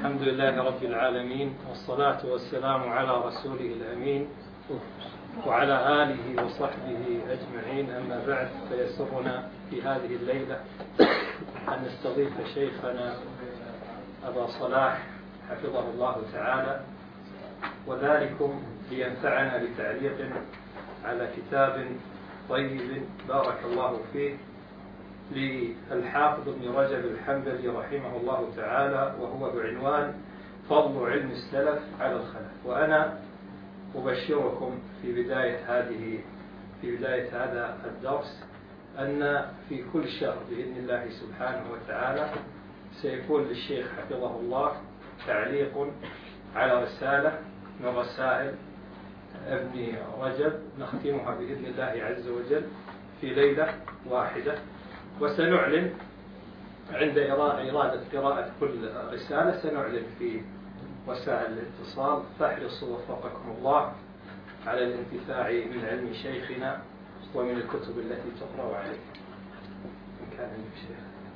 الحمد لله رب العالمين، والصلاة والسلام على رسوله الأمين وعلى آله وصحبه أجمعين. أما بعد، فيسرنا في هذه الليلة أن نستضيف شيخنا أبا صلاح حفظه الله تعالى، وذلكم لينفعنا بتعليق على كتاب طيب بارك الله فيه للحافظ ابن رجب الحنبلي رحمه الله تعالى، وهو بعنوان فضل علم السلف على الخلف. وأنا أبشركم في بداية هذا الدرس أن في كل شهر بإذن الله سبحانه وتعالى سيكون للشيخ حفظه الله تعليق على رسالة من رسائل ابن رجب نختمها بإذن الله عز وجل في ليلة واحدة، وسنعلن عند إرادة قراءة كل رسالة سنعلن في وسائل الاتصال. فاحرصوا وفقكم الله على الانتفاع من علم شيخنا ومن الكتب التي تقرأ عليه. إن كان عندك شيخ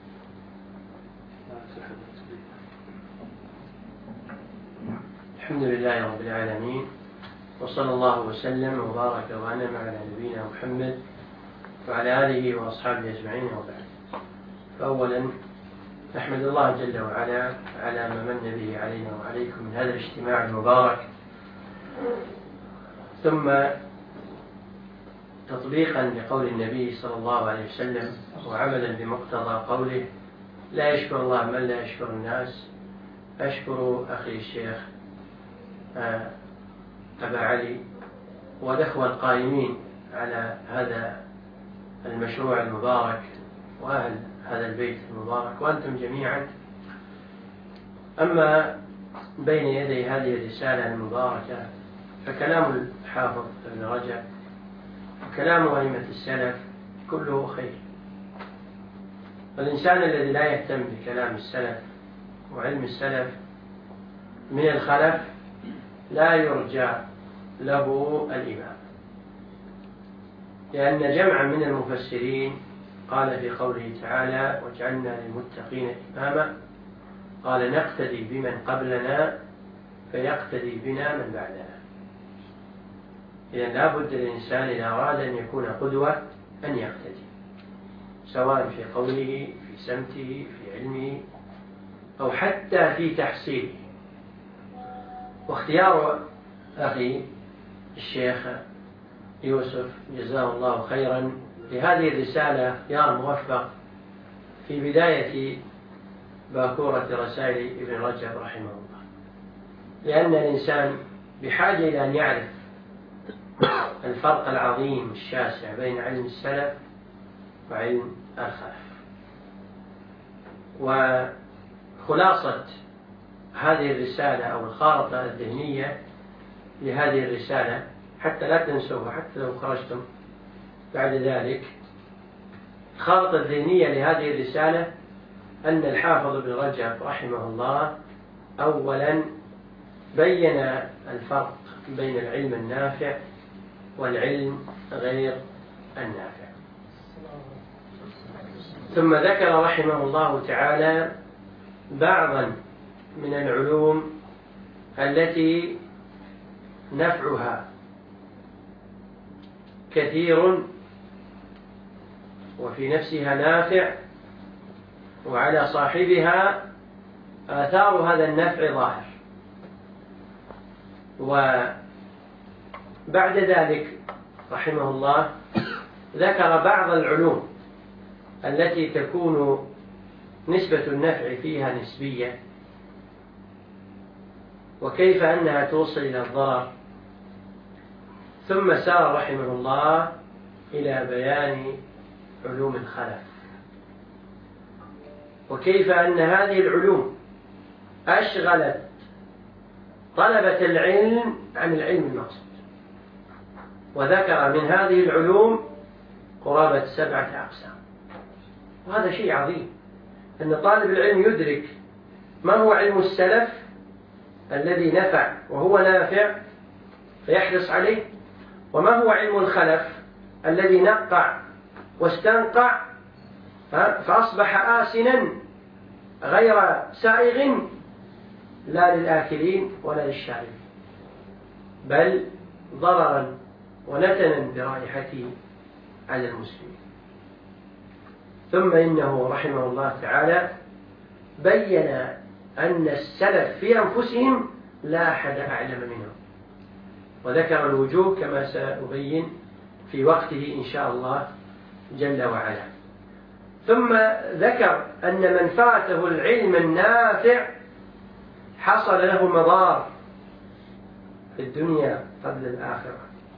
الحمد لله رب العالمين، وصلى الله وسلم وبارك وأنعم على نبينا محمد وعلى آله وأصحابه أجمعين، وبعد. فأولا نحمد الله جل وعلا على ما من به علينا وعليكم من هذا الاجتماع المبارك، ثم تطبيقا لقول النبي صلى الله عليه وسلم وعملا بمقتضى قوله: لا يشكر الله من لا يشكر الناس. أشكر أخي الشيخ أبا علي والأخوة القائمين على هذا المشروع المبارك وأهل هذا البيت المبارك وأنتم جميعا. أما بين يدي هذه الرسالة المباركة فكلام الحافظ ابن رجب وكلام أئمة السلف كله خير، والإنسان الذي لا يهتم بكلام السلف وعلم السلف من الخلف لا يرجى له الإمام، لأن جمعا من المفسرين قال في قوله تعالى: وجعلنا للمتقين إماما، قال: نقتدي بمن قبلنا فيقتدي بنا من بعدنا. إذن لا بد للإنسان إذا أراد أن يكون قدوة أن يقتدي، سواء في قوله، في سمته، في علمه، أو حتى في تحصيله. واختيار أخي الشيخ يوسف جزاه الله خيرا لهذه الرسالة اختيار موفق في بداية باكورة رسائل ابن رجب رحمه الله، لأن الإنسان بحاجة إلى أن يعرف الفرق العظيم الشاسع بين علم السلف وعلم الخلف. وخلاصة هذه الرسالة أو الخارطة الذهنية لهذه الرسالة حتى لا تنسوها حتى لو خرجتم بعد ذلك، الخارطة الذهنية لهذه الرسالة أن الحافظ ابن رجب رحمه الله أولا بين الفرق بين العلم النافع والعلم غير النافع، ثم ذكر رحمه الله تعالى بعضا من العلوم التي نفعها كثير وفي نفسها نافع، وعلى صاحبها آثار هذا النفع ظاهر. وبعد ذلك رحمه الله ذكر بعض العلوم التي تكون نسبة النفع فيها نسبية، وكيف أنها توصل إلى الضرر، ثم سار رحمه الله إلى بيان علوم الخلف، وكيف أن هذه العلوم أشغلت طلبة العلم عن العلم المقصود. وذكر من هذه العلوم قرابة 7 أقسام، وهذا شيء عظيم أن طالب العلم يدرك ما هو علم السلف الذي نفع وهو نافع فيحرص عليه، وما هو علم الخلف الذي نقع واستنقع فأصبح آسنا غير سائغ لا للآكلين ولا للشاربين، بل ضررا ونتنا برائحته على المسلمين. ثم إنه رحمه الله تعالى بين أن السلف في أنفسهم لا أحد أعلم منهم، وذكر الوجوه كما سأبين في وقته إن شاء الله جل وعلا. ثم ذكر أن من فاته العلم النافع حصل له مضار في الدنيا قبل الآخرة.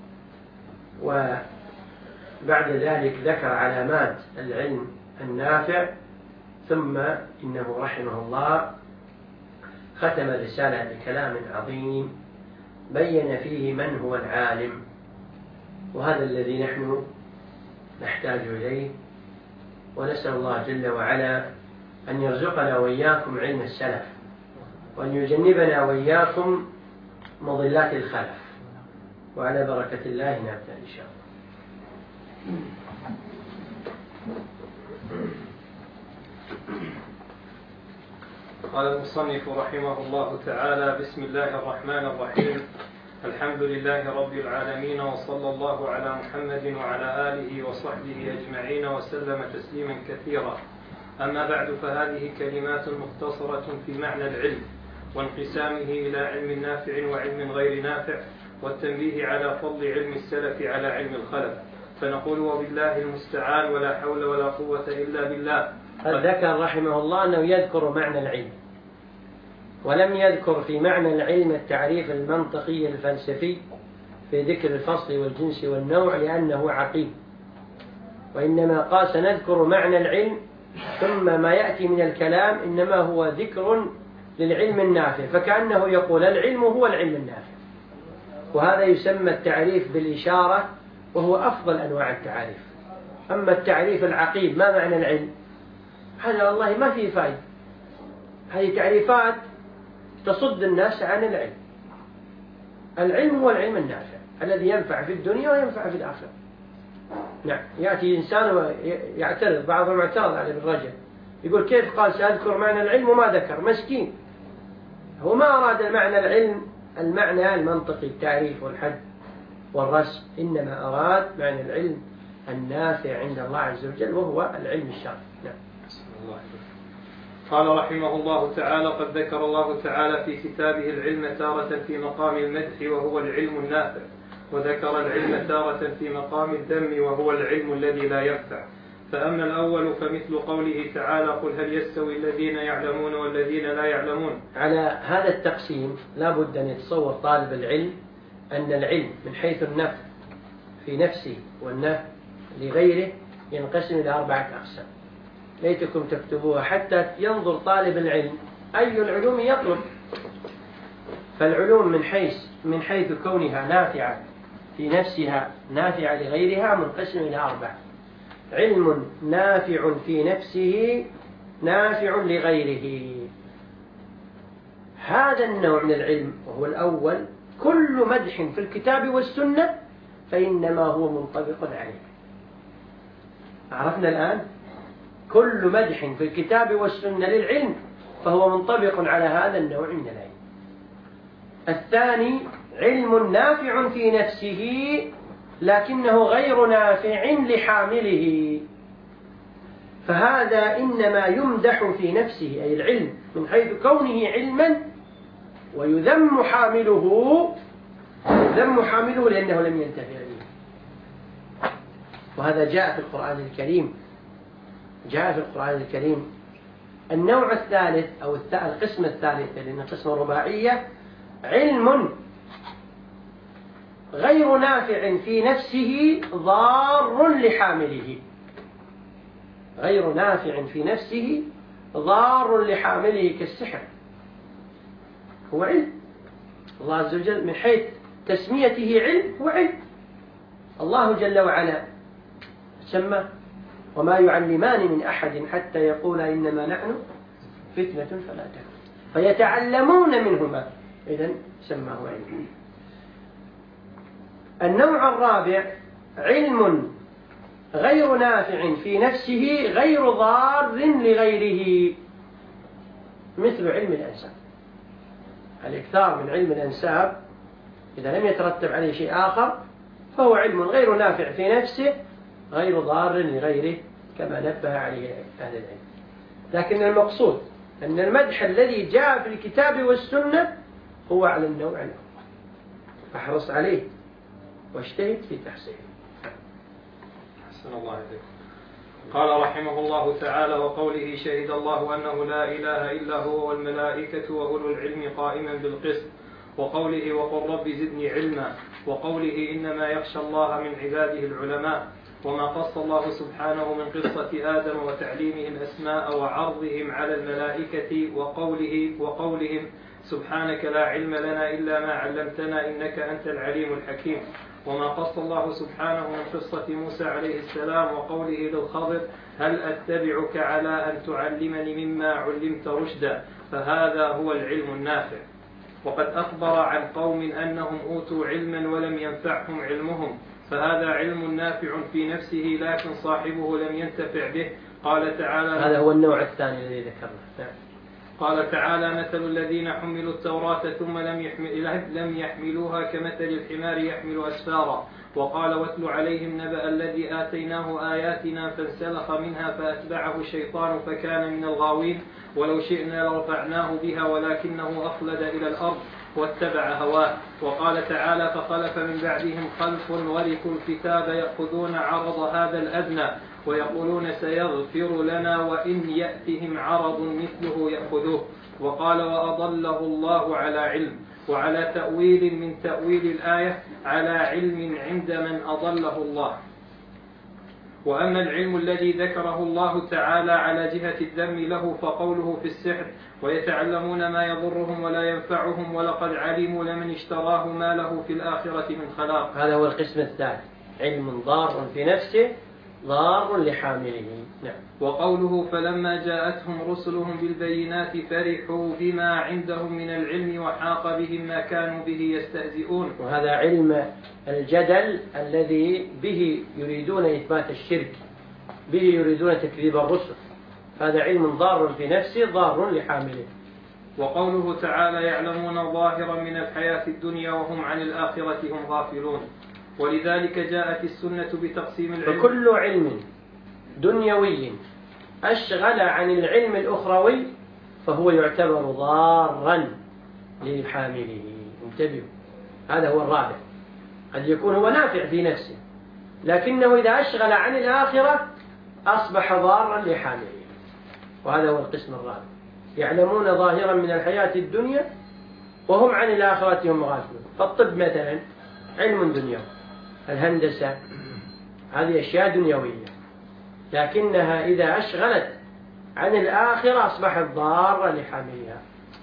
وبعد ذلك ذكر علامات العلم النافع. ثم إنه رحمه الله ختم الرسالة بكلام عظيم بين فيه من هو العالم، وهذا الذي نحن نحتاج إليه. ونسأل الله جل وعلا أن يرزقنا وإياكم علم السلف، وأن يجنبنا وإياكم مضلات الخلف. وعلى بركة الله نبدأ إن شاء الله. قال المصنف رحمه الله تعالى: بسم الله الرحمن الرحيم. الحمد لله رب العالمين، وصلى الله على محمد وعلى آله وصحبه أجمعين وسلم تسليما كثيرا. أما بعد، فهذه كلمات مختصرة في معنى العلم وانقسامه إلى علم نافع وعلم غير نافع، والتنبيه على فضل علم السلف على علم الخلف. فنقول: وبالله المستعان، ولا حول ولا قوة إلا بالله. قد ذكر رحمه الله أنه يذكر معنى العلم، ولم يذكر في معنى العلم التعريف المنطقي الفلسفي في ذكر الفصل والجنس والنوع لأنه عقيم، وإنما قال سنذكر معنى العلم، ثم ما يأتي من الكلام إنما هو ذكر للعلم النافع، فكأنه يقول العلم هو العلم النافع. وهذا يسمى التعريف بالإشارة، وهو أفضل أنواع التعريف. أما التعريف العقيم ما معنى العلم، هذا والله ما فيه فائدة. هذه تعريفات تصد الناس عن العلم. العلم هو العلم النافع الذي ينفع في الدنيا وينفع في الآخرة. نعم، يأتي إنسان ويعترض، بعضهم اعترض على ابن رجب، يقول كيف قال سأذكر معنى العلم وما ذكر؟ مسكين، هو ما أراد المعنى العلم المعنى المنطقي التعريف والحد والرسم، إنما أراد معنى العلم النافع عند الله عز وجل، وهو العلم الشرعي. نعم. قال رحمه الله تعالى: قد ذكر الله تعالى في كتابه العلم تارة في مقام المدح وهو العلم النافع، وذكر العلم تارة في مقام الذم وهو العلم الذي لا ينفع. فأما الأول فمثل قوله تعالى: قل هل يستوي الذين يعلمون والذين لا يعلمون. على هذا التقسيم لا بد أن يتصور طالب العلم أن العلم من حيث النفع في نفسه والنفع لغيره ينقسم إلى 4 أقسام، ليتكم تكتبوها حتى ينظر طالب العلم أي العلوم يطلب. فالعلوم من حيث كونها نافعة في نفسها نافعة لغيرها منقسم إلى 4: علم نافع في نفسه نافع لغيره. هذا النوع من العلم وهو الأول كل مدح في الكتاب والسنة فإنما هو منطبق عليه. عرفنا الآن؟ كل مدح في الكتاب والسنة للعلم فهو منطبق على هذا النوع من العلم. الثاني علم نافع في نفسه لكنه غير نافع لحامله، فهذا إنما يمدح في نفسه أي العلم من حيث كونه علما، ويذم حامله لأنه لم ينتفع به. وهذا جاء في القرآن الكريم. النوع الثالث أو القسم الثالث، لأن قسم رباعية: علم غير نافع في نفسه ضار لحامله. غير نافع في نفسه ضار لحامله كالسحر، هو علم. الله عز وجل من حيث تسميته علم هو علم. الله جل وعلا سمى: وما يعلمان من أحد حتى يقولا إنما نحن فتنة فلا تكفر، فيتعلمون منهما، إذن سماه علم. النوع الرابع علم غير نافع في نفسه غير ضار لغيره، مثل علم الأنساب. الإكثار من علم الأنساب إذا لم يترتب عليه شيء آخر فهو علم غير نافع في نفسه غير ضار لغيره كما نبه عليه أهل العلم. لكن المقصود أن المدح الذي جاء في الكتاب والسنة هو على النوع الأول، فاحرص عليه واجتهد في تحصيله. أحسن الله إليك. قال رحمه الله تعالى: وقوله شهد الله أنه لا إله إلا هو والملائكة وأولو العلم قائما بالقسط، وقوله وقل رب زدني علما، وقوله إنما يخشى الله من عباده العلماء، وما قص الله سبحانه من قصة آدم وتعليمه الأسماء وعرضهم على الملائكة وقولهم سبحانك لا علم لنا إلا ما علمتنا إنك أنت العليم الحكيم، وما قص الله سبحانه من قصة موسى عليه السلام وقوله للخضر هل أتبعك على أن تعلمني مما علمت رشدا، فهذا هو العلم النافع. وقد أخبر عن قوم أنهم أوتوا علما ولم ينفعهم علمهم، فهذا علم نافع في نفسه لكن صاحبه لم ينتفع به. قال تعالى: هذا هو النوع الثاني الذي ذكرناه. قال تعالى: مثل الذين حملوا التوراة ثم لم يحملوها كمثل الحمار يحمل أسفارا. وقال: واتل عليهم نبأ الذي آتيناه آياتنا فانسلخ منها فأتبعه الشيطان فكان من الغاوين، ولو شئنا لرفعناه بها ولكنه أخلد إلى الأرض واتبع هواه. وقال تعالى: فخلف من بعدهم خلف ورثوا الكتاب يأخذون عرض هذا الأدنى ويقولون سيغفر لنا وإن يأتهم عرض مثله يأخذوه. وقال: وأضله الله على علم، وعلى تأويل من تأويل الآية على علم عند من أضله الله. وأما العلم الذي ذكره الله تعالى على جهة الذم له فقوله في السحر ويتعلمون ما يضرهم ولا ينفعهم ولقد علموا لمن اشتراه ما له في الآخرة من خلاق. هذا هو القسم الثالث، علم ضار في نفسه ضار لحامله. نعم. وقوله فلما جاءتهم رسلهم بالبينات فرحوا بما عندهم من العلم وحاق بهم ما كانوا به يستهزئون. وهذا علم الجدل الذي به يريدون إثبات الشرك، به يريدون تكذيب الرسل، هذا علم ضار في نفسه ضار لحامله. وقوله تعالى يعلمون ظاهرا من الحياة الدنيا وهم عن الآخرة هم غافلون. ولذلك جاءت السنة بتقسيم العلم. فكل علم دنيوي أشغل عن العلم الأخروي فهو يعتبر ضارا لحامله. انتبهوا، هذا هو الرابع. قد يكون هو نافع في نفسه لكنه إذا أشغل عن الآخرة أصبح ضارا لحامله، وهذا هو القسم الرابع. يعلمون ظاهرا من الحياة الدنيا وهم عن الآخرة هم غافلون. فالطب مثلا علم دنيوي، الهندسة هذه أشياء دنيوية، لكنها إذا أشغلت عن الآخرة أصبحت ضارة لحاملها.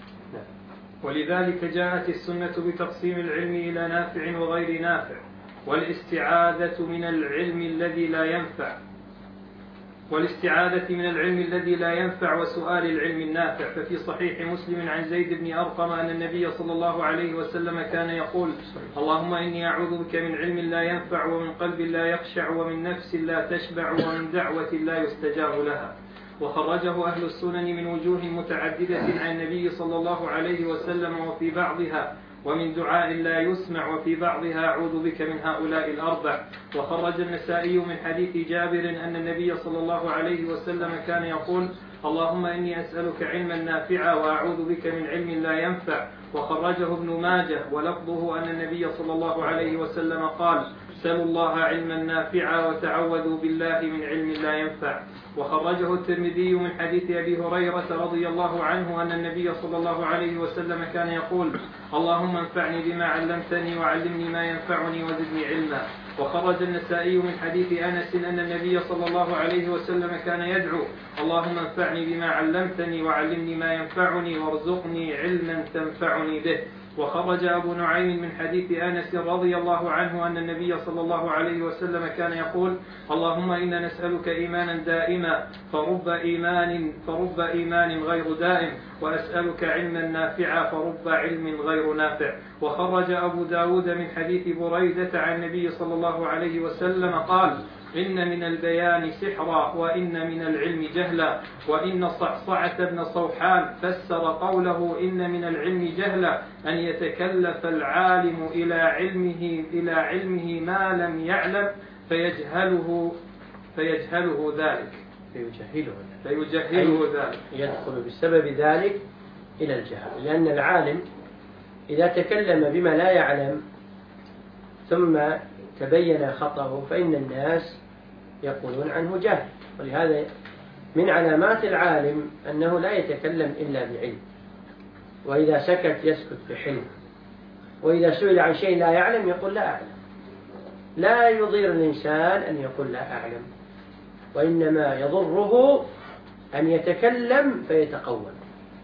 ولذلك جاءت السنة بتقسيم العلم إلى نافع وغير نافع، والاستعاذة من العلم الذي لا ينفع وسؤال العلم النافع. ففي صحيح مسلم عن زيد بن أرقم أن النبي صلى الله عليه وسلم كان يقول: اللهم إني أعوذ بك من علم لا ينفع ومن قلب لا يخشع ومن نفس لا تشبع ومن دعوة لا يستجاب لها. وخرجه أهل السنن من وجوه متعددة عن النبي صلى الله عليه وسلم، وفي بعضها ومن دعاء لا يسمع، وفي بعضها أعوذ بك من هؤلاء الأربع. وخرج النسائي من حديث جابر أن النبي صلى الله عليه وسلم كان يقول: اللهم إني أسألك علما نافعا وأعوذ بك من علم لا ينفع. وخرجه ابن ماجه ولفظه أن النبي صلى الله عليه وسلم قال: سلوا الله علما نافعا وتعوذوا بالله من علم لا ينفع. وخرجه الترمذي من حديث أبي هريرة رضي الله عنه أن النبي صلى الله عليه وسلم كان يقول: اللهم انفعني بما علمتني وعلمني ما ينفعني وزدني علما. وخرج النسائي من حديث أنس أن النبي صلى الله عليه وسلم كان يدعو: اللهم انفعني بما علمتني وعلمني ما ينفعني وارزقني علما تنفعني به. وخرج أبو نعيم من حديث أنس رضي الله عنه أن النبي صلى الله عليه وسلم كان يقول: اللهم إنا نسألك إيمانا دائما فرب إيمان غير دائم، وأسألك علما نافعا فرب علم غير نافع. وخرج أبو داود من حديث بريدة عن النبي صلى الله عليه وسلم قال: إن من البيان سحرا وإن من العلم جهلا. وإن صعصعة بن صوحان فسر قوله إن من العلم جهلا أن يتكلف العالم إلى علمه ما لم يعلم فيجهله ذلك. يدخل بسبب ذلك إلى الجهل، لأن العالم إذا تكلم بما لا يعلم ثم تبين خطأه فإن الناس يقولون عنه جهل. ولهذا من علامات العالم أنه لا يتكلم إلا بعلم، وإذا سكت يسكت بحلم، وإذا سئل عن شيء لا يعلم يقول لا أعلم. لا يضير الإنسان أن يقول لا أعلم، وإنما يضره أن يتكلم فيتقول.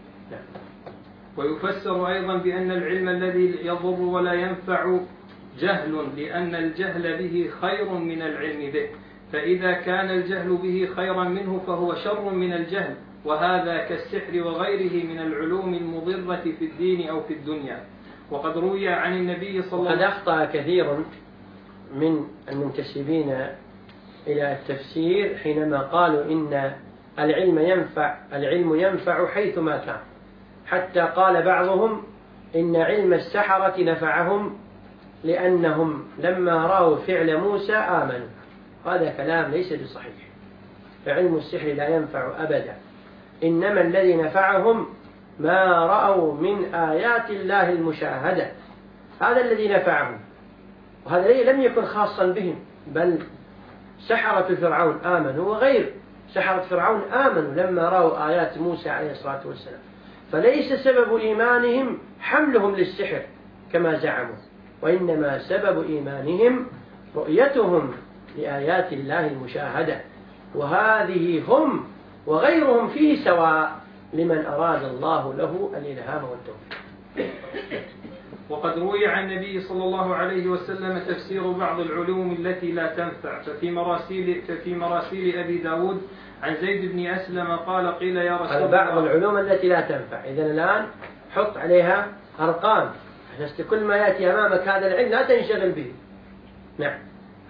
ويفسر أيضا بأن العلم الذي يضر ولا ينفع جهل، لأن الجهل به خير من العلم به، فإذا كان الجهل به خيرا منه فهو شر من الجهل، وهذا كالسحر وغيره من العلوم المضرة في الدين أو في الدنيا. وقد روي عن النبي صلى الله عليه وسلم. وقد أخطأ كثير من المنتسبين إلى التفسير حينما قالوا إن العلم ينفع حيثما كان، حتى قال بعضهم إن علم السحرة نفعهم لأنهم لما رأوا فعل موسى آمنوا. هذا كلام ليس بصحيح، فعلم السحر لا ينفع أبدا، إنما الذي نفعهم ما رأوا من آيات الله المشاهدة، هذا الذي نفعهم. وهذا لم يكن خاصا بهم، بل سحرة فرعون آمنوا وغير سحرة فرعون آمنوا لما رأوا آيات موسى عليه الصلاة والسلام. فليس سبب إيمانهم حملهم للسحر كما زعموا، وإنما سبب إيمانهم رؤيتهم لآيات الله المشاهدة، وهذه هم وغيرهم فيه سواء لمن أراد الله له الإلهام والتوفيق. وقد روي عن النبي صلى الله عليه وسلم تفسير بعض العلوم التي لا تنفع. ففي مراسيل أبي داود عن زيد بن أسلم قال قيل يا رسول الله. بعض العلوم التي لا تنفع، إذن الآن حط عليها أرقام حتى كل ما يأتي أمامك هذا العلم لا تنشغل به. نعم.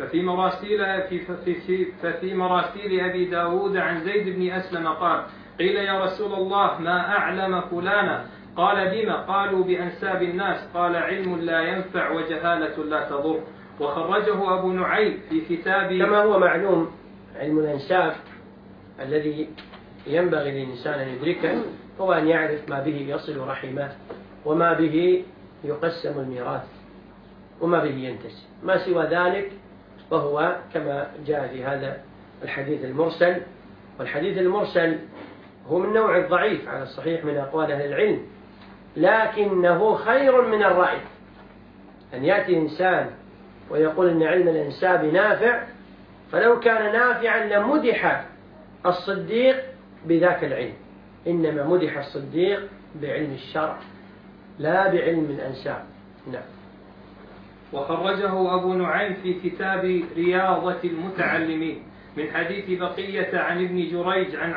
ففي مراسيل أبي داود عن زيد بن أسلم قال قيل يا رسول الله ما أعلم فلانا، قال بما؟ قالوا بأنساب الناس، قال علم لا ينفع وجهالة لا تضر. وخرجه أبو نعيم في كتاب. كما هو معلوم علم الأنساب الذي ينبغي للإنسان أن يدركه هو أن يعرف ما به يصل رحمه، وما به يقسم الميراث، وما به ينتسب. ما سوى ذلك وهو كما جاء في هذا الحديث المرسل. والحديث المرسل هو من نوع الضعيف على الصحيح من أقوال أهل العلم، لكنه خير من الرأي. أن يأتي إنسان ويقول أن علم الأنساب نافع، فلو كان نافعا لمدح الصديق بذاك العلم، إنما مدح الصديق بعلم الشرع لا بعلم الأنساب. نعم. وخرجه أبو نعيم في كتاب رياضة المتعلمين من حديث بقية عن ابن جريج عن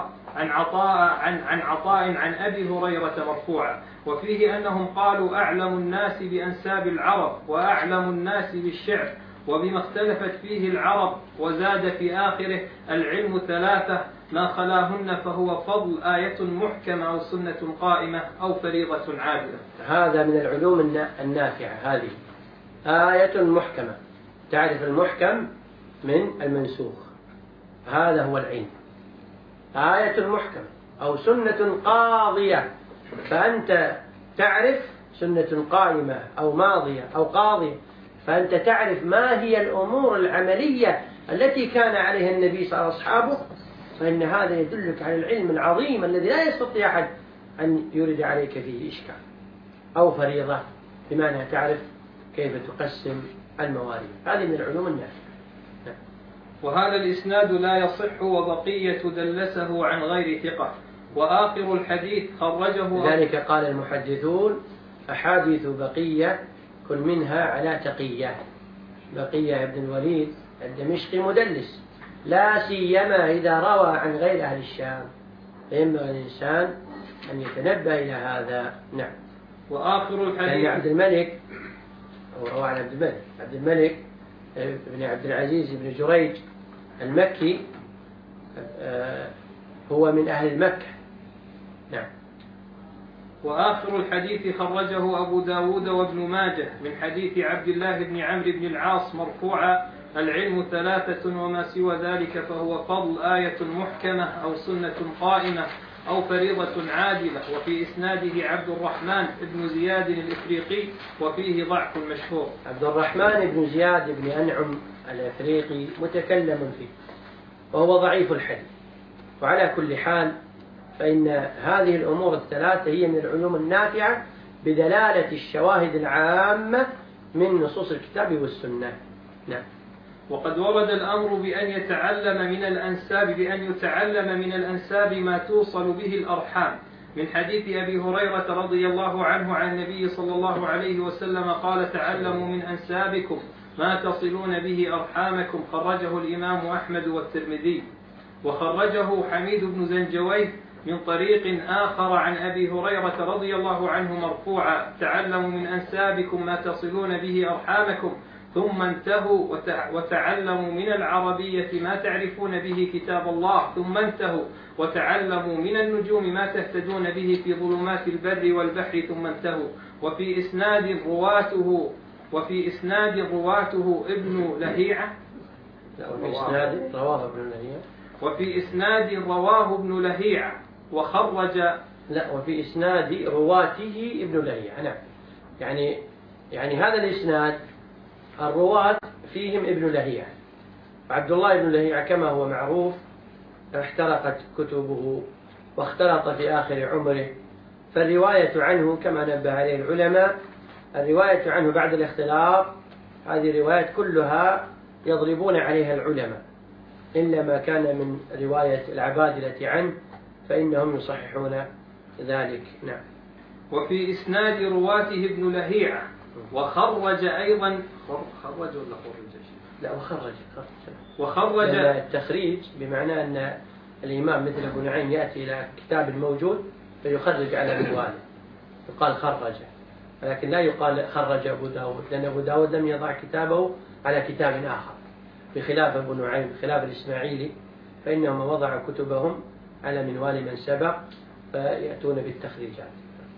عطاء عن أبي هريرة مرفوعا، وفيه أنهم قالوا أعلم الناس بأنساب العرب وأعلم الناس بالشعر، وبما اختلفت فيه العرب، وزاد في آخره العلم ثلاثة ما خلاهن فهو فضل آية محكمة أو سنة قائمة أو فريضة عادلة. هذا من العلوم النافعة، هذه آية محكمة، تعرف المحكم من المنسوخ، هذا هو العلم. آية محكمة أو سنة قاضية، فأنت تعرف سنة قائمة أو ماضية أو قاضية، فأنت تعرف ما هي الأمور العملية التي كان عليها النبي صلى الله عليه وسلم وأصحابه، فإن هذا يدلك على العلم العظيم الذي لا يستطيع أحد أن يرد عليك فيه إشكال. أو فريضة بمعنى تعرف كيف تقسم المواريث، هذه من العلوم النافعة. وهذا الإسناد لا يصح، وبقية دلسه عن غير ثقة. وآخر الحديث خرجه. لذلك قال المحدثون أحاديث بقية كل منها على تقية. بقية ابن الوليد الدمشقي مدلس، لا سيما إذا روى عن غير أهل الشام، فينبغي الإنسان أن يتنبه إلى هذا. نعم. وآخر الحديث. عبد الملك عبد الملك بن عبد العزيز بن جريج المكي هو من أهل مكة. نعم. وآخر الحديث خرجه أبو داود وابن ماجه من حديث عبد الله بن عمرو بن العاص مرفوعا: العلم 3 وما سوى ذلك فهو فضل، آية محكمة أو سنة قائمة أو فريضة عادلة. وفي إسناده عبد الرحمن بن زياد الإفريقي وفيه ضعف مشهور. عبد الرحمن بن زياد بن أنعم الإفريقي متكلم فيه وهو ضعيف الحديث. وعلى كل حال فإن هذه الأمور الثلاثة هي من العلوم النافعة بدلالة الشواهد العامة من نصوص الكتاب والسنة. نعم. وقد ورد الأمر بأن يتعلم من الأنساب ما توصل به الأرحام من حديث أبي هريرة رضي الله عنه عن النبي صلى الله عليه وسلم قال: تعلموا من أنسابكم ما تصلون به أرحامكم. خرجه الإمام أحمد والترمذي. وخرجه حميد بن زنجويه من طريق آخر عن أبي هريرة رضي الله عنه مرفوعا: تعلموا من أنسابكم ما تصلون به أرحامكم ثم انتهوا وتعلموا من العربية ما تعرفون به كتاب الله ثم انتهوا وتعلموا من النجوم ما تهتدون به في ظلمات البر والبحر ثم انتهوا. وفي إسناد رواته ابن لهيعة. وفي إسناد رواه ابن لهيعة وخرج. وفي إسناد رواته ابن لهيعة. نعم. يعني هذا الإسناد الرواة فيهم ابن لهيعة. عبد الله بن لهيعة كما هو معروف احترقت كتبه واختلط في آخر عمره، فالرواية عنه كما نبه عليه العلماء، الرواية عنه بعد الاختلاط هذه الروايات كلها يضربون عليها العلماء، إلا ما كان من رواية العبادلة عنه فإنهم يصححون ذلك. نعم. وفي إسناد رواته ابن لهيعة وخرج أيضا وخرج التخريج بمعنى أن الإمام مثل أبو نعيم يأتي إلى كتاب موجود فيخرج على منواله يقال خرج، ولكن لا يقال خرج أبو داود، لأن أبو داود لم يضع كتابه على كتاب آخر بخلاف أبو نعيم بخلاف الإسماعيلي فإنهم وضعوا كتبهم على منوال من سبق فيأتون بالتخريجات.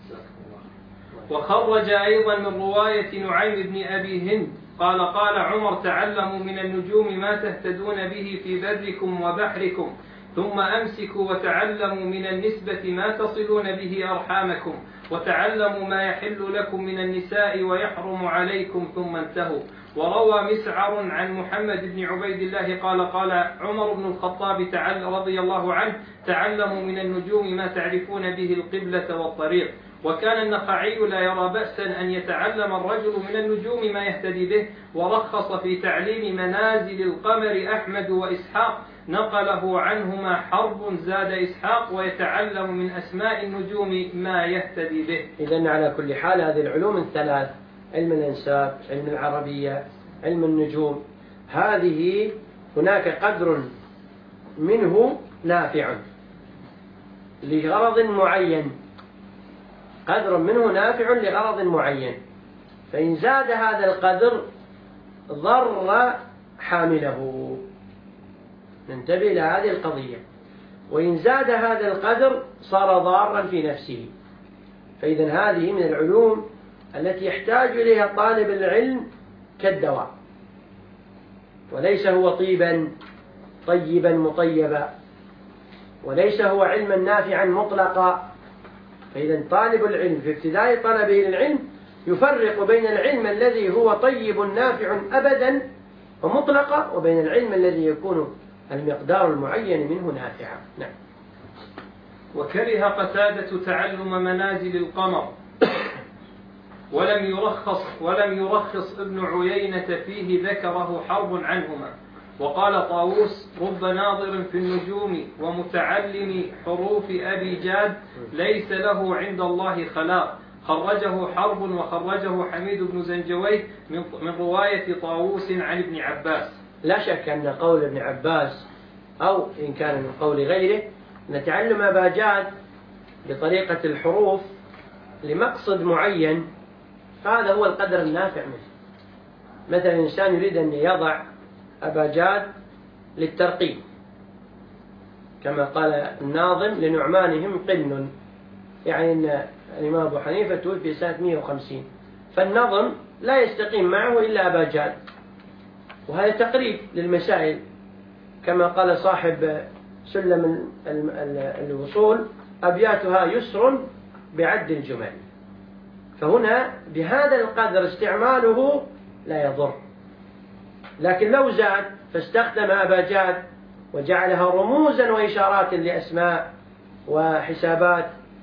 وخرج أيضا من رواية نعيم بن أبي هند قال: قال عمر: تعلموا من النجوم ما تهتدون به في بركم وبحركم ثم أمسكوا وتعلموا من النسبة ما تصلون به أرحامكم وتعلموا ما يحل لكم من النساء ويحرم عليكم ثم انتهوا. وروى مسعر عن محمد بن عبيد الله قال: قال عمر بن الخطاب رضي الله عنه: تعلموا من النجوم ما تعرفون به القبلة والطريق. وكان النخعي لا يرى بأسا أن يتعلم الرجل من النجوم ما يهتدي به، ورخص في تعليم منازل القمر أحمد وإسحاق، نقله عنهما حرب زاد إسحاق: ويتعلم من أسماء النجوم ما يهتدي به. إذن على كل حال هذه العلوم الثلاث، علم الأنساب، علم العربية، علم النجوم، هذه هناك قدر منه نافع لغرض معين، قدر منه نافع لغرض معين، فإن زاد هذا القدر ضر حامله. ننتبه إلى هذه القضية. وإن زاد هذا القدر صار ضارا في نفسه. فإذا هذه من العلوم التي يحتاج إليها طالب العلم كالدواء، وليس هو طيبا مطيبا، وليس هو علما نافعا مطلقا. فإذا طالب العلم في ابتداء طلبه للعلم يفرق بين العلم الذي هو طيب نافع أبدا ومطلقا وبين العلم الذي يكون المقدار المعين منه نافعا. نعم. وكره قتادة تعلم منازل القمر ولم يرخص ابن عيينة فيه، ذكره حرب عنهما. وقال طاووس: رب ناظر في النجوم ومتعلم حروف أبي جاد ليس له عند الله خلاق. خرجه حرب وخرجه حميد بن زنجويه من رواية طاووس عن ابن عباس. لا شك أن قول ابن عباس أو إن كان من قول غيره أن تعلم أبا جاد بطريقة الحروف لمقصد معين هذا هو القدر النافع منه، مثلا إنسان يريد أن يضع أباجاد للترقيم، كما قال الناظم لنعمانهم قن، يعني أن الإمام أبو حنيفة توفي سنة 150، فالنظم لا يستقيم معه إلا أباجاد، وهذا تقريب للمسائل، كما قال صاحب سلم الوصول أبياتها يسر بعد الجمل. فهنا بهذا القدر استعماله لا يضر، لكن لو زاد فاستخدم أباجاد وجعلها رموزا وإشارات لأسماء وحسابات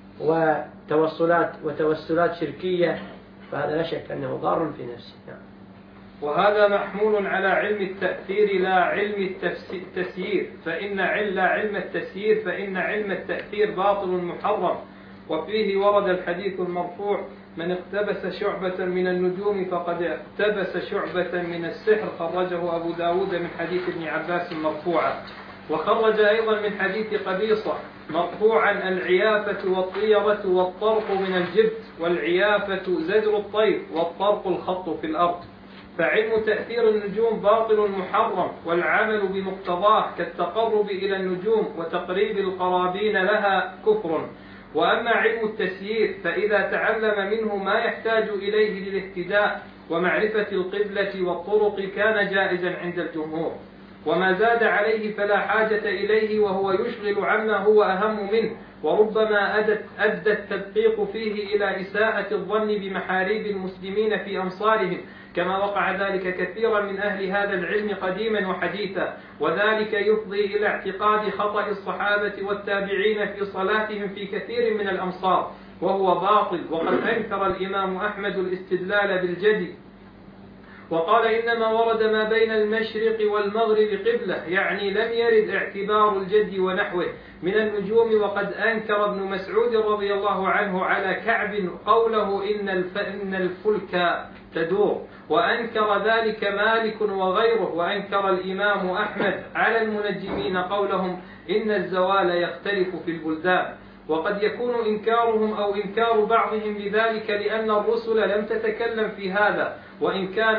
وتوسلات شركية، فهذا لا شك أنه ضار في نفسه. وهذا محمول على علم التأثير لا علم التسيير، لا علم التسيير، فإن علم التأثير باطل محرم. وفيه ورد الحديث المرفوع: من اقتبس شعبة من النجوم فقد اقتبس شعبة من السحر، خرجه أبو داود من حديث ابن عباس مرفوعا. وخرج أيضا من حديث قبيصة مرفوعا: العيافة والطيرة والطرق من الجبت، والعيافة زجر الطير والطرق الخط في الأرض. فعلم تأثير النجوم باطل محرم، والعمل بمقتضاه كالتقرب إلى النجوم وتقريب القرابين لها كفر. وأما علم التسيير فإذا تعلم منه ما يحتاج إليه للاهتداء ومعرفة القبلة والطرق كان جائزا عند الجمهور، وما زاد عليه فلا حاجة إليه، وهو يشغل عما هو أهم منه، وربما أدى التدقيق فيه إلى إساءة الظن بمحاريب المسلمين في أمصارهم، كما وقع ذلك كثيرا من أهل هذا العلم قديما وحديثا، وذلك يفضي إلى اعتقاد خطأ الصحابة والتابعين في صلاتهم في كثير من الأمصار، وهو باطل. وقد أنكر الإمام أحمد الاستدلال بالجدي، وقال إنما ورد ما بين المشرق والمغرب قبلة، يعني لم يرد اعتبار الجد ونحوه من النجوم. وقد أنكر ابن مسعود رضي الله عنه على كعب قوله إن الفلك تدور، وأنكر ذلك مالك وغيره. وأنكر الإمام أحمد على المنجمين قولهم إن الزوال يختلف في البلدان. وقد يكون إنكارهم أو إنكار بعضهم بذلك لأن الرسل لم تتكلم في هذا، وإن كان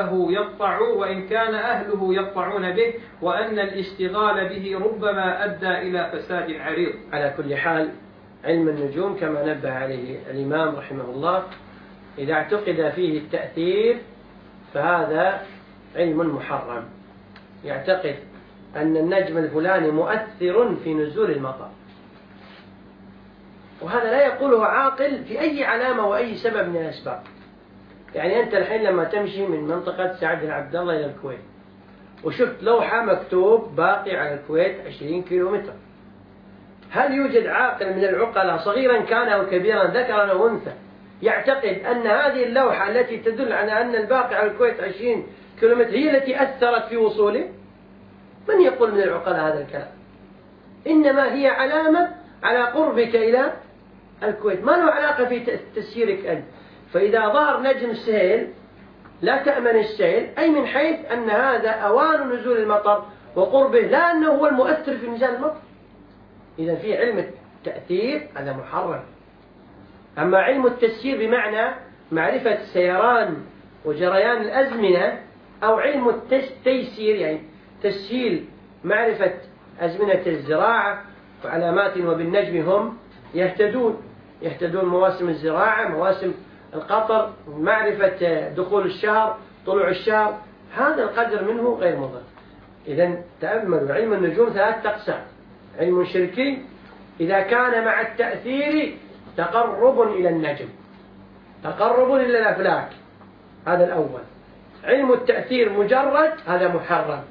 أهله يقطعون به، وأن الاشتغال به ربما أدى إلى فساد عريض. على كل حال علم النجوم كما نبه عليه الإمام رحمه الله، إذا اعتقد فيه التأثير فهذا علم محرم، يعتقد أن النجم الفلاني مؤثر في نزول المطر، وهذا لا يقوله عاقل في أي علامة وأي سبب من الأسباب. يعني أنت الحين لما تمشي من منطقة سعد بن عبد الله إلى الكويت وشفت لوحة مكتوب باقي على الكويت 20 كيلومتر، هل يوجد عاقل من العقلاء صغيرا كان أو كبيرا ذكرا أو أنثى يعتقد أن هذه اللوحة التي تدل على أن الباقي على الكويت 20 كيلومتر هي التي أثرت في وصوله؟ من يقول من العقلاء هذا الكلام؟ إنما هي علامة على قربك إلى الكويت، ما له علاقة في تسييرك أنت. فإذا ظهر نجم سيل لا تأمن السيل، أي من حيث أن هذا أوان نزول المطر وقربه، لا أنه هو المؤثر في نزول المطر. إذا في علم التأثير هذا محرم. أما علم التسيير بمعنى معرفة سيران وجريان الأزمنة، أو علم التيسير يعني تسهيل معرفة أزمنة الزراعة وعلامات وبالنجم هم يهتدون مواسم الزراعة، مواسم القطر، معرفة دخول الشهر، طلوع الشهر، هذا القدر منه غير مضر. إذن تأملوا علم النجوم 3 أقسام: علم شركي إذا كان مع التأثير تقرب إلى النجم، تقرب إلى الأفلاك، هذا الأول. علم التأثير مجرد هذا محرم.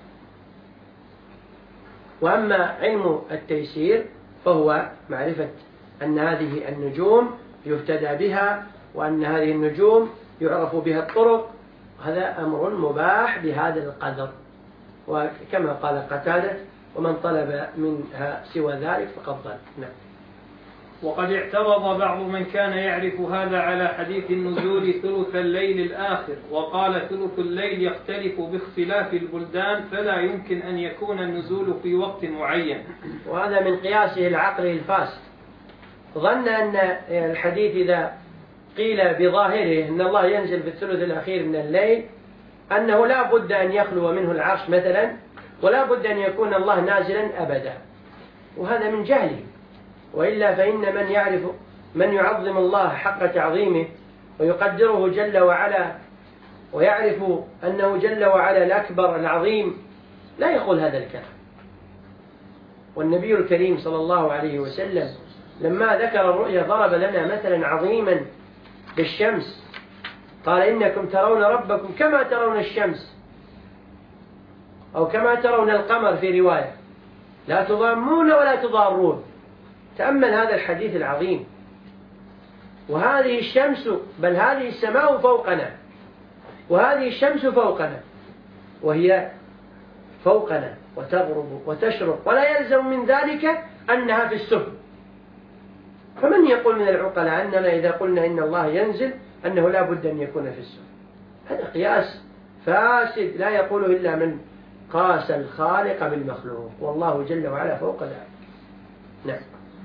وأما علم التيسير فهو معرفة أن هذه النجوم يهتدى بها، وأن هذه النجوم يعرف بها الطرق، هذا أمر مباح بهذا القدر. وكما قال قتادة: ومن طلب منها سوى ذلك فقد ضل. نعم. وقد اعترض بعض من كان يعرف هذا على حديث النزول ثلث الليل الآخر، وقال ثلث الليل يختلف باختلاف البلدان، فلا يمكن أن يكون النزول في وقت معين. وهذا من قياسه العقلي الفاسد، ظن أن الحديث إذا قيل بظاهره أن الله ينزل في الثلث الأخير من الليل أنه لا بد أن يخلو منه العرش مثلا، ولا بد أن يكون الله نازلا أبدا، وهذا من جهله. وإلا فإن من يعظم الله حق تعظيمه ويقدره جل وعلا ويعرف أنه جل وعلا الأكبر العظيم لا يقول هذا الكلام. والنبي الكريم صلى الله عليه وسلم لما ذكر الرؤيا ضرب لنا مثلا عظيما بالشمس، قال إنكم ترون ربكم كما ترون الشمس أو كما ترون القمر في رواية، لا تضامون ولا تضارون. تأمل هذا الحديث العظيم. وهذه الشمس، بل هذه السماء فوقنا، وهذه الشمس فوقنا، وهي فوقنا وتغرب وتشرق، ولا يلزم من ذلك أنها في السفل. فمن يقول من العقلاء أننا إذا قلنا إن الله ينزل أنه لا بد أن يكون في السفل؟ هذا قياس فاسد لا يقوله إلا من قاس الخالق بالمخلوق، والله جل وعلا فوق ذلك. نعم.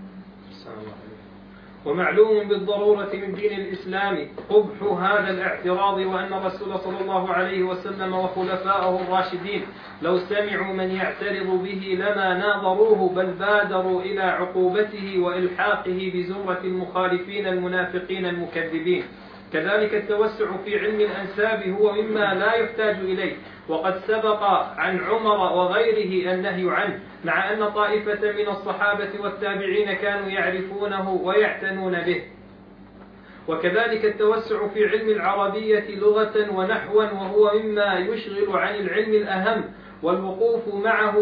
ومعلوم بالضرورة من دين الإسلام قبح هذا الاعتراض، وأن الرسول صلى الله عليه وسلم وخلفاءه الراشدين لو سمعوا من يعترض به لما ناظروه، بل بادروا إلى عقوبته وإلحاقه بزمرة المخالفين المنافقين المكذبين. كذلك التوسع في علم الأنساب هو مما لا يحتاج إليه، وقد سبق عن عمر وغيره النهي عنه، مع أن طائفة من الصحابة والتابعين كانوا يعرفونه ويعتنون به. وكذلك التوسع في علم العربية لغة ونحوا، وهو مما يشغل عن العلم الأهم، والوقوف معه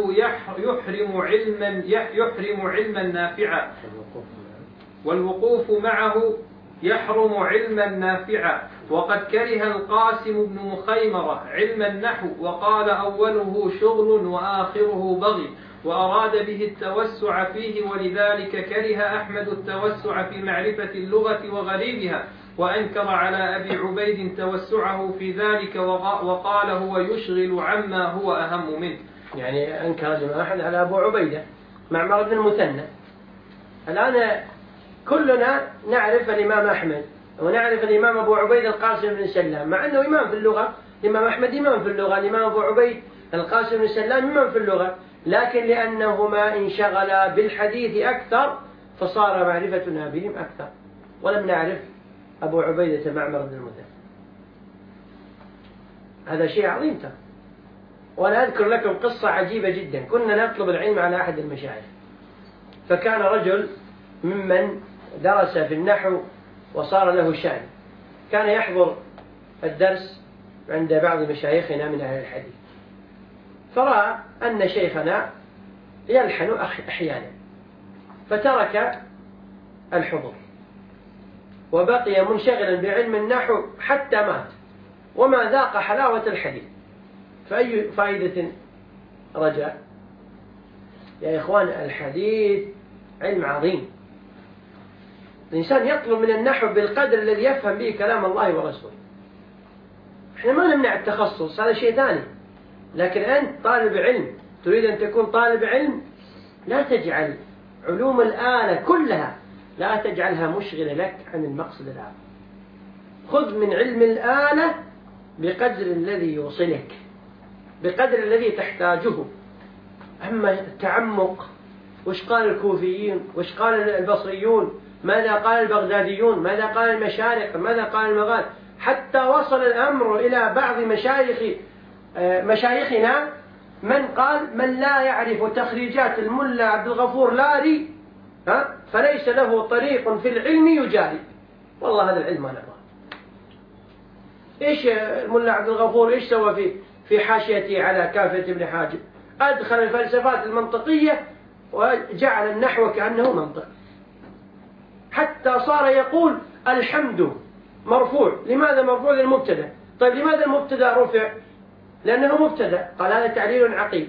يحرم علما نافعا. والوقوف معه يحرم علما نافعا. وقد كره القاسم بن مخيمرة علم النحو، وقال أوله شغل وآخره بغي، وأراد به التوسع فيه، ولذلك كره أحمد التوسع في معرفة اللغة وغريبها، وأنكر على أبي عبيد توسعه في ذلك، وقال هو يشغل عما هو أهم منه. يعني أنكر الإمام أحمد على أبو عبيدة معمر بن المثنى. الآن كلنا نعرف الإمام أحمد ونعرف الإمام أبو عبيد القاسم بن سلام، مع أنه إمام في اللغة. الإمام أحمد إمام في اللغة، الإمام أبو عبيد القاسم بن سلام إمام في اللغة، لكن لأنهما انشغلا بالحديث أكثر فصار معرفتنا بهم أكثر، ولم نعرف أبو عبيدة معمر بن المثنى. هذا شيء عظيم ترى. وأنا أذكر لكم قصة عجيبة جدا. كنا نطلب العلم على أحد المشايخ، فكان رجل ممن درس في النحو وصار له شأن، كان يحضر الدرس عند بعض مشايخنا من أهل الحديث، فرأى أن شيخنا يلحن أحيانا فترك الحضور وبقي منشغلا بعلم النحو حتى مات وما ذاق حلاوة الحديث. فأي فائدة رجع؟ يا إخوان الحديث علم عظيم. الإنسان يطلب من النحو بالقدر الذي يفهم به كلام الله ورسوله. احنا ما نمنع التخصص، هذا شيء ثاني، لكن أنت طالب علم تريد أن تكون طالب علم، لا تجعل علوم الآلة كلها لا تجعلها مشغلة لك عن المقصد العام. خذ من علم الآلة بقدر الذي يوصلك، بقدر الذي تحتاجه. أما التعمق، وش قال الكوفيين، وش قال البصريون، ماذا قال البغداديون، ماذا قال المشارق، ماذا قال المغارب، حتى وصل الأمر إلى بعض مشايخنا من قال من لا يعرف تخريجات الملا عبد الغفور لاري فليس له طريق في العلم يجاري. والله هذا العلم ما نبغاه. إيش الملا عبد الغفور إيش سوى في حاشيته على كافية ابن حاجب؟ أدخل الفلسفات المنطقية وجعل النحو كأنه منطق، حتى صار يقول الحمد مرفوع. لماذا مرفوع؟ للمبتدا. طيب لماذا المبتدا رفع؟ لأنه مبتدا، قال هذا تعليل عقيم.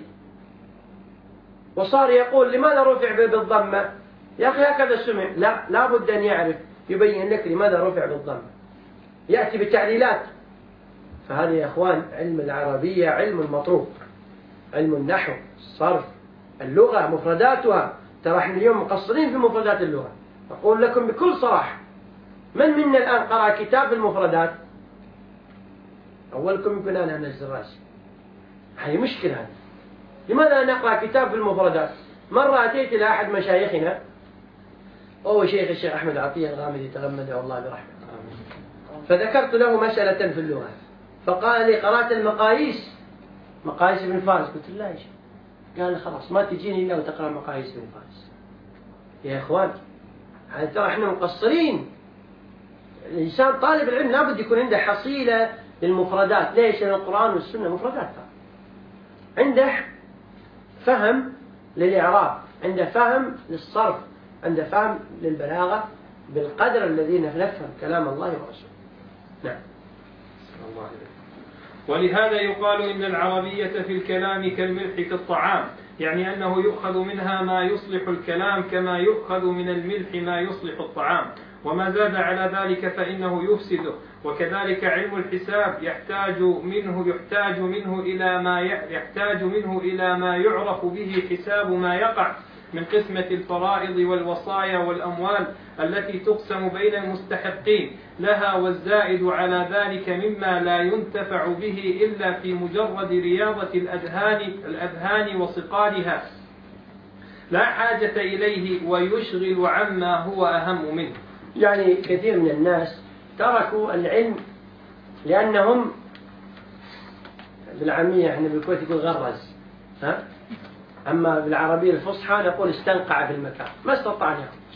وصار يقول لماذا رفع بالضمة؟ يا أخي هكذا سمع. لا بد أن يعرف، يبين لك لماذا رفع بالضمة، يأتي بالتعليلات. فهذا يا أخوان علم العربية علم مطروق، علم النحو، الصرف، اللغة، مفرداتها. ترى احنا اليوم مقصرين في مفردات اللغة. أقول لكم بكل صراحة، من منا الآن قرأ كتاب المفردات؟ أولكم يمكن أنا أنزل رأسي. هذه مشكلة هذه. لماذا نقرأ كتاب في المفردات؟ مرة أتيت إلى أحد مشايخنا وهو الشيخ أحمد عطية الغامدي تغمده الله برحمته، فذكرت له مسألة في اللغة، فقال لي قرأت المقاييس، مقاييس ابن فارس. قلت له لا يا شيخ. قال خلاص ما تجيني إلا وتقرأ مقاييس ابن فارس. يا إخوان هذا ترى إحنا مقصرين. الإنسان طالب العلم لابد يكون عنده حصيلة للمفردات. ليش؟ لأن القرآن والسنة مفردات، عنده فهم للإعراب، عنده فهم للصرف، عنده فهم للبلاغة بالقدر الذي نفهم كلام الله ورسوله. نعم. الله عليك. ولهذا يقال إن العربية في الكلام كالملح في الطعام، يعني أنه يؤخذ منها ما يصلح الكلام كما يؤخذ من الملح ما يصلح الطعام، وما زاد على ذلك فإنه يفسده. وكذلك علم الحساب يحتاج منه إلى ما يعرف به حساب ما يقع من قسمة الفرائض والوصايا والأموال التي تقسم بين المستحقين لها، والزائد على ذلك مما لا ينتفع به إلا في مجرد رياضة الأذهان وصقالها، لا حاجة إليه ويشغل عما هو أهم منه. يعني كثير من الناس تركوا العلم لأنهم بالعامية احنا بالكويت يقول غرز، أما بالعربية الفصحى نقول استنقع في المكان، ما استطاع أن يأخذ.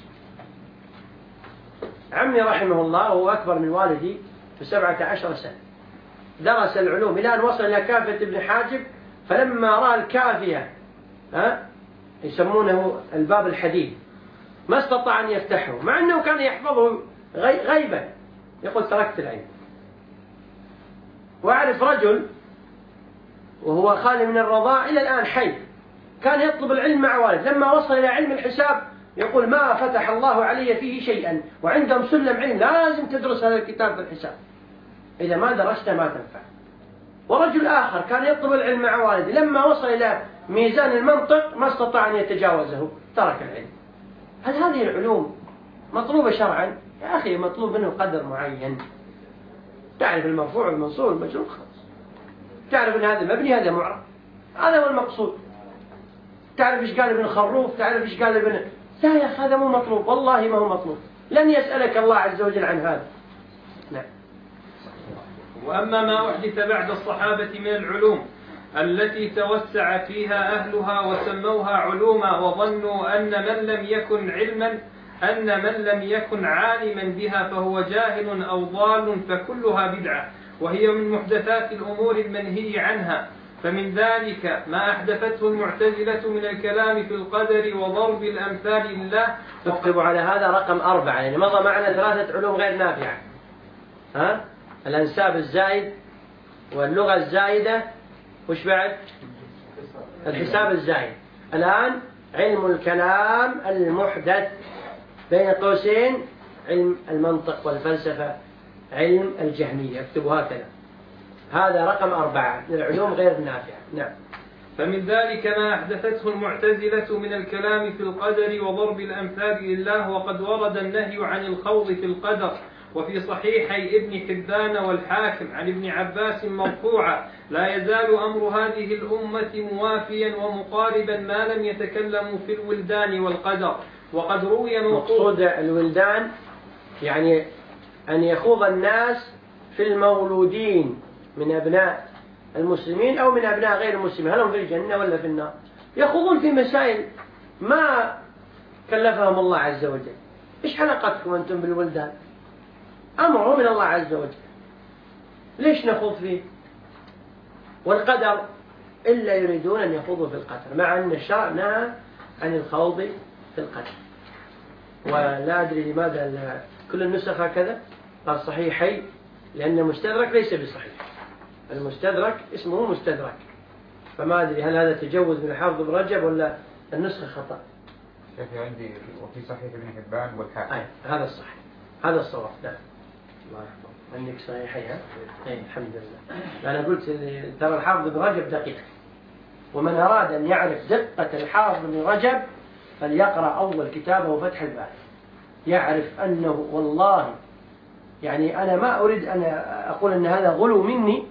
عمي رحمه الله وهو أكبر من والدي ب17 سنة، درس العلوم إلى أن وصل إلى كافية ابن حاجب، فلما رأى الكافية يسمونه الباب الحديد ما استطاع أن يفتحه، مع أنه كان يحفظه غيبا، يقول تركت العلم. وأعرف رجل وهو خالي من الرضاع إلى الآن حي، كان يطلب العلم مع والد، لما وصل إلى علم الحساب يقول ما فتح الله علي فيه شيئا، وعندهم سلم علم لازم تدرس هذا الكتاب في الحساب، إذا ما درست ما تنفع. ورجل آخر كان يطلب العلم مع والد، لما وصل إلى ميزان المنطق ما استطاع أن يتجاوزه، ترك العلم. هل هذه العلوم مطلوبة شرعا؟ يا أخي مطلوب منه قدر معين، تعرف المرفوع والمنصوب والمجرور خلاص، تعرف أن هذا مبني هذا معرب، هذا هو المقصود. تعرف إيش قال ابن خروف، تعرف إيش قال ابن، لا يا أخي هذا مو مطلوب، والله ما هو مطلوب، لن يسألك الله عز وجل عن هذا. نعم. وأما ما أحدث بعد الصحابة من العلوم التي توسع فيها أهلها وسموها علوما، وظنوا أن من لم يكن عالما بها فهو جاهل أو ضال، فكلها بدعة، وهي من محدثات الأمور المنهي عنها. فمن ذلك ما أحدثته المعتزلة من الكلام في القدر وضرب الأمثال لله. تكتب على هذا رقم 4، يعني مضى معنا 3 علوم غير نافعة، الأنساب الزائد واللغة الزائدة، وش بعد؟ الحساب الزائد. الآن علم الكلام المحدث، بين قوسين علم المنطق والفلسفة، علم الجهمية، اكتبوا هكذا، هذا رقم 4 من العلوم غير النافعة. نعم. فمن ذلك ما أحدثته المعتزلة من الكلام في القدر وضرب الأمثال لله، وقد ورد النهي عن الخوض في القدر، وفي صحيحي ابن حبان والحاكم عن ابن عباس مرفوعا: لا يزال أمر هذه الأمة موافيا ومقاربا ما لم يتكلموا في الولدان والقدر. وقد روي مقصود الولدان يعني أن يخوض الناس في المولودين من أبناء المسلمين أو من أبناء غير المسلمين، هل هم في الجنة ولا في النار، يخوضون في مسائل ما كلفهم الله عز وجل. إيش علاقتكم أنتم بالولدان؟ أمره من الله عز وجل، ليش نخوض فيه؟ والقدر إلا يريدون أن يخوضوا في القدر، مع أن الشرع نهى عن الخوض في القدر. ولا أدري لماذا كل النسخ هكذا قال صحيحي، لأن المستدرك ليس بصحيح، المستدرك اسمه مستدرك، فما أدري هل هذا تجوز من الحافظ ابن رجب ولا النسخة خطأ. شيخي عندي وفي صحيح ابن حبان والحاكم. هذا الصحيح، هذا الصواب. نعم. الله يحفظك. عندك صحيحين؟ الحمد لله. أنا قلت ترى الحافظ ابن رجب دقيق، ومن أراد أن يعرف دقة الحافظ ابن رجب فليقرأ أول كتابه فتح الباري، يعرف أنه والله يعني أنا ما أريد أن أقول أن هذا غلو مني،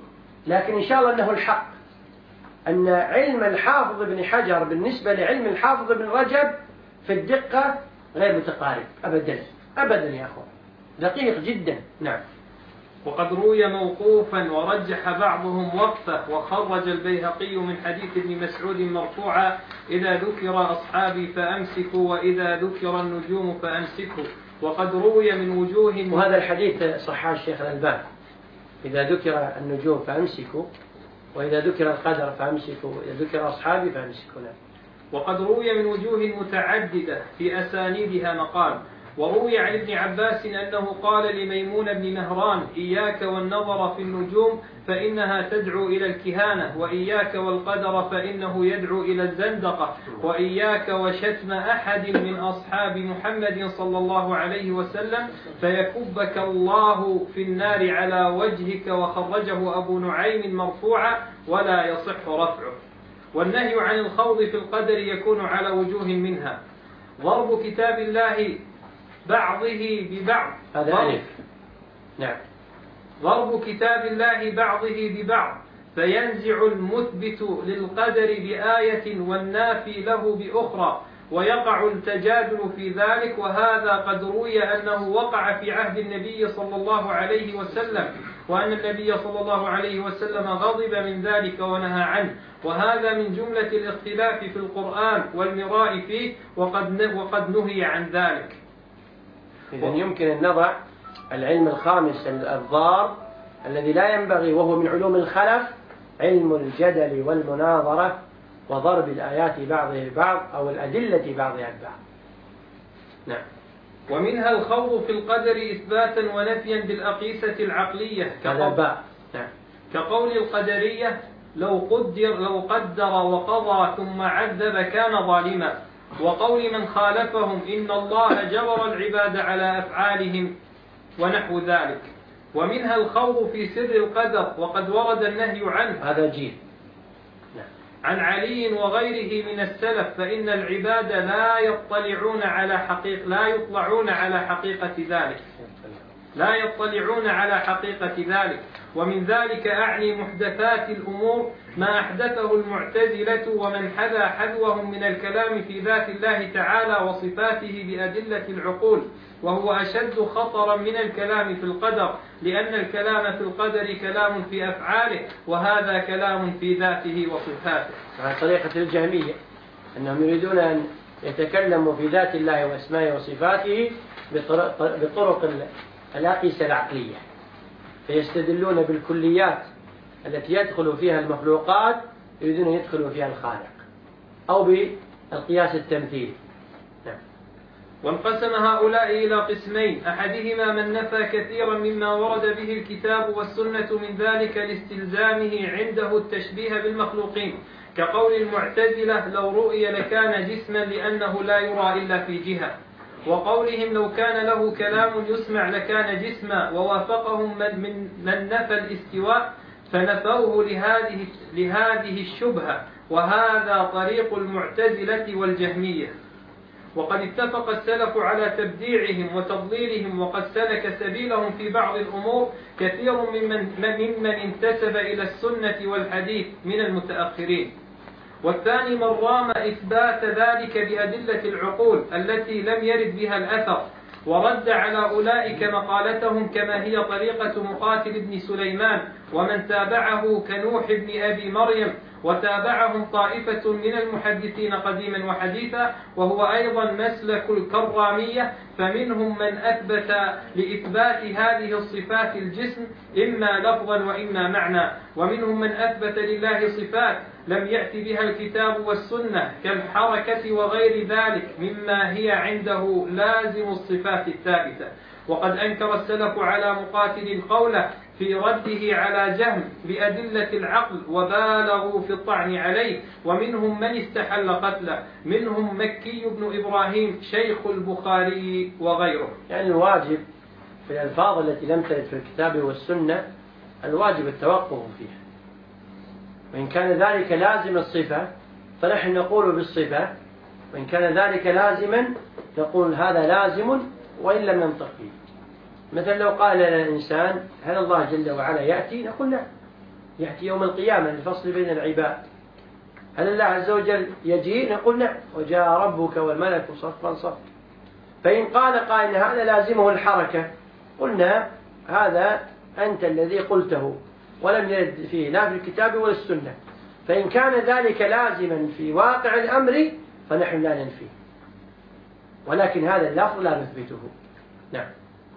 لكن إن شاء الله أنه الحق أن علم الحافظ ابن حجر بالنسبة لعلم الحافظ ابن رجب في الدقة غير متقارب أبدا أبدا يا أخوان، دقيق جدا. نعم. وقد روي موقوفا ورجح بعضهم وقفه، وخرج البيهقي من حديث ابن مسعود مرفوعا: إذا ذكر أصحابي فأمسكوا وإذا ذكر النجوم فأمسكوا. وقد روي من وجوه، وهذا الحديث صححه الشيخ الألباني: إذا ذكر النجوم فأمسكوا وإذا ذكر القدر فأمسكوا وإذا ذكر أصحابي فأمسكوا. وقد روي من وجوه متعددة في أسانيدها مقال. وروي عن ابن عباس أنه قال لميمون بن مهران: إياك والنظر في النجوم فإنها تدعو إلى الكهانة، وإياك والقدر فإنه يدعو إلى الزندقة، وإياك وشتم أحد من أصحاب محمد صلى الله عليه وسلم فيكبك الله في النار على وجهك. وخرجه أبو نعيم مرفوعا ولا يصح رفعه. والنهي عن الخوض في القدر يكون على وجوه منها: ضرب كتاب الله بعضه ببعض، هذا ألف. نعم. ضرب كتاب الله بعضه ببعض فينزع المثبت للقدر بآية والنافي له بأخرى، ويقع التجادل في ذلك. وهذا قد روي أنه وقع في عهد النبي صلى الله عليه وسلم، وأن النبي صلى الله عليه وسلم غضب من ذلك ونهى عنه. وهذا من جملة الاختلاف في القرآن والمراء فيه، وقد نهي عن ذلك. إذن يمكن أن نضع العلم الخامس الضار الذي لا ينبغي، وهو من علوم الخلف: علم الجدل والمناظرة وضرب الآيات بعضها ببعض أو الأدلة بعضها ببعض. نعم. ومنها الخوض في القدر إثباتا ونفيا بالأقيسة العقلية، كقول القدرية: لو قدر وقضى ثم عذب كان ظالما. وقول من خالفهم: إن الله جبر العباد على أفعالهم، ونحو ذلك. ومنها الخوض في سر القدر، وقد ورد النهي عنه. هذا جيد. عن علي وغيره من السلف: فإن العباد لا يطلعون على حقيقة ذلك. ومن ذلك أعني محدثات الأمور ما أحدثه المعتزلة ومن حذا حذوهم من الكلام في ذات الله تعالى وصفاته بأدلة العقول، وهو أشد خطرا من الكلام في القدر، لأن الكلام في القدر كلام في أفعاله، وهذا كلام في ذاته وصفاته. على طريقة الجهمية، أنهم يريدون أن يتكلموا في ذات الله وأسمائه وصفاته بطرق الأقيسة العقلية، فيستدلون بالكليات التي يدخل فيها المخلوقات، يريدون يدخلوا فيها الخالق، أو بالقياس التمثيلي. وانقسم هؤلاء إلى قسمين: أحدهما من نفى كثيرا مما ورد به الكتاب والسنة من ذلك لاستلزامه عنده التشبيه بالمخلوقين، كقول المعتزلة: لو رؤي لكان جسما لأنه لا يرى إلا في جهة. وقولهم: لو كان له كلام يسمع لكان جسما. ووافقهم من نفى الاستواء فنفوه لهذه الشبهة، وهذا طريق المعتزلة والجهمية. وقد اتفق السلف على تبديعهم وتضليلهم، وقد سلك سبيلهم في بعض الأمور كثير ممن انتسب إلى السنة والحديث من المتأخرين. والثاني من رام إثبات ذلك بأدلة العقول التي لم يرد بها الأثر، ورد على أولئك مقالتهم، كما هي طريقة مقاتل بن سليمان ومن تابعه كنوح بن أبي مريم، وتابعهم طائفة من المحدثين قديما وحديثا، وهو أيضا مسلك الكرامية. فمنهم من أثبت لإثبات هذه الصفات الجسم إما لفظا وإما معنى، ومنهم من أثبت لله صفات لم يأت بها الكتاب والسنة كالحركة وغير ذلك مما هي عنده لازم الصفات الثابتة. وقد أنكر السلف على مقاتل القول في رده على جهم بأدلة العقل، وبالغوا في الطعن عليه، ومنهم من استحل قتله، منهم مكي بن إبراهيم شيخ البخاري وغيره. يعني الواجب في الألفاظ التي لم ترد في الكتاب والسنة الواجب التوقف فيها، وإن كان ذلك لازم الصفة فنحن نقول بالصفة، وإن كان ذلك لازما نقول هذا لازم وإن لم ننطق فيه. مثل لو قال لنا الإنسان: هل الله جل وعلا يأتي؟ نقول نعم. يأتي يوم القيامة للفصل بين العباد. هل الله عز وجل يجيء؟ نقول نعم، وجاء ربك والملك صفا صفا. فإن قال قائل هذا لازمه الحركة، قلنا هذا أنت الذي قلته ولم يرد فيه لا في الكتاب ولا السنة. فإن كان ذلك لازما في واقع الأمر فنحن لا ننفيه، ولكن هذا اللفظ لا نثبته. نعم.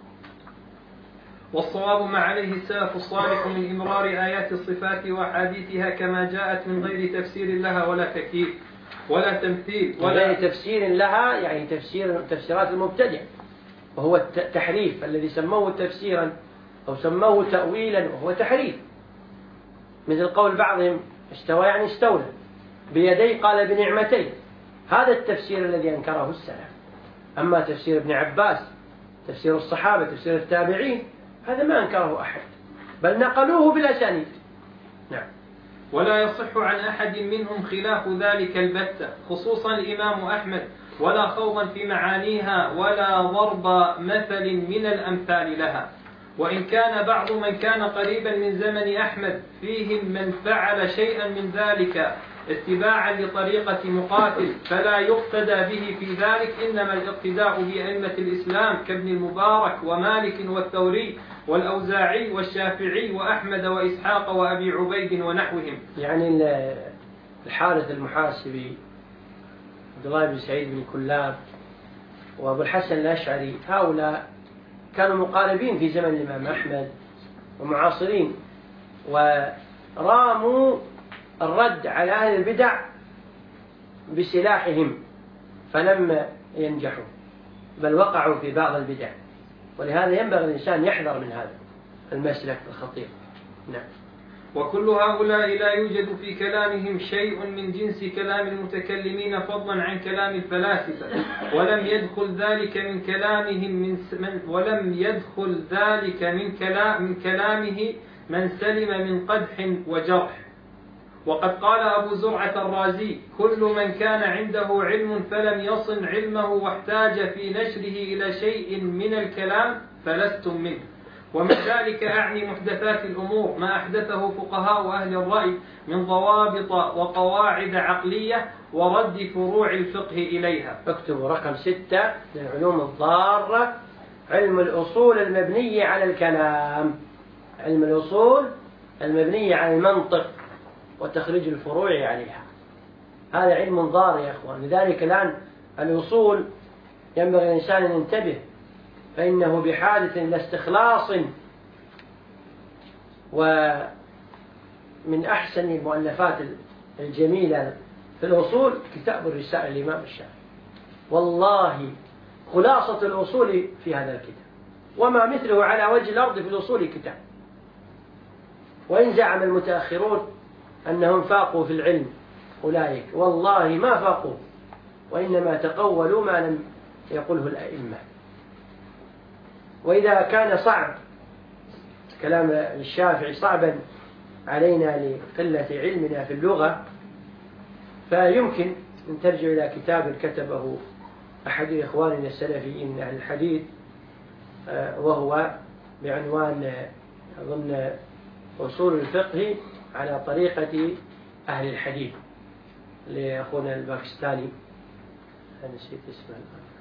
والصواب ما عليه السلف الصالح من إمرار آيات الصفات وأحاديثها كما جاءت من غير تفسير لها ولا تكييف ولا تمثيل ولا تفسير لها، يعني تفسيرات المبتدع، وهو التحريف الذي سموه تفسيرا أو سموه تأويلا، وهو تحريف. مثل قول بعضهم استوى يعني استولى، بيدي قال بنعمتين. هذا التفسير الذي أنكره السلف. أما تفسير ابن عباس، تفسير الصحابة، تفسير التابعين، هذا ما أنكره أحد، بل نقلوه بالأسانيد. نعم. ولا يصح عن أحد منهم خلاف ذلك البتة، خصوصا الإمام أحمد، ولا خوضا في معانيها ولا ضرب مثل من الأمثال لها. وإن كان بعض من كان قريبا من زمن أحمد فيهم من فعل شيئا من ذلك اتباعا لطريقة مقاتل فلا يقتدى به في ذلك، إنما الاقتداء بأئمة الإسلام كابن المبارك ومالك والثوري والأوزاعي والشافعي وأحمد وإسحاق وأبي عبيد ونحوهم. يعني الحارث المحاسبي، عبد الله بن سعيد بن كلاب، وأبو الحسن الأشعري، هؤلاء كانوا مقاربين في زمن الإمام أحمد ومعاصرين، وراموا الرد على أهل البدع بسلاحهم فلم ينجحوا، بل وقعوا في بعض البدع. ولهذا ينبغي الإنسان يحذر من هذا المسلك الخطير. نعم. وكل هؤلاء لا يوجد في كلامهم شيء من جنس كلام المتكلمين فضلا عن كلام الفلاسفة، ولم يدخل ذلك من كلامه من سلم من قدح وجرح. وقد قال أبو زرعة الرازي: كل من كان عنده علم فلم يصن علمه واحتاج في نشره إلى شيء من الكلام فلستم منه. ومن ذلك أعني محدثات الأمور ما أحدثه فقهاء أهل الرأي من ضوابط وقواعد عقلية ورد فروع الفقه إليها. اكتبوا رقم 6 للعلوم الضارة: علم الأصول المبنية على الكلام، علم الأصول المبنية على المنطق وتخريج الفروع عليها. هذا علم ضار يا أخوان. لذلك الآن الأصول ينبغي الإنسان أن ينتبه، فإنه بحاجة إلى استخلاص. ومن أحسن المؤلفات الجميلة في الأصول كتاب الرسالة للإمام الشافعي، والله خلاصة الأصول في هذا الكتاب، وما مثله على وجه الأرض في الأصول كتاب. وإن زعم المتأخرون أنهم فاقوا في العلم أولئك، والله ما فاقوا، وإنما تقولوا ما لم يقله الأئمة. وإذا كان صعب كلام الشافعي صعبا علينا لقلة علمنا في اللغة، فيمكن أن ترجع إلى كتاب كتبه أحد إخواننا السلفيين أهل الحديث، وهو بعنوان ضمن أصول الفقه على طريقة أهل الحديث، لأخونا الباكستاني نسيت اسمه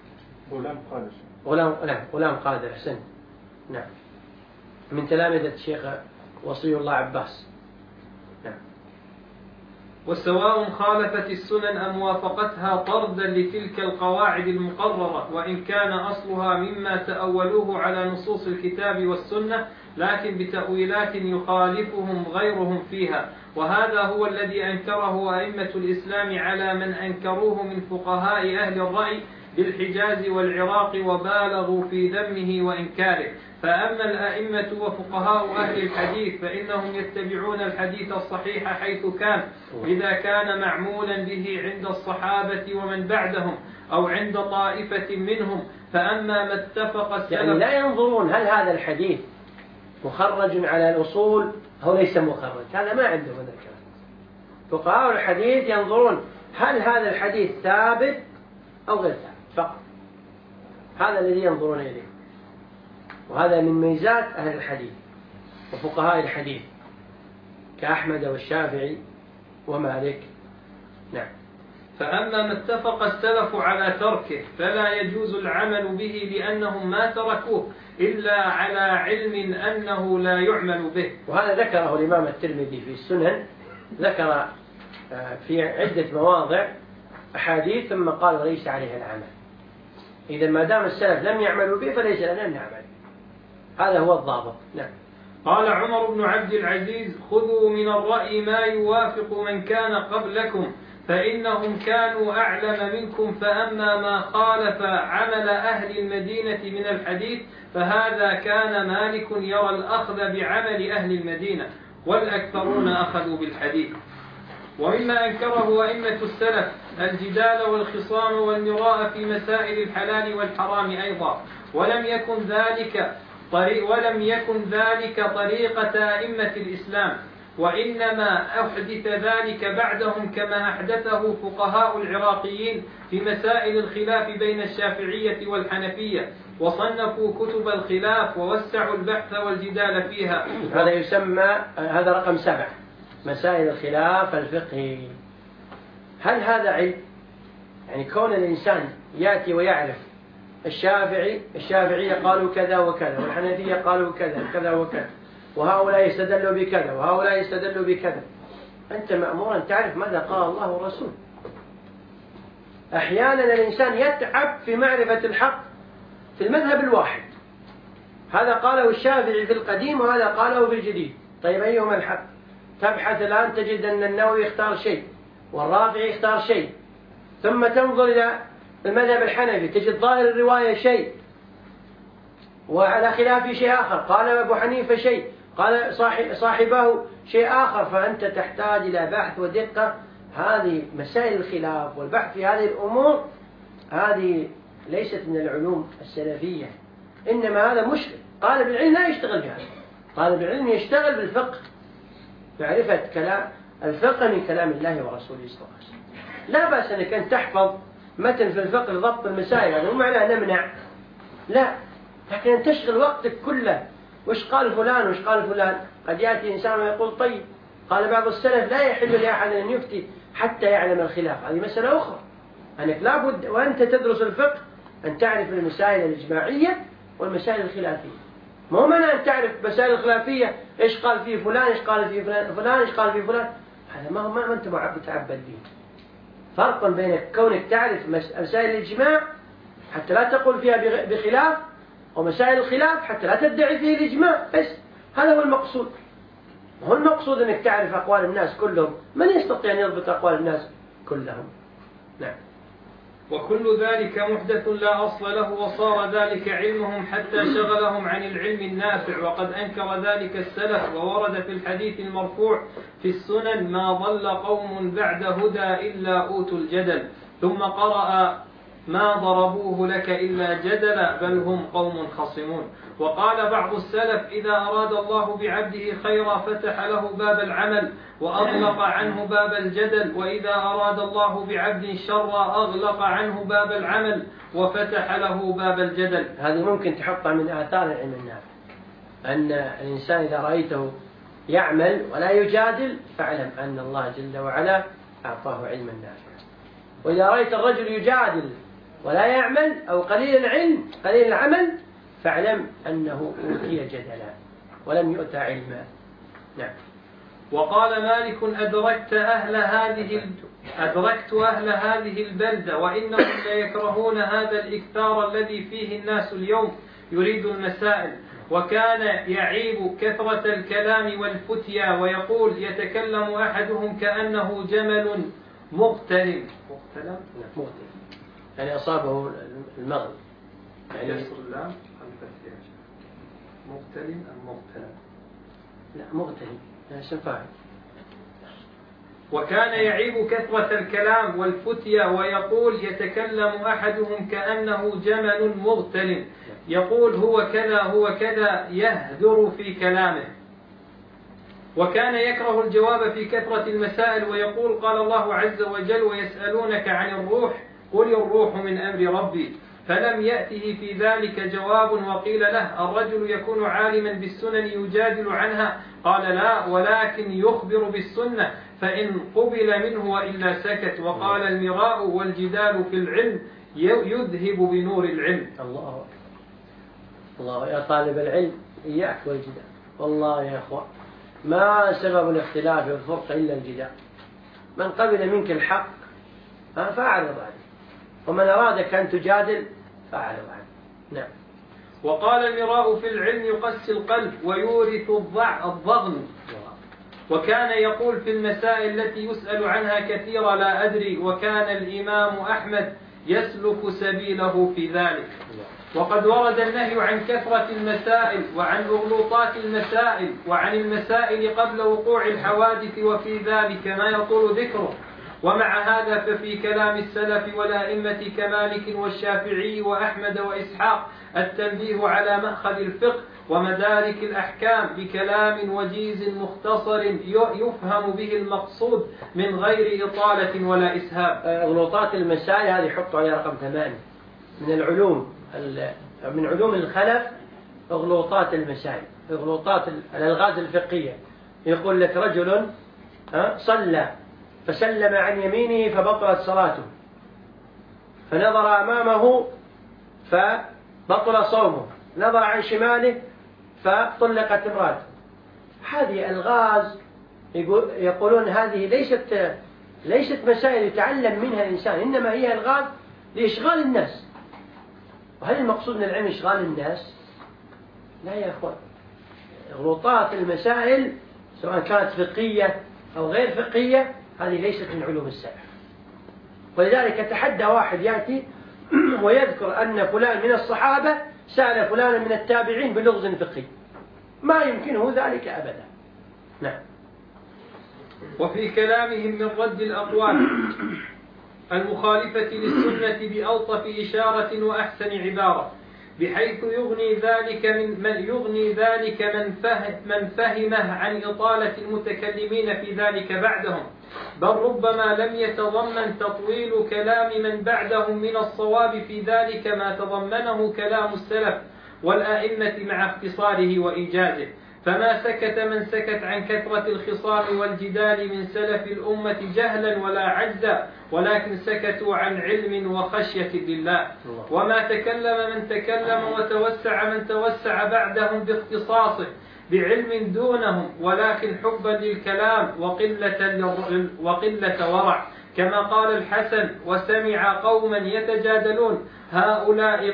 غلام قادر حسن. نعم، من تلامذة الشيخ وصي الله عباس. نعم. والسواء خالفت السنن أم وافقتها طردا لتلك القواعد المقررة، وإن كان أصلها مما تأولوه على نصوص الكتاب والسنة، لكن بتأويلات يخالفهم غيرهم فيها. وهذا هو الذي أنكره أئمة الإسلام على من أنكروه من فقهاء أهل الرأي بالحجاز والعراق، وبالغوا في ذمه وإنكاره. فأما الأئمة وفقهاء أهل الحديث فإنهم يتبعون الحديث الصحيح حيث كان، إذا كان معمولا به عند الصحابة ومن بعدهم أو عند طائفة منهم. فأما ما اتفق السلف، يعني لا ينظرون هل هذا الحديث مخرج على الأصول أو ليس مخرج، هذا ما عندهم هذا الكلام. فقهاء الحديث ينظرون هل هذا الحديث ثابت أو غير ثابت فقط، هذا الذي ينظرون إليه. وهذا من ميزات أهل الحديث وفقهاء الحديث، كأحمد والشافعي ومالك. نعم. فأما ما اتفق السلف على تركه فلا يجوز العمل به لأنهم ما تركوه إلا على علم أنه لا يعمل به. وهذا ذكره الإمام الترمذي في السنن، ذكر في عدة مواضع أحاديث ثم قال وليس عليها العمل. إذا ما دام السلف لم يعملوا به فليس لنا أن نعمل. هذا هو الضابط. نعم. قال عمر بن عبد العزيز: خذوا من الرأي ما يوافق من كان قبلكم فإنهم كانوا أعلم منكم، فأما ما خالف عمل أهل المدينة من الحديث فهذا كان مالك يرى الأخذ بعمل أهل المدينة، والأكثرون أخذوا بالحديث. ومما أنكره أئمة السلف الجدال والخصام والمراء في مسائل الحلال والحرام أيضا، ولم يكن ذلك طريقة أئمة الإسلام، وإنما أحدث ذلك بعدهم كما أحدثه فقهاء العراقيين في مسائل الخلاف بين الشافعية والحنفية، وصنفوا كتب الخلاف ووسعوا البحث والجدال فيها. هذا يسمى، هذا رقم 7، مسائل الخلاف الفقهي. هل هذا علم؟ يعني كون الإنسان يأتي ويعرف الشافعية قالوا كذا وكذا، والحنفية قالوا كذا وكذا، وهؤلاء يستدلوا بكذا وهؤلاء يستدلوا بكذا، أنت مأمور أن تعرف ماذا قال الله ورسوله. أحيانا الإنسان يتعب في معرفة الحق في المذهب الواحد، هذا قاله الشافعي في القديم وهذا قاله في الجديد، طيب أيهما الحق؟ تبحث الآن تجد أن النووي يختار شيء والرافعي يختار شيء، ثم تنظر إلى المذهب الحنفي تجد ظاهر الرواية شيء وعلى خلافه شيء آخر، قال أبو حنيفة شيء، قال صاحبه شيء آخر، فأنت تحتاج إلى بحث ودقة. هذه مسائل الخلاف والبحث في هذه الأمور هذه ليست من العلوم السلفية، إنما هذا مشكل. طالب العلم لا يشتغل بهذا، طالب العلم يشتغل بالفقه، معرفة كلام الفقه من كلام الله ورسوله صلى الله عليه وسلم. لا بأس أنك أن تحفظ متن في الفقه لضبط المسائل، هذا مو معناه نمنع، لا، لكن أن تشغل وقتك كله وش قال فلان وش قال فلان. قد يأتي إنسان ويقول طيب قال بعض السلف لا يحل لأحد أن يفتي حتى يعلم الخلاف، هذه مسألة أخرى، أنك لابد وأنت تدرس الفقه أن تعرف المسائل الإجماعية والمسائل الخلافية. مو معنى أن تعرف مسائل الخلافية إيش قال فيه فلان إيش قال فيه فلان إيش قال فيه فلان، هذا ما أنت متعبد به. فرق بين كونك تعرف مسائل الإجماع حتى لا تقول فيها بخلاف، ومسائل الخلاف حتى لا تدعي فيه الإجماع، بس هذا هو المقصود. هو المقصود أنك تعرف أقوال الناس كلهم، من يستطيع أن يضبط أقوال الناس كلهم. نعم. وكل ذلك محدث لا أصل له، وصار ذلك علمهم حتى شغلهم عن العلم النافع، وقد أنكر ذلك السلف. وورد في الحديث المرفوع في السنن: ما ضل قوم بعد هدى إلا أوتوا الجدل. ثم قرأ: ما ضربوه لك إلا جدلا بل هم قوم خصمون. وقال بعض السلف: إذا أراد الله بعبده خيرا فتح له باب العمل وأغلق عنه باب الجدل، وإذا أراد الله بعبد شرا أغلق عنه باب العمل وفتح له باب الجدل. هذه ممكن تحطها من آثار العلم النافع، أن الإنسان إذا رأيته يعمل ولا يجادل فاعلم أن الله جل وعلا أعطاه علما نافعا. وإذا رأيت الرجل يجادل ولا يعمل أو قليل العلم قليل العمل فاعلم أنه أوتي جدلا ولم يؤتى علما. نعم. وقال مالك: أدركت أهل هذه البلدة وإنهم ليكرهون هذا الإكثار الذي فيه الناس اليوم يريد المسائل. وكان يعيب كثرة الكلام والفتيا، ويقول: يتكلم أحدهم كأنه جمل مغتنم. يعني أصابه المغل، يعني يسر اللام الفتيا. مغتنم أم مغتنم؟ لا، مغتنم اسم فاعل. وكان يعيب كثرة الكلام والفتيا، ويقول: يتكلم أحدهم كأنه جمل مغتنم، يقول هو كذا هو كذا، يهدر في كلامه. وكان يكره الجواب في كثرة المسائل، ويقول: قال الله عز وجل: ويسألونك عن الروح قل الروح من أمر ربي. فلم يأته في ذلك جواب، وقيل له: الرجل يكون عالما بالسنن يجادل عنها؟ قال: لا، ولكن يخبر بالسنة، فإن قبل منه وإلا سكت. وقال: المراء والجدال في العلم يذهب بنور العلم. الله الله يا طالب العلم، إياك والجدال. والله يا أخوان ما سبب الاختلاف والفرق إلا الجدال. من قبل منك الحق فأعرض عنه، ومن أرادك أن تجادل فأعرض عنه. نعم. وقال: المراء في العلم يقسي القلب ويورث الضغن. وكان يقول في المسائل التي يسأل عنها كثيرا: لا أدري. وكان الإمام أحمد يسلك سبيله في ذلك. وقد ورد النهي عن كثرة المسائل وعن أغلوطات المسائل وعن المسائل قبل وقوع الحوادث، وفي ذلك ما يطول ذكره. ومع هذا ففي كلام السلف والأئمة كمالك والشافعي وأحمد وإسحاق التنبيه على مأخذ الفقه ومدارك الأحكام بكلام وجيز مختصر يفهم به المقصود من غير إطالة ولا إسهاب. أغلوطات المسائل هذه حطوا على رقم 8 من العلوم، من علوم الخلف. أغلوطات المسائل، أغلوطات الألغاز الفقهية. يقول لك رجل صلى فسلم عن يمينه فبطلت صلاته، فنظر أمامه فبطل صومه، نظر عن شماله فطلقت امراته. هذه ألغاز يقولون هذه ليست مسائل يتعلم منها الإنسان، إنما هي ألغاز لإشغال الناس. وهل المقصود من العلم إشغال الناس؟ لا يا أخوان. غلطات المسائل سواء كانت فقهية أو غير فقهية هذه ليست من علوم السلف. ولذلك تحدى واحد يأتي ويذكر أن فلان من الصحابة سأل فلانا من التابعين بلغز فقهي، ما يمكنه ذلك أبدا. نعم. وفي كلامهم من رد الأقوال المخالفة للسنة بألطف إشارة وأحسن عبارة، بحيث يغني ذلك من فهمه عن إطالة المتكلمين في ذلك بعدهم، بل ربما لم يتضمن تطويل كلام من بعدهم من الصواب في ذلك ما تضمنه كلام السلف والآئمة مع اختصاره وإيجازه. فما سكت من سكت عن كثرة الخصام والجدال من سلف الأمة جهلا ولا عجزا، ولكن سكتوا عن علم وخشية لله. وما تكلم من تكلم وتوسع من توسع بعدهم باختصاصه بعلم دونهم، ولكن حبا للكلام وقلة ورع، كما قال الحسن: وسمع قوما يتجادلون هؤلاء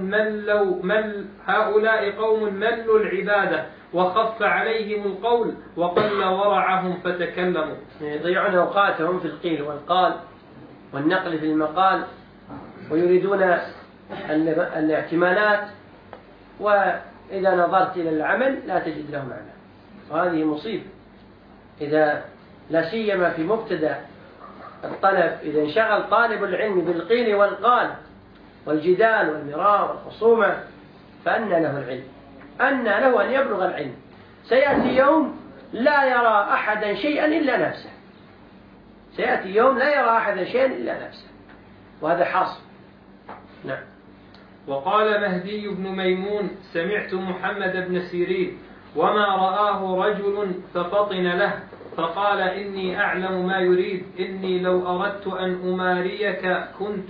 قوم ملوا العبادة وخف عليهم القول وقل ورعهم فتكلموا. يضيعون أوقاتهم في القيل والقال والنقل في المقال، ويريدون الاحتمالات، وإذا نظرت إلى العمل لا تجد له معنى. وهذه مصيبة، إذا لا سيما في مبتدأ الطلب، إذا انشغل طالب العلم بالقيل والقال والجدال والمراء والخصومة فأنى له العلم، أنى له أن يبلغ العلم. سيأتي يوم لا يرى أحدا شيئا إلا نفسه، سيأتي يوم لا يرى أحدا شيئا إلا نفسه، وهذا حاصل. نعم. وقال مهدي بن ميمون: سمعت محمد بن سيرين وما رآه رجل ففطن له فقال: إني أعلم ما يريد، إني لو أردت أن أماريك كنت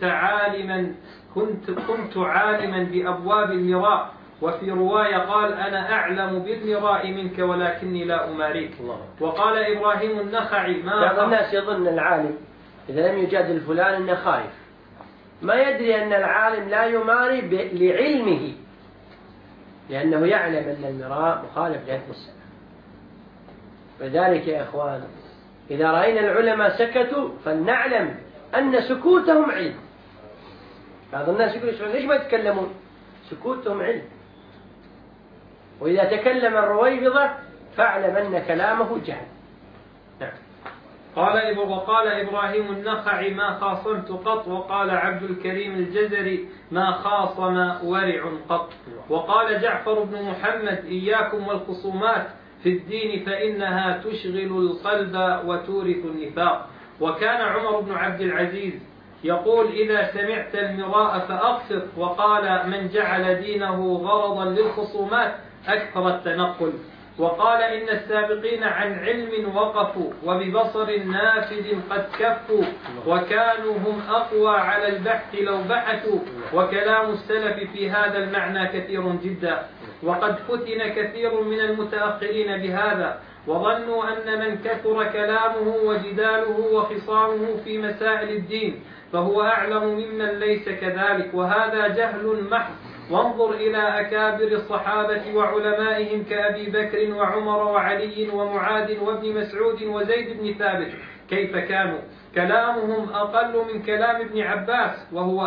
عالما بأبواب المراء. وفي رواية قال: أنا أعلم بالمراء منك ولكني لا أماريك. وقال إبراهيم النخعي: بعض الناس يظن العالم إذا لم يجادل فلان إنه خايف، ما يدري أن العالم لا يماري لعلمه، لأنه يعلم أن المراء مخالف لهدي السلف. لذلك يا إخوان إذا رأينا العلماء سكتوا فلنعلم أن سكوتهم علم. بعض الناس يقول: ليش ما يتكلمون؟ سكوتهم علم. وإذا تكلم الرويبضة فاعلم أن كلامه جهل. نعم. وقال إبراهيم النخعي: ما خاصمت قط. وقال عبد الكريم الجزري: ما خاصم ورع قط. وقال جعفر بن محمد: إياكم والخصومات في الدين فإنها تشغل القلب وتورث النفاق. وكان عمر بن عبد العزيز يقول: إذا سمعت المراء فأقصر، وقال: من جعل دينه غرضا للخصومات أكثر التنقل. وقال: إن السابقين عن علم وقفوا، وببصر نافذ قد كفوا، وكانوا هم أقوى على البحث لو بحثوا. وكلام السلف في هذا المعنى كثير جدا، وقد فتن كثير من المتأخرين بهذا، وظنوا أن من كثر كلامه وجداله وخصامه في مسائل الدين فهو أعلم ممن ليس كذلك، وهذا جهل محض. وانظر إلى أكابر الصحابة وعلمائهم كأبي بكر وعمر وعلي ومعاذ وابن مسعود وزيد بن ثابت، كيف كانوا كلامهم أقل من كلام ابن عباس وهم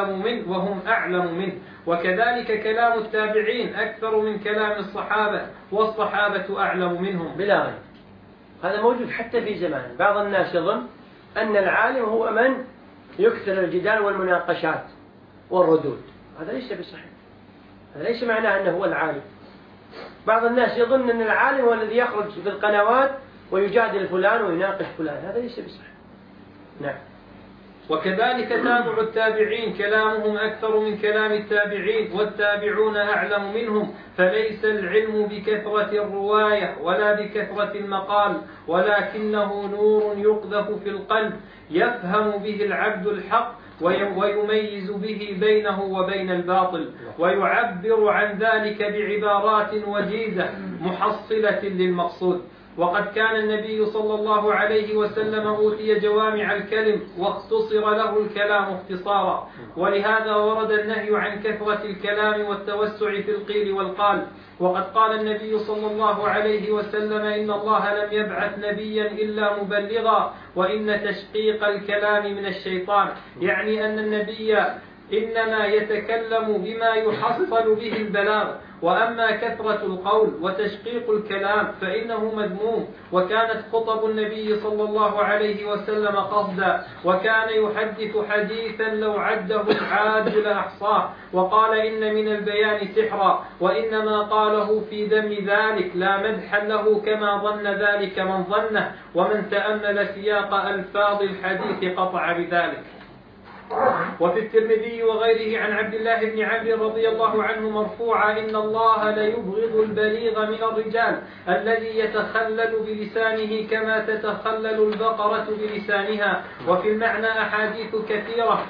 أعلم منه. وكذلك كلام التابعين أكثر من كلام الصحابة، والصحابة أعلم منهم بلا غير. هذا موجود حتى في زمان. بعض الناس يظن أن العالم هو من يكثر الجدال والمناقشات والردود، هذا ليس بصحيح. هذا ليس معناه أنه هو العالم. بعض الناس يظن أن العالم هو الذي يخرج في القنوات ويجادل فلان ويناقش فلان، هذا ليس بصحيح. نعم. وكذلك تابع التابعين كلامهم أكثر من كلام التابعين، والتابعون أعلم منهم. فليس العلم بكثرة الرواية ولا بكثرة المقال، ولكنه نور يقذف في القلب يفهم به العبد الحق ويميز به بينه وبين الباطل، ويعبر عن ذلك بعبارات وجيزة محصلة للمقصود. وقد كان النبي صلى الله عليه وسلم أوتي جوامع الكلم واختصر له الكلام اختصارا، ولهذا ورد النهي عن كثرة الكلام والتوسع في القيل والقال. وقد قال النبي صلى الله عليه وسلم: إن الله لم يبعث نبيا إلا مبلغا، وإن تشقيق الكلام من الشيطان، يعني أن النبي إنما يتكلم بما يحصل به البلاغ، وأما كثرة القول وتشقيق الكلام فإنه مذموم. وكانت خطب النبي صلى الله عليه وسلم قصدا، وكان يحدث حديثا لو عده العاد لأحصاه، وقال: إن من البيان سحرا، وإنما قاله في دم ذلك لا مدحا له، كما ظن ذلك من ظنه، ومن تأمل سياق ألفاظ الحديث قطع بذلك. وفي الترمذي وغيره عن عبد الله بن عمرو رضي الله عنه مرفوعا: إن الله ليبغض البليغ من الرجال الذي يتخلل بلسانه كما تتخلل البقرة بلسانها. وفي المعنى أحاديث كثيرة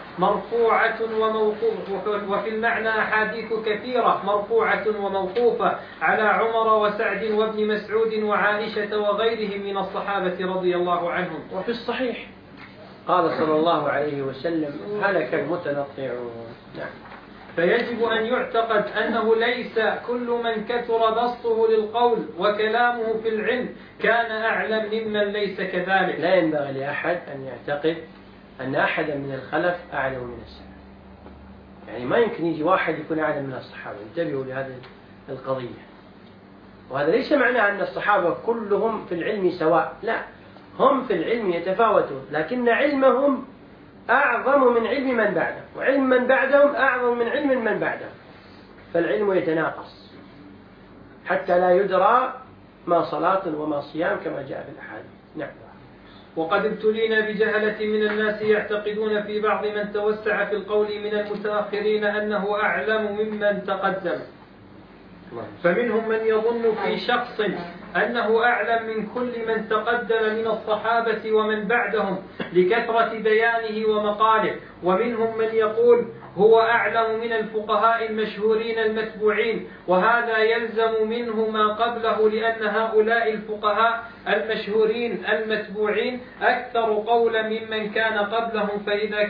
مرفوعة وموقوفة على عمر وسعد وابن مسعود وعائشة وغيرهم من الصحابة رضي الله عنهم. وفي الصحيح قال صلى الله عليه وسلم: هلك المتنطعون. نعم. فيجب أن يعتقد أنه ليس كل من كثر بسطه للقول وكلامه في العلم كان أعلم ممن ليس كذلك. لا ينبغي لأحد أن يعتقد أن أحدا من الخلف أعلم من السلف. يعني ما يمكن يجي واحد يكون أعلم من الصحابة. انتبهوا لهذه القضية. وهذا ليس معناه أن الصحابة كلهم في العلم سواء، لا، هم في العلم يتفاوتون، لكن علمهم أعظم من علم من بعدهم، وعلم من بعدهم أعظم من علم من بعدهم، فالعلم يتناقص حتى لا يدرى ما صلاة وما صيام كما جاء في الأحاديث. نعم. وقد ابتلينا بجهلة من الناس يعتقدون في بعض من توسع في القول من المتأخرين أنه أعلم ممن تقدم، فمنهم من يظن في شخص أنه أعلم من كل من تقدم من الصحابة ومن بعدهم لكثرة بيانه ومقاله، ومنهم من يقول هو أعلم من الفقهاء المشهورين المتبوعين، وهذا يلزم منه ما قبله، لأن هؤلاء الفقهاء المشهورين المتبوعين أكثر قولا ممن كان قبلهم، فإذا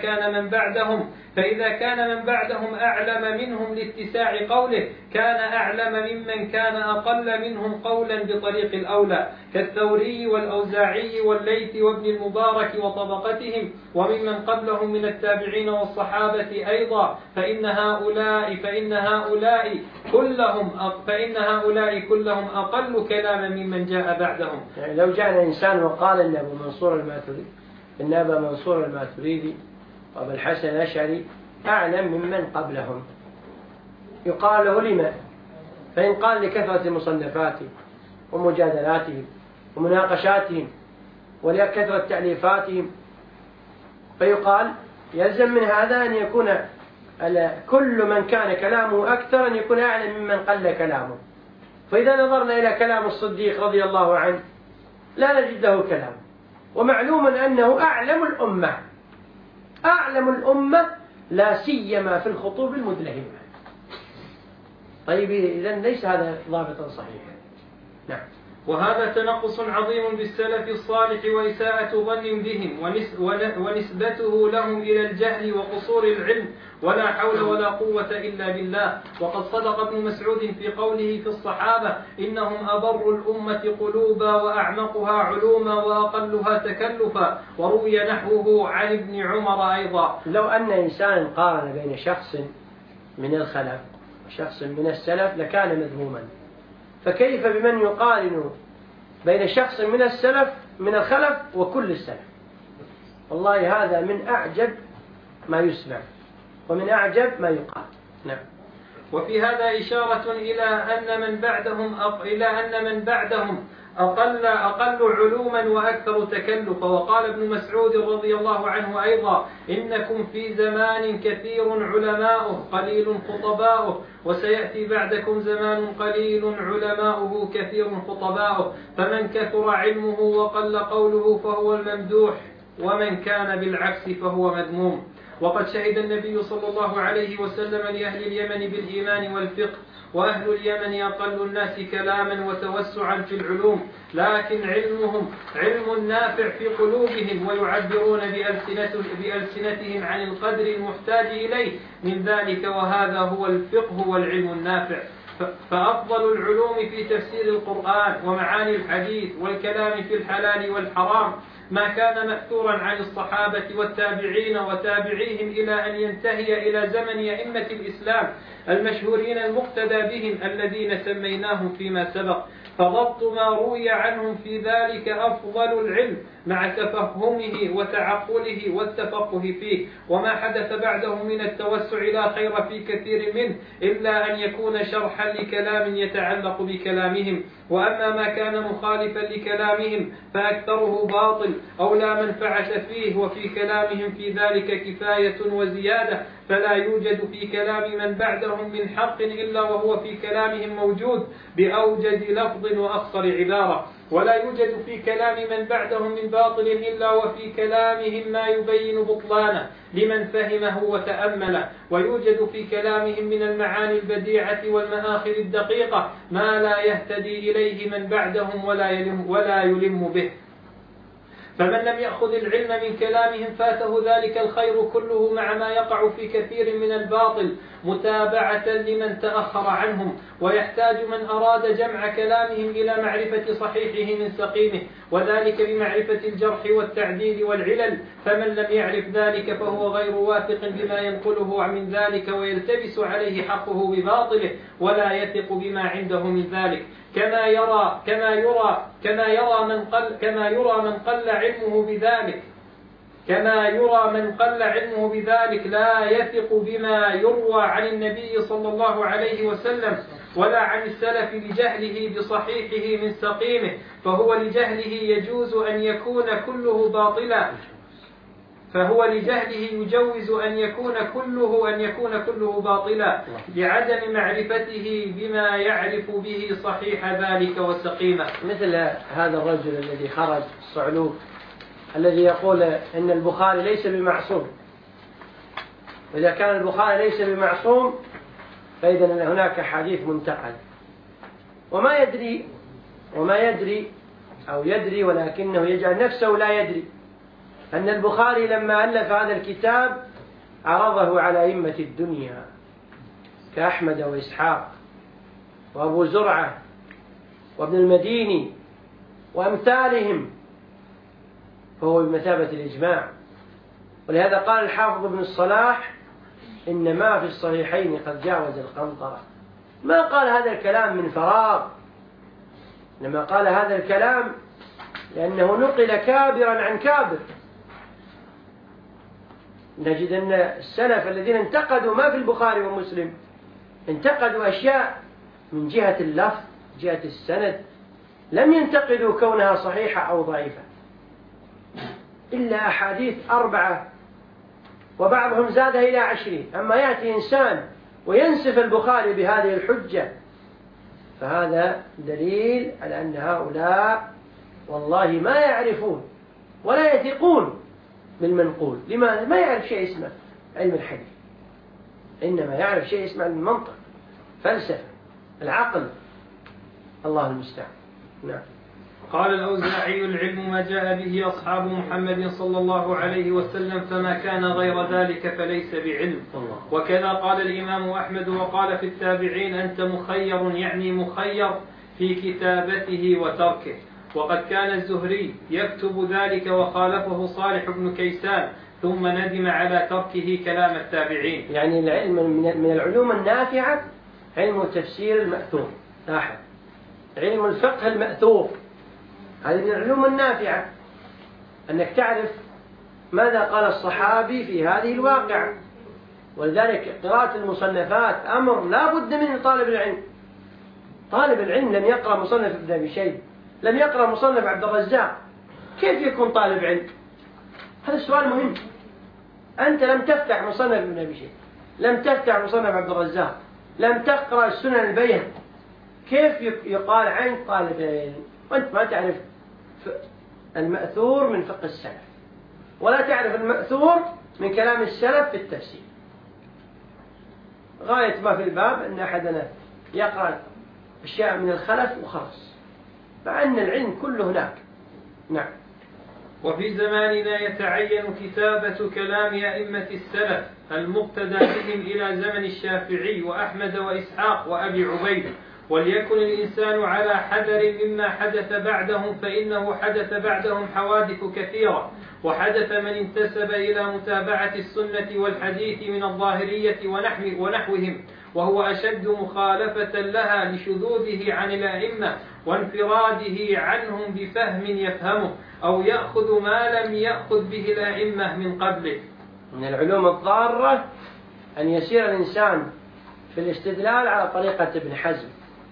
كان من بعدهم أعلم منهم لاتساع قوله كان أعلم ممن كان أقل منهم قولا بطريق الأولى، كالثوري والأوزاعي والليث وابن المبارك وطبقتهم، وممن قبلهم من التابعين والصحابة أيضا، فإن هؤلاء كلهم أقل كلاما ممن جاء بعدهم. يعني لو جاءنا إنسان وقال إن أبا منصور الماتريدي وأبا الحسن الأشعري أعلم ممن قبلهم، يقال له لما؟ فإن قال لكثرة مصنفاتهم ومجادلاتهم ومناقشاتهم ولكثرة تأليفاتهم، فيقال يلزم من هذا أن يكون كل من كان كلامه أكثر أن يكون أعلم ممن قل كلامه. فإذا نظرنا إلى كلام الصديق رضي الله عنه لا نجد له كلام، ومعلوم أنه أعلم الأمة لا سيما في الخطوب المدلهمة. طيب إذن ليس هذا ضابطا صحيحا. نعم. وهذا تنقص عظيم بالسلف الصالح وإساءة ظن بهم ونسبته لهم إلى الجهل وقصور العلم، ولا حول ولا قوة إلا بالله. وقد صدق ابن مسعود في قوله في الصحابة: إنهم أبر الأمة قلوبا وأعمقها علوما وأقلها تكلفا. وروي نحوه عن ابن عمر أيضا. لو أن إنسان قارن بين شخص من الخلف وشخص من السلف لكان مذموما، فكيف بمن يقارن بين شخص من الخلف وكل السلف؟ والله هذا من أعجب ما يسمع ومن أعجب ما يقال. نعم. وفي هذا إشارة إلى أن من بعدهم أقل علوما وأكثر تكلفا. وقال ابن مسعود رضي الله عنه أيضا: إنكم في زمان كثير علماؤه قليل خطباؤه، وسيأتي بعدكم زمان قليل علماؤه كثير خطباؤه، فمن كثر علمه وقل قوله فهو الممدوح، ومن كان بالعكس فهو مذموم. وقد شهد النبي صلى الله عليه وسلم لأهل اليمن بالإيمان والفقه، وأهل اليمن أقل الناس كلاما وتوسعا في العلوم، لكن علمهم علم نافع في قلوبهم، ويعبرون بألسنتهم عن القدر المحتاج إليه من ذلك، وهذا هو الفقه والعلم النافع. فأفضل العلوم في تفسير القرآن ومعاني الحديث والكلام في الحلال والحرام ما كان مأثورا عن الصحابة والتابعين وتابعيهم إلى أن ينتهي إلى زمن أئمة الإسلام المشهورين المقتدى بهم الذين سميناهم فيما سبق. فضبط ما روي عنهم في ذلك أفضل العلم مع تفهمه وتعقله والتفقه فيه، وما حدث بعده من التوسع لا خير في كثير منه إلا أن يكون شرحا لكلام يتعلق بكلامهم. وأما ما كان مخالفا لكلامهم فأكثره باطل أو لا منفعة فيه، وفي كلامهم في ذلك كفاية وزيادة، فلا يوجد في كلام من بعدهم من حق إلا وهو في كلامهم موجود بأوجد لفظ وأخصر عبارة، ولا يوجد في كلام من بعدهم من باطل إلا وفي كلامهم ما يبين بطلانه لمن فهمه وتأمله، ويوجد في كلامهم من المعاني البديعة والمآخر الدقيقة ما لا يهتدي إليه من بعدهم ولا يلم به. فمن لم يأخذ العلم من كلامهم فاته ذلك الخير كله مع ما يقع في كثير من الباطل متابعة لمن تأخر عنهم. ويحتاج من أراد جمع كلامهم إلى معرفة صحيحه من سقيمه، وذلك بمعرفة الجرح والتعديل والعلل. فمن لم يعرف ذلك فهو غير واثق بما ينقله من ذلك، ويلتبس عليه حقه بباطله ولا يثق بما عنده من ذلك. كما يرى من قل علمه بذلك لا يثق بما يروى عن النبي صلى الله عليه وسلم ولا عن السلف لجهله بصحيحه من سقيمه، فهو لجهله يجوز أن يكون كله باطلا، فهو لجهله يجوز أن يكون كله باطلا لعدم معرفته بما يعرف به صحيح ذلك وسقيمه. مثل هذا الرجل الذي خرج الصعلوك الذي يقول إن البخاري ليس بمعصوم، وإذا كان البخاري ليس بمعصوم فإذا أن هناك حديث منتقد، وما يدري أو يدري ولكنه يجعل نفسه لا يدري أن البخاري لما ألف هذا الكتاب عرضه على أئمة الدنيا كأحمد وإسحاق وأبو زرعة وابن المديني وأمثالهم، فهو بمثابة الإجماع. ولهذا قال الحافظ ابن الصلاح: إن ما في الصحيحين قد جاوز القنطرة. ما قال هذا الكلام من فراغ، لما قال هذا الكلام لأنه نقل كابرا عن كابر. نجد أن السلف الذين انتقدوا ما في البخاري ومسلم انتقدوا أشياء من جهة اللفظ، جهة السند، لم ينتقدوا كونها صحيحة أو ضعيفة، إلا أحاديث 4 وبعضهم زادها إلى 20. أما يأتي إنسان وينسف البخاري بهذه الحجة فهذا دليل على أن هؤلاء والله ما يعرفون ولا يثقون بالمنقول. لماذا؟ ما يعرف شيء اسمه علم الحديث، إنما يعرف شيء اسمه المنطق، فلسفة، العقل. الله المستعان. نعم. قال الأوزاعي: العلم ما جاء به أصحاب محمد صلى الله عليه وسلم، فما كان غير ذلك فليس بعلم. وكذا قال الإمام أحمد وقال في التابعين: أنت مخير، يعني مخير في كتابته وتركه. وقد كان الزهري يكتب ذلك وخالفه صالح بن كيسان، ثم ندم على تركه كلام التابعين. يعني العلم من العلوم النافعة علم تفسير المأثور. لاحظ، علم الفقه المأثور هذه من العلوم النافعة، أنك تعرف ماذا قال الصحابي في هذه الواقعة. ولذلك قراءة المصنفات أمر لا بد منه طالب العلم. طالب العلم لم يقرأ مصنف ابن أبي شيبة، لم يقرأ مصنف عبد الرزاق، كيف يكون طالب علم؟ هذا السؤال مهم. أنت لم تفتح مصنف ابن أبي شيبة، لم تفتح مصنف عبد الرزاق، لم تقرأ السنن البيهقي، كيف يقال عنك طالب علم وأنت ما تعرف المأثور من فقه السلف، ولا تعرف المأثور من كلام السلف في التفسير؟ غاية ما في الباب أن أحدنا يقرأ أشياء من الخلف وخلص، مع أن العلم كله هناك. نعم. وفي زماننا يتعين كتابة كلام أئمة السلف المقتدى بهم إلى زمن الشافعي وأحمد وإسحاق وأبي عبيد، وليكن الإنسان على حذر مما حدث بعدهم، فإنه حدث بعدهم حوادث كثيرة، وحدث من انتسب إلى متابعة السنة والحديث من الظاهرية ونحوهم، وهو أشد مخالفة لها لشذوذه عن الأئمة وانفراده عنهم بفهم يفهمه أو يأخذ ما لم يأخذ به الأئمة من قبله. من العلوم الضارة أن يسير الإنسان في الاستدلال على طريقة ابن حزم،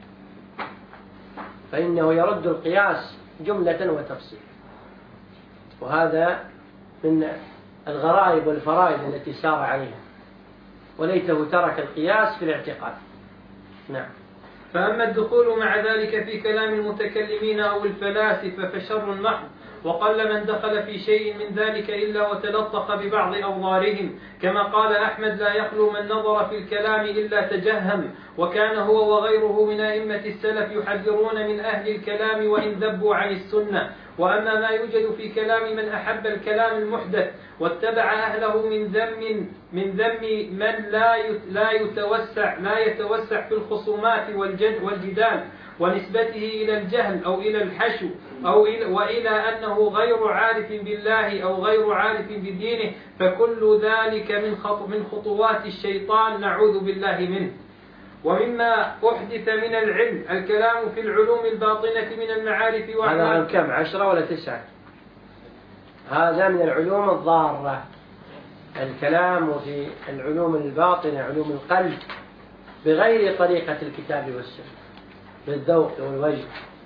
فإنه يرد القياس جملة وتفصيلا، وهذا من الغرائب والفرائض التي سار عليها، وليته ترك القياس في الاعتقاد. نعم. فأما الدخول مع ذلك في كلام المتكلمين أو الفلاسفة فشر محض، وقل من دخل في شيء من ذلك إلا وتلطخ ببعض أوضارهم، كما قال أحمد: لا يخلو من نظر في الكلام إلا تجهم. وكان هو وغيره من أئمة السلف يحذرون من أهل الكلام وإن ذبوا عن السنة. وأما ما يوجد في كلام من أحب الكلام المحدث واتبع أهله من ذم من لا يتوسع في الخصومات والجدال، ونسبته إلى الجهل أو إلى الحشو وإلى أنه غير عارف بالله أو غير عارف بدينه، فكل ذلك من خطوات الشيطان، نعوذ بالله منه. ومما أحدث من العلم الكلام في العلوم الباطنة من المعارف هذا كم 10 ولا 9؟ هذا من العلوم الضارة، الكلام في العلوم الباطنة، علوم القلب، بغير طريقة الكتاب والسنة، بالذوق والوجه،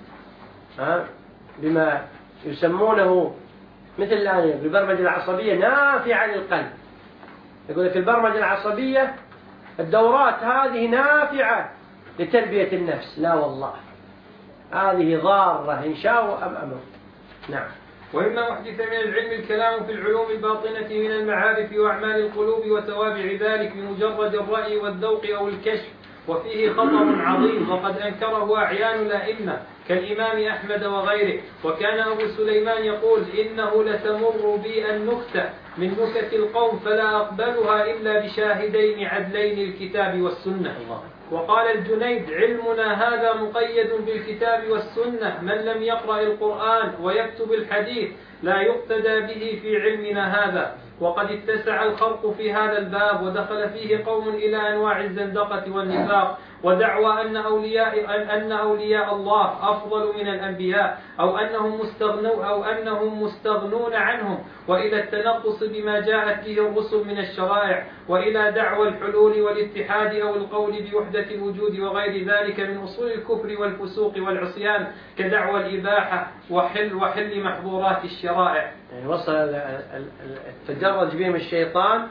بما يسمونه مثل الآن بالبرمجة العصبية نافعة للقلب. يقول لك البرمجة العصبية الدورات هذه نافعة لتربية النفس. لا والله، هذه ضارة إن شاء أم أمر. نعم. وإما أحدث من العلم الكلام في العلوم الباطنة من المعارف وأعمال القلوب وتوابع ذلك بمجرد الرأي والذوق أو الكشف، وفيه خطر عظيم، وقد أنكره أعيان الأئمة كالإمام أحمد وغيره. وكان أبو سليمان يقول: إنه لتمر بي النكتة من نكت القوم فلا أقبلها إلا بشاهدين عدلين الكتاب والسنة. وقال الجنيد: علمنا هذا مقيد بالكتاب والسنة، من لم يقرأ القرآن ويكتب الحديث لا يقتدى به في علمنا هذا. وقد اتسع الخرق في هذا الباب، ودخل فيه قوم إلى أنواع الزندقة والنفاق، ودعوى أن أولياء الله أفضل من الأنبياء، أو أنهم مستغنون عنهم، وإلى التنقص بما جاءت به الرسل من الشرائع، وإلى دعوى الحلول والاتحاد أو القول بوحدة الوجود وغير ذلك من أصول الكفر والفسوق والعصيان، كدعوى الإباحة وحل محظورات الشرائع. يعني وصل التجرد بهم الشيطان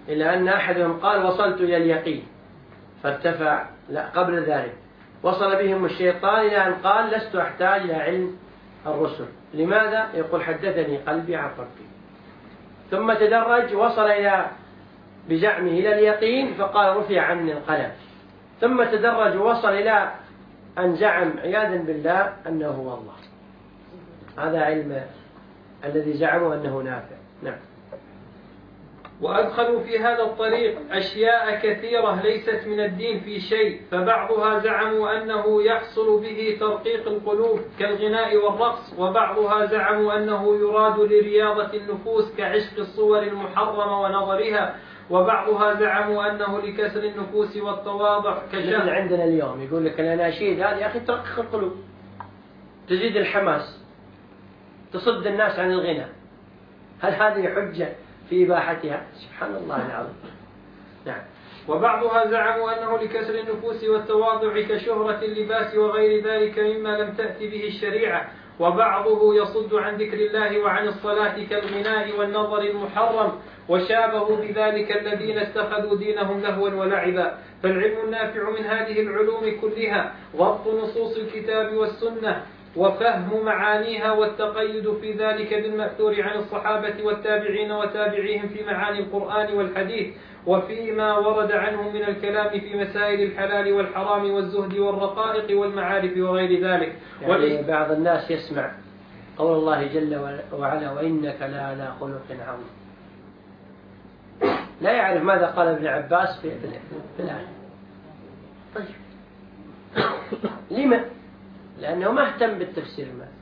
إلى أن أحدهم قال وصلت إلى اليقين فارتفع. لا، قبل ذلك وصل بهم الشيطان إلى أن قال لست أحتاج إلى علم الرسل. لماذا؟ يقول حدثني قلبي عن ربي. ثم تدرج وصل إلى بزعمه إلى اليقين فقال رفع عني القلم. ثم تدرج ووصل إلى أن زعم عياذا بالله أنه هو الله. هذا علم الذي زعموا أنه نافع. نعم. وأدخلوا في هذا الطريق أشياء كثيرة ليست من الدين في شيء، فبعضها زعموا أنه يحصل به ترقيق القلوب كالغناء والرقص، وبعضها زعموا أنه يراد لرياضة النفوس كعشق الصور المحرمة ونظرها، وبعضها زعموا أنه لكسر النفوس والتواضع مثل عندنا اليوم يقول لك الأناشيد هذه يا أخي ترقق القلوب، تزيد الحماس، تصد الناس عن الغنى. هل هذه حجة في إباحتها؟ سبحان الله العظيم. نعم. وبعضها زعموا أنه لكسر النفوس والتواضع كشهرة اللباس وغير ذلك مما لم تأتي به الشريعة، وبعضه يصد عن ذكر الله وعن الصلاة كالغناء والنظر المحرم، وشابهوا بذلك الذين اتخذوا دينهم لهوا ولعبا. فالعلم النافع من هذه العلوم كلها ضبط نصوص الكتاب والسنة وفهم معانيها والتقيد في ذلك بالمأثور عن الصحابة والتابعين وتابعيهم في معاني القرآن والحديث، وفيما ورد عنهم من الكلام في مسائل الحلال والحرام والزهد والرقائق والمعارف وغير ذلك. يعني بعض الناس يسمع قول الله جل وعلا وإنك لعلى خلق عظيم، لا يعرف ماذا قال ابن عباس في الآية. طيب لما؟ لأنه ما اهتم بالتفسير المالي،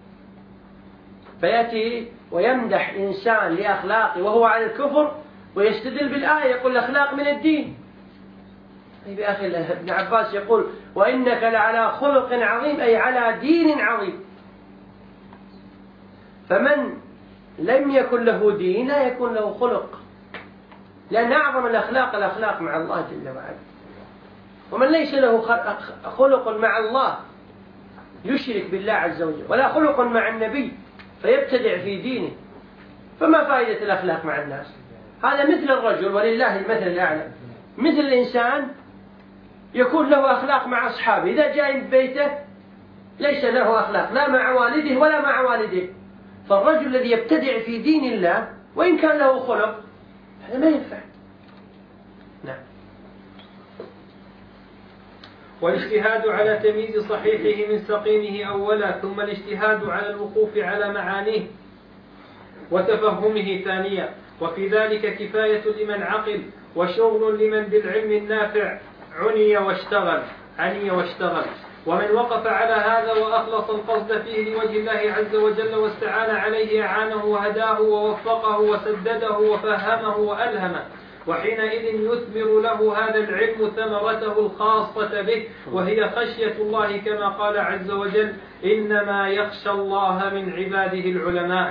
فيأتي ويمدح إنسان لأخلاقه وهو على الكفر ويستدل بالآية يقول الأخلاق من الدين. طيب يا أخي ابن عباس يقول وإنك لعلى خلق عظيم أي على دين عظيم. فمن لم يكن له دين لا يكون له خلق، لأن أعظم الأخلاق مع الله جل وعلا. ومن ليس له خلق مع الله يشرك بالله عز وجل، ولا خلق مع النبي فيبتدع في دينه، فما فائدة الأخلاق مع الناس؟ هذا مثل الرجل ولله المثل الأعلى، مثل الإنسان يكون له أخلاق مع أصحابه، إذا جاء بيته ليس له أخلاق لا مع والده ولا مع والده. فالرجل الذي يبتدع في دين الله وإن كان له خلق هذا ما ينفع. نعم. والاجتهاد على تمييز صحيحه من سقيمه أولا، ثم الاجتهاد على الوقوف على معانيه وتفهمه ثانيا، وفي ذلك كفاية لمن عقل وشغل لمن بالعلم النافع عني واشتغل. ومن وقف على هذا وأخلص القصد فيه لوجه الله عز وجل واستعان عليه أعانه وهداه ووفقه وسدده وفهمه وألهمه، وحينئذ يثمر له هذا العلم ثمرته الخاصة به، وهي خشية الله كما قال عز وجل إنما يخشى الله من عباده العلماء.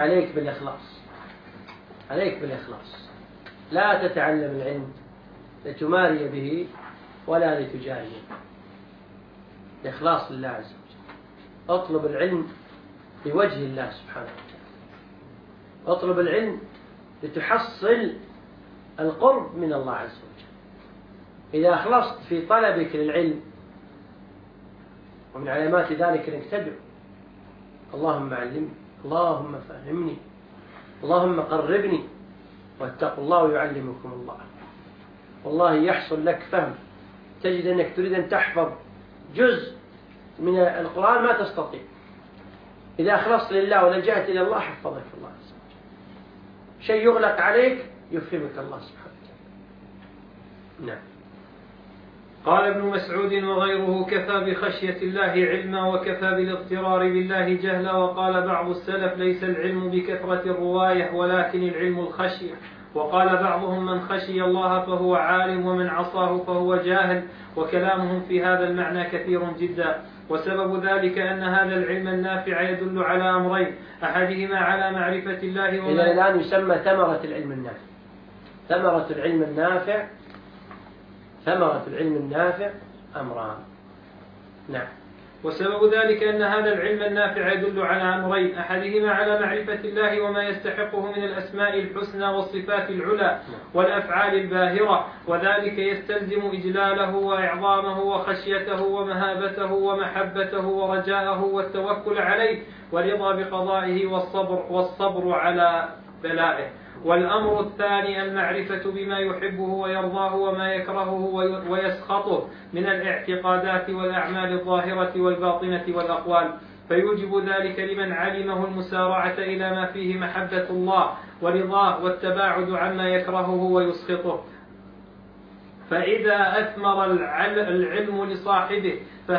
عليك بالإخلاص، لا تتعلم العلم لتماري به ولا لتجاري. الإخلاص لله عز وجل. اطلب العلم لوجه الله سبحانه وتعالى، اطلب العلم لتحصل القرب من الله عز وجل. إذا أخلصت في طلبك للعلم، ومن علامات ذلك أنك تدعو اللهم علمني، اللهم فهمني، اللهم قربني، واتقوا الله ويعلمكم الله. والله يحصل لك فهم، تجد أنك تريد أن تحفظ جزء من القرآن ما تستطيع. إذا أخلصت لله ولجأت إلى الله حفظك الله عز وجل. شيء يغلق عليك يفهمك الله سبحانه وتعالى. نعم. قال ابن مسعود وغيره كفى بخشية الله علما وكفى بالاغترار بالله جهلا. وقال بعض السلف ليس العلم بكثرة الرواية ولكن العلم الخشية. وقال بعضهم من خشي الله فهو عالم ومن عصاه فهو جاهل. وكلامهم في هذا المعنى كثير جدا، وسبب ذلك أن هذا العلم النافع يدل على أمرين، أحدهما على معرفة الله إلى الآن يسمى ثمرة العلم النافع. ثمرة العلم النافع أمران. نعم. وسبب ذلك أن هذا العلم النافع يدل على أمرين: أحدهما على معرفة الله وما يستحقه من الأسماء الحسنى والصفات العلى والأفعال الباهرة، وذلك يستلزم إجلاله وإعظامه وخشيته ومهابته ومحبته ورجاءه والتوكل عليه والرضا بقضائه والصبر على بلائه. والأمر الثاني المعرفة بما يحبه ويرضاه وما يكرهه ويسخطه من الاعتقادات والأعمال الظاهرة والباطنة والأقوال، فيوجب ذلك لمن علمه المسارعة إلى ما فيه محبة الله ورضاه والتباعد عما يكرهه ويسخطه. فإذا أثمر العلم لصاحبه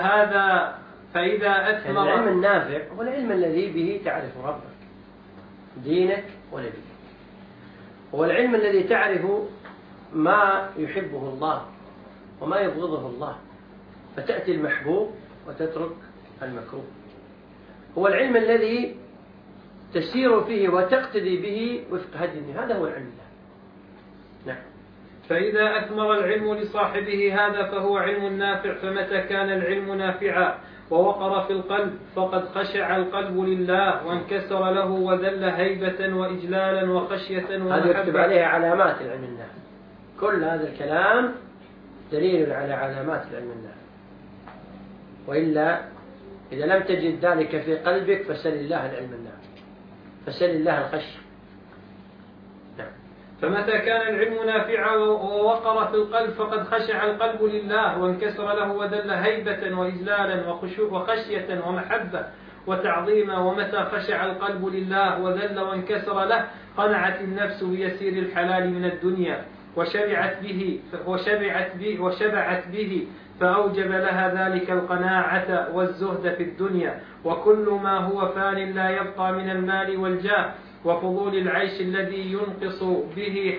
فإذا أثمر العلم النافع هو العلم الذي به تعرف ربك دينك ونبيك، هو العلم الذي تعرف ما يحبه الله وما يبغضه الله فتأتي المحبوب وتترك المكروه، هو العلم الذي تسير فيه وتقتدي به وفق هدي النبي، هذا هو العلم. نعم. فإذا أثمر العلم لصاحبه هذا فهو علم نافع، فمتى كان العلم نافعا ووقر في القلب فقد خشع القلب لله وانكسر له وذل هيبة وإجلالا وخشية ومحبة. هذا يكتب عليه علامات العلم النافع، كل هذا الكلام دليل على علامات العلم النافع، وإلا إذا لم تجد ذلك في قلبك فسل الله العلم النافع، فسل الله الخشية. فمتى كان العلم نافعا ووقر في القلب فقد خشع القلب لله وانكسر له وذل هيبة وإجلالا وخشية ومحبة وتعظيما. ومتى خشع القلب لله وذل وانكسر له قنعت النفس بيسير الحلال من الدنيا وشبعت به فأوجب لها ذلك القناعة والزهد في الدنيا وكل ما هو فان لا يبقى من المال والجاه وفضول العيش الذي ينقص به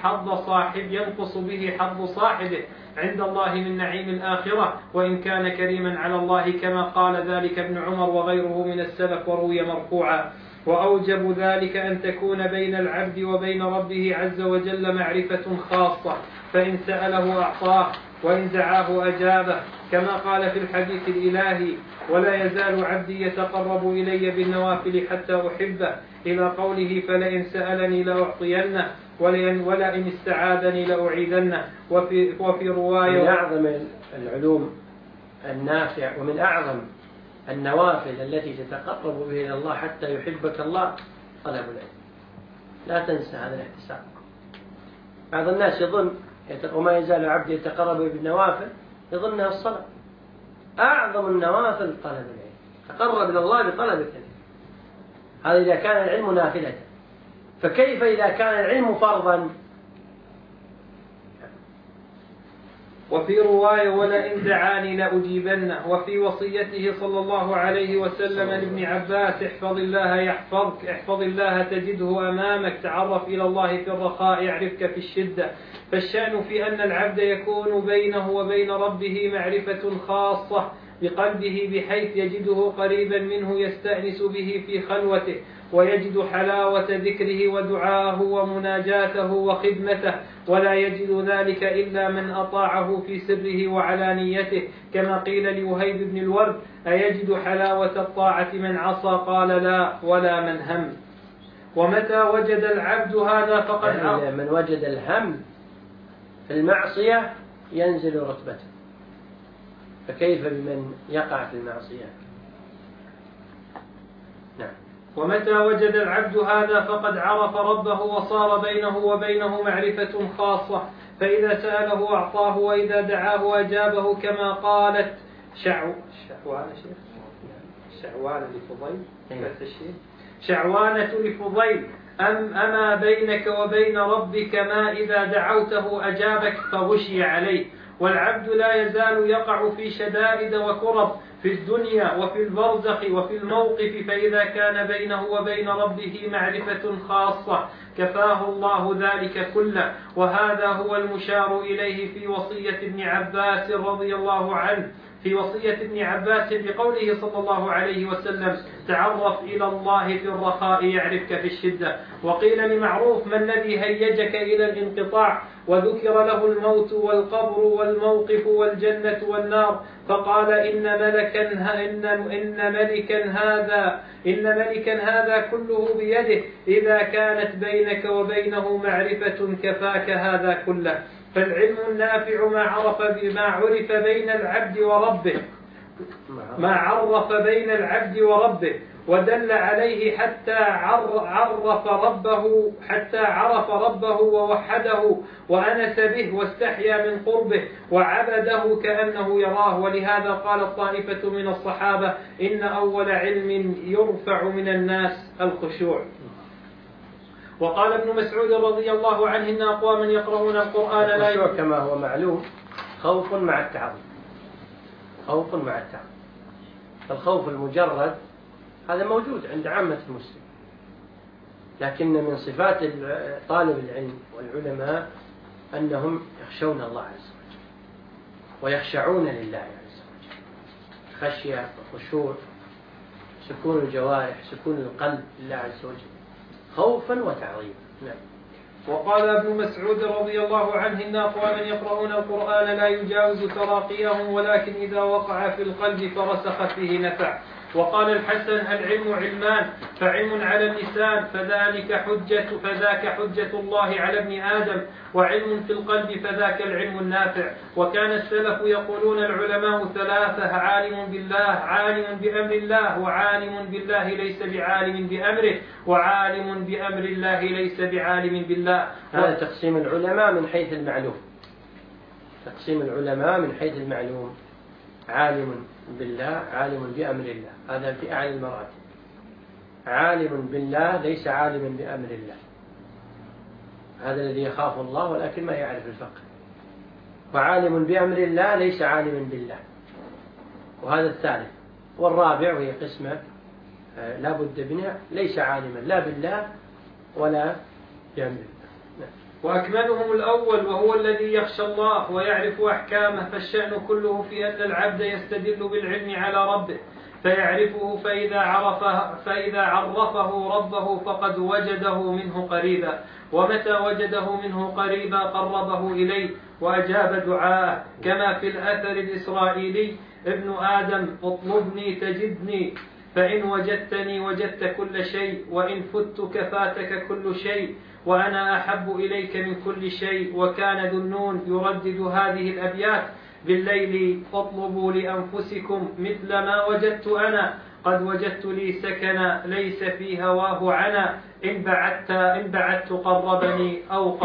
حظ صاحبه عند الله من نعيم الآخرة وإن كان كريما على الله، كما قال ذلك ابن عمر وغيره من السلف وروي مرفوعا. وأوجب ذلك أن تكون بين العبد وبين ربه عز وجل معرفة خاصة، فإن سأله أعطاه وإن دعاه أجابه، كما قال في الحديث الإلهي: ولا يزال عبدي يتقرب إلي بالنوافل حتى أحبه، إلى قوله: فلئن سألني لأعطينه ولئن استعاذني لأعيذنه. وفي رواية: من أعظم العلوم النافع ومن أعظم النوافل التي تتقرب به إلى الله حتى يحبك الله طلب العلم، لا تنسى هذا الاحتساب. بعض الناس يظن وما يزال عبد يتقرب بالنوافل يظنها الصلاة، أعظم النوافل طلب العلم، تقرب إلى الله بطلب العلم، هذا إذا كان العلم نافلة، فكيف إذا كان العلم فرضا؟ وفي رواية: ولئن دعاني لأجيبنه. وفي وصيته صلى الله عليه وسلم لابن عباس: احفظ الله يحفظك، احفظ الله تجده أمامك، تعرف إلى الله في الرخاء يعرفك في الشدة. فالشأن في أن العبد يكون بينه وبين ربه معرفة خاصة بقلبه بحيث يجده قريبا منه يستأنس به في خلوته ويجد حلاوة ذكره ودعاءه ومناجاته وخدمته، ولا يجد ذلك إلا من أطاعه في سره وعلانيته، كما قيل لوهيب بن الورد: أيجد حلاوة الطاعة من عصى؟ قال: لا، ولا من هم. ومتى وجد العبد هذا فقد من وجد الهم في المعصية ينزل رتبته، فكيف بمن يقع في المعصية؟ نعم. ومتى وجد العبد هذا فقد عرف ربه وصار بينه وبينه معرفة خاصة، فإذا سأله أعطاه وإذا دعاه أجابه، كما قالت شعوانة لفضيل: أما بينك وبين ربك ما إذا دعوته أجابك فغشي عليه. والعبد لا يزال يقع في شدائد وكرب في الدنيا وفي البرزخ وفي الموقف، فإذا كان بينه وبين ربه معرفة خاصة كفاه الله ذلك كله. وهذا هو المشار إليه في وصية ابن عباس رضي الله عنه: في وصية ابن عباس بقوله صلى الله عليه وسلم: تعرف إلى الله في الرخاء يعرفك في الشدة. وقيل لمعروف: ما الذي هيجك إلى الانقطاع؟ وذكر له الموت والقبر والموقف والجنة والنار، فقال: إن ملكا هذا كله بيده، إذا كانت بينك وبينه معرفة كفاك هذا كله. فالعلم النافع ما عرف بين العبد وربه ودل عليه حتى عرف ربه ووحده وأنس به واستحيا من قربه وعبده كأنه يراه. ولهذا قال طائفة من الصحابة: إن أول علم يرفع من الناس الخشوع. وقال ابن مسعود رضي الله عنه: إن أقواما يقرؤون القرآن لا الخشوع كما هو معلوم خوف مع التعظيم. الخوف المجرد هذا موجود عند عامة المسلمين، لكن من صفات طالب العلم والعلماء أنهم يخشون الله عز وجل ويخشعون لله عز وجل، خشية وخشوع، سكون الجوارح، سكون القلب لله عز وجل، خوفا وتعظيما. نعم. وقال ابن مسعود رضي الله عنه: إن أقواما يقرؤون القرآن لا يجاوز تراقيهم، ولكن إذا وقع في القلب فرسخ فيه نفع. وقال الحسن: العلم علمان، فعلم على اللسان فذاك حجة الله على ابن آدم، وعلم في القلب فذاك العلم النافع. وكان السلف يقولون: العلماء ثلاثة: عالم بالله، عالم بأمر الله، وعالم بالله ليس بعالم بأمره، وعالم بأمر الله ليس بعالم بالله. هذا تقسيم العلماء من حيث المعلوم. عالم بالله، عالم بأمر الله، هذا في أعلى المراتب. عالم بالله ليس عالما بأمر الله، هذا الذي يخاف الله ولكن ما يعرف الفقه. وعالم بأمر الله ليس عالما بالله، وهذا الثالث. والرابع وهي قسمة لا بد منها: ليس عالما لا بالله ولا بأمر الله. وأكملهم الأول، وهو الذي يخشى الله ويعرف أحكامه. فالشأن كله في أن العبد يستدل بالعلم على ربه فيعرفه، فإذا عرفه ربه فقد وجده منه قريبا، ومتى وجده منه قريبا قربه إليه وأجاب دعاءه، كما في الأثر الإسرائيلي: ابن آدم اطلبني تجدني، فإن وجدتني وجدت كل شيء، وإن فتك فاتك كل شيء، وأنا أحب إليك من كل شيء. وكان ذو النون يردد هذه الأبيات بالليل: اطلبوا لأنفسكم مثل ما وجدت أنا، قد وجدت لي سكنا ليس في هواه عنا، إن بعدت قربني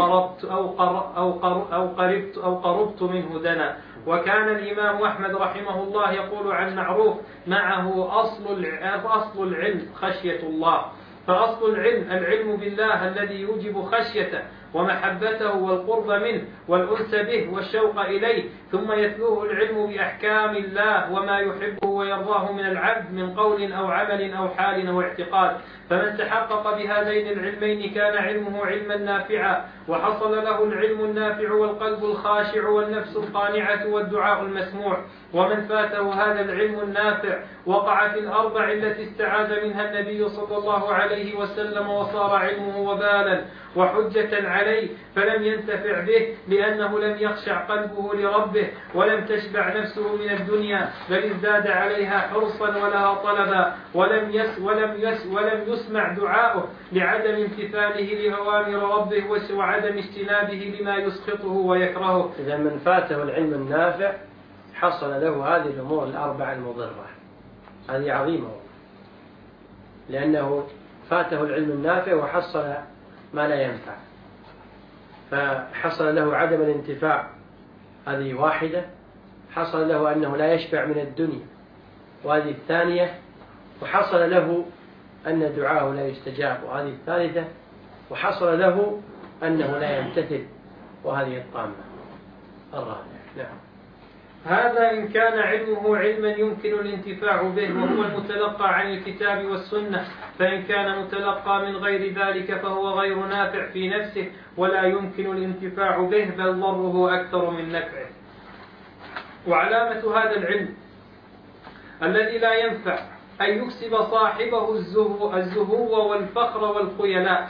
أو قربت منه دنا. وكان الإمام أحمد رحمه الله يقول عن معروف: معه أصل العلم خشية الله. فأصل العلم بالله الذي يوجب خشيته ومحبته والقرب منه والأنس به والشوق إليه، ثم يتلوه العلم بأحكام الله وما يحبه ويرضاه من العبد من قول أو عمل أو حال أو اعتقاد. فمن تحقق بهذين العلمين كان علمه علما نافعا، وحصل له العلم النافع والقلب الخاشع والنفس القانعة والدعاء المسموع. ومن فاته هذا العلم النافع وقع في الأربع التي استعاذ منها النبي صلى الله عليه وسلم، وصار علمه وبالا وحجة عليه، فلم ينتفع به لأنه لم يخشع قلبه لربه، ولم تشبع نفسه من الدنيا، بل ازداد عليها حرصا ولها طلبا، ولم يسمع دعاؤه لعدم امتثاله لأوامر ربه وعدم اجتنابه لما يسخطه ويكرهه. إذا من فاته العلم النافع حصل له هذه الأمور الأربع المضرة، هذه عظيمة، لأنه فاته العلم النافع وحصل ما لا ينفع، فحصل له عدم الانتفاع، هذه واحدة. حصل له أنه لا يشبع من الدنيا، وهذه الثانية. وحصل له أن دعاه لا يستجاب، وهذه الثالثة. وحصل له أنه لا يمتثل، وهذه الطامة الرابعة. نعم. هذا إن كان علمه علما يمكن الانتفاع به، وهو المتلقى عن الكتاب والسنة. فإن كان متلقى من غير ذلك فهو غير نافع في نفسه ولا يمكن الانتفاع به، بل ضره أكثر من نفعه. وعلامة هذا العلم الذي لا ينفع أن يكسب صاحبه الزهو والفخر والخيلاء.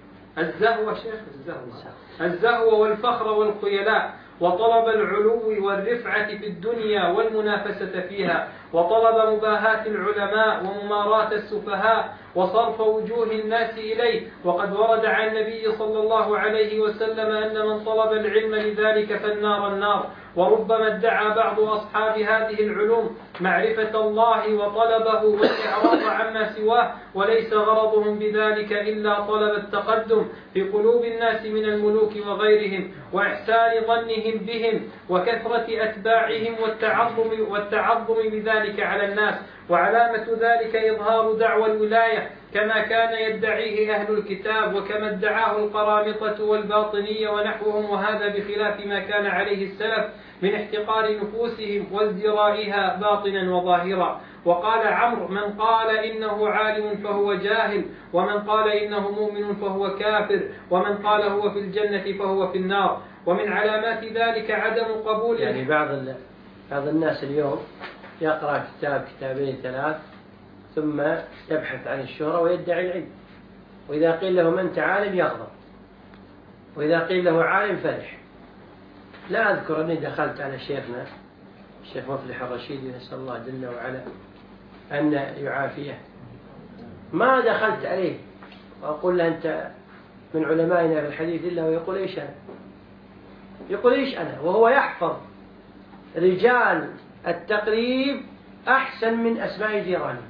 الزهو والفخر والخيلاء، وطلب العلو والرفعة في الدنيا والمنافسة فيها، وطلب مباهاة العلماء ومماراة السفهاء وصرف وجوه الناس إليه. وقد ورد عن النبي صلى الله عليه وسلم أن من طلب العلم لذلك فالنار النار. وربما ادعى بعض أصحاب هذه العلوم معرفة الله وطلبه والإعراض عما سواه، وليس غرضهم بذلك إلا طلب التقدم في قلوب الناس من الملوك وغيرهم، وإحسان ظنهم بهم، وكثرة أتباعهم، والتعظم بذلك على الناس. وعلامة ذلك إظهار دعوى الولاية كما كان يدعيه أهل الكتاب، وكما ادعاه القرامطة والباطنية ونحوهم، وهذا بخلاف ما كان عليه السلف من احتقار نفوسهم وازدرائها باطنا وظاهرا. وقال عمرو: من قال إنه عالم فهو جاهل، ومن قال إنه مؤمن فهو كافر، ومن قال هو في الجنة فهو في النار. ومن علامات ذلك عدم قبول، يعني بعض الناس اليوم يقرأ كتاب كتابين ثلاث ثم يبحث عن الشهرة ويدعي العلم، وإذا قيل له من أنت عالم يغضب، وإذا قيل له عالم فرح. لا أذكر أني دخلت على شيخنا الشيخ مفلح الرشيدي نسأل الله جل وعلا أن يعافيه، ما دخلت عليه وأقول له أنت من علمائنا في الحديث إلا ويقول إيش أنا، يقول إيش أنا، وهو يحفظ رجال التقريب أحسن من أسماء جيرانه.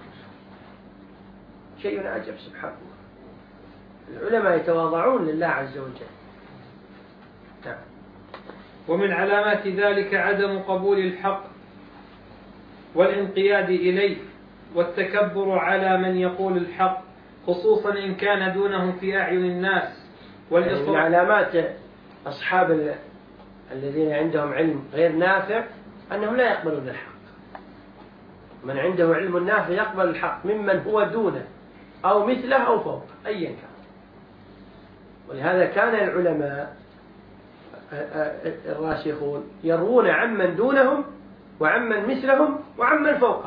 شيء عجب سبحان الله. العلماء يتواضعون لله عز وجل. نعم. ومن علامات ذلك عدم قبول الحق والانقياد إليه والتكبر على من يقول الحق، خصوصا إن كان دونهم في أعين الناس. من علامات أصحاب الذين عندهم علم غير نافع أنهم لا يقبلون الحق. من عنده علم نافع يقبل الحق ممن هو دونه أو مثله أو فوق أيا كان. ولهذا كان العلماء الراسخون يروون عمن دونهم وعمن مثلهم وعمن فوقهم،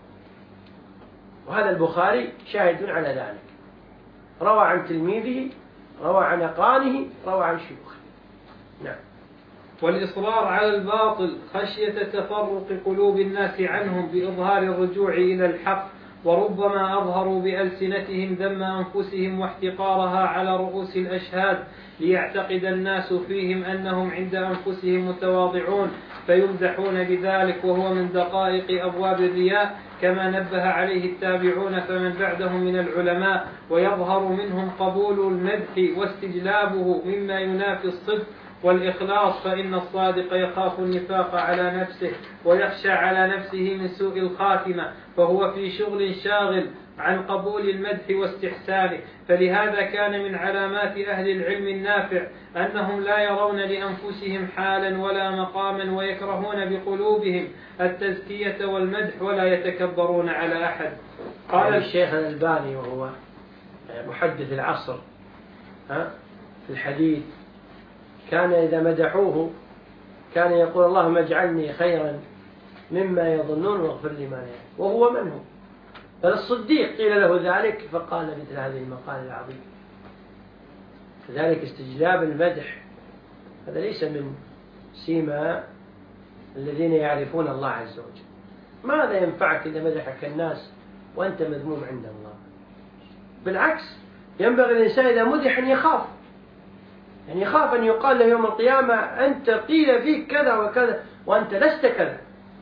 وهذا البخاري شاهد على ذلك. روى عن تلميذه، روى عن أقرانه، روى عن شيوخه. نعم. والإصرار على الباطل خشية تفرق قلوب الناس عنهم بإظهار الرجوع إلى الحق، وربما أظهروا بألسنتهم ذم أنفسهم واحتقارها على رؤوس الأشهاد، ليعتقد الناس فيهم أنهم عند أنفسهم متواضعون فيمدحون بذلك، وهو من دقائق أبواب الرياء كما نبه عليه التابعون فمن بعدهم من العلماء. ويظهر منهم قبول المدح واستجلابه مما ينافي الصدق والإخلاص، فإن الصادق يخاف النفاق على نفسه ويخشى على نفسه من سوء الخاتمة، فهو في شغل شاغل عن قبول المدح واستحسانه. فلهذا كان من علامات أهل العلم النافع أنهم لا يرون لأنفسهم حالا ولا مقاما، ويكرهون بقلوبهم التزكية والمدح ولا يتكبرون على أحد. قال الشيخ الألباني وهو محدث العصر في الحديث، كان إذا مدحوه كان يقول اللهم اجعلني خيرا مما يظنون واغفر لي ما لا يعلمون. وهو من هو؟ بل الصديق قيل له ذلك فقال مثل هذه المقالة العظيمة. كذلك استجلاب المدح هذا ليس من سيما الذين يعرفون الله عز وجل. ماذا ينفعك إذا مدحك الناس وأنت مذموم عند الله؟ بالعكس، ينبغي الإنسان إذا مدح أن يخاف، يعني يخاف أن يقال له يوم القيامة أنت قيل فيك كذا وكذا وأنت لست كذا.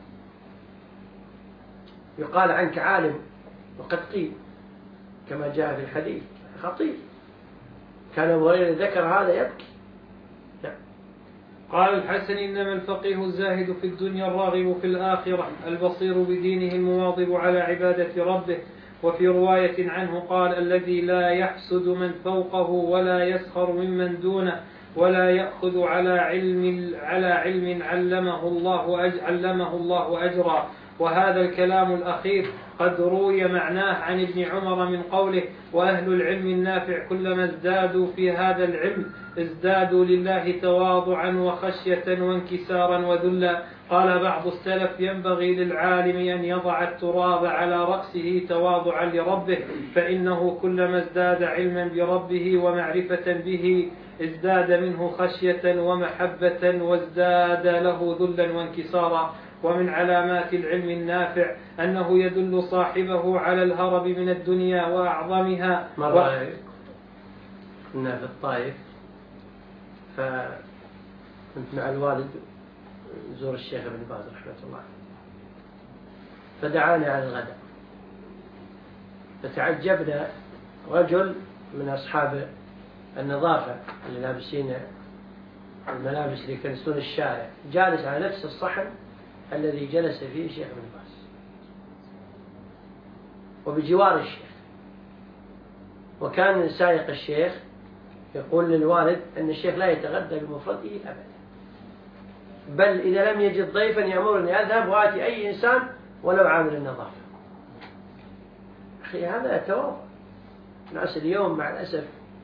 يقال عنك عالم وقد قيل كما جاء في الحديث خطير. كان أبو هريرة ذكر هذا يبكي. نعم. قال الحسن إنما الفقيه الزاهد في الدنيا الراغب في الآخرة البصير بدينه المواظب على عبادة ربه. وفي رواية عنه قال الذي لا يحسد من فوقه ولا يسخر ممن دونه ولا يأخذ على علم علمه الله أجرا. وهذا الكلام الأخير قد روي معناه عن ابن عمر من قوله وأهل العلم النافع كلما ازدادوا في هذا العلم ازدادوا لله تواضعا وخشية وانكسارا وذلا قال بعض السلف: ينبغي للعالم أن يضع التراب على رأسه تواضعا لربه، فإنه كلما ازداد علما بربه ومعرفة به ازداد منه خشية ومحبة وازداد له ذلا وانكسارا. ومن علامات العلم النافع أنه يدل صاحبه على الهرب من الدنيا وأعظمها. مرة كنا في الطائف، فكنت مع الوالد زور الشيخ ابن باز رحمة الله، فدعانا على الغداء، فتعجبنا رجل من أصحاب النظافة اللي لابسين الملابس اللي يكنسون الشارع جالس على نفس الصحن الذي جلس فيه الشيخ ابن باز وبجوار الشيخ. وكان سائق الشيخ يقول للوالد أن الشيخ لا يتغدى بمفرده أبدا، بل إذا لم يجد ضيفا يأمرني أذهب وآتي أي إنسان ولو عامل النظافة. أخي هذا يتواضع. الناس اليوم مع الأسف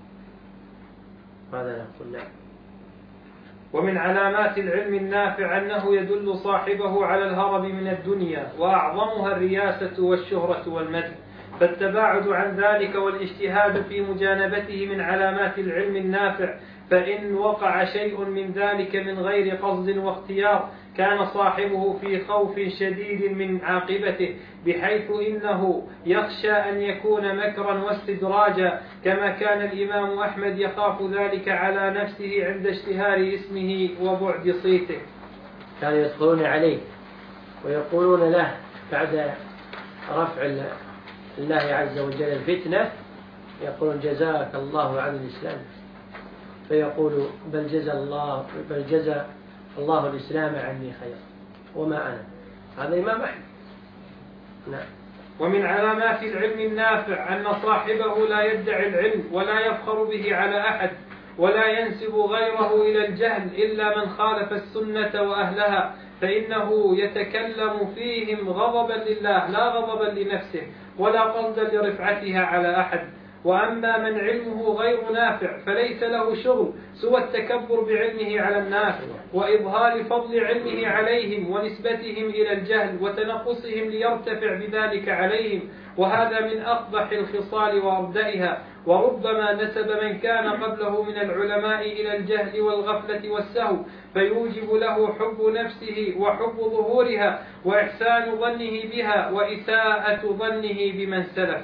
ماذا نقول له؟ ومن علامات العلم النافع أنه يدل صاحبه على الهرب من الدنيا وأعظمها الرياسة والشهرة والمدح، فالتباعد عن ذلك والاجتهاد في مجانبته من علامات العلم النافع، فإن وقع شيء من ذلك من غير قصد واختيار كان صاحبه في خوف شديد من عاقبته، بحيث إنه يخشى أن يكون مكرا واستدراجا، كما كان الإمام أحمد يخاف ذلك على نفسه عند اشتهار اسمه وبعد صيته. كانوا يدخلون عليه ويقولون له بعد رفع الله عز وجل الفتنة، يقولون: جزاك الله عن الإسلام، فيقول: بل جزى الله الإسلام عني خيرا وما أنا. هذا الإمام أحمد. نعم. ومن علامات العلم النافع أن صاحبه لا يدعي العلم ولا يفخر به على أحد، ولا ينسب غيره إلى الجهل إلا من خالف السنة وأهلها، فإنه يتكلم فيهم غضبا لله لا غضبا لنفسه ولا قصدا لرفعتها على أحد. وأما من علمه غير نافع فليس له شغل سوى التكبر بعلمه على الناس وإظهار فضل علمه عليهم ونسبتهم إلى الجهل وتنقصهم ليرتفع بذلك عليهم، وهذا من أقبح الخصال وأردئها. وربما نسب من كان قبله من العلماء إلى الجهل والغفلة والسهو، فيوجب له حب نفسه وحب ظهورها وإحسان ظنه بها وإساءة ظنه بمن سلف.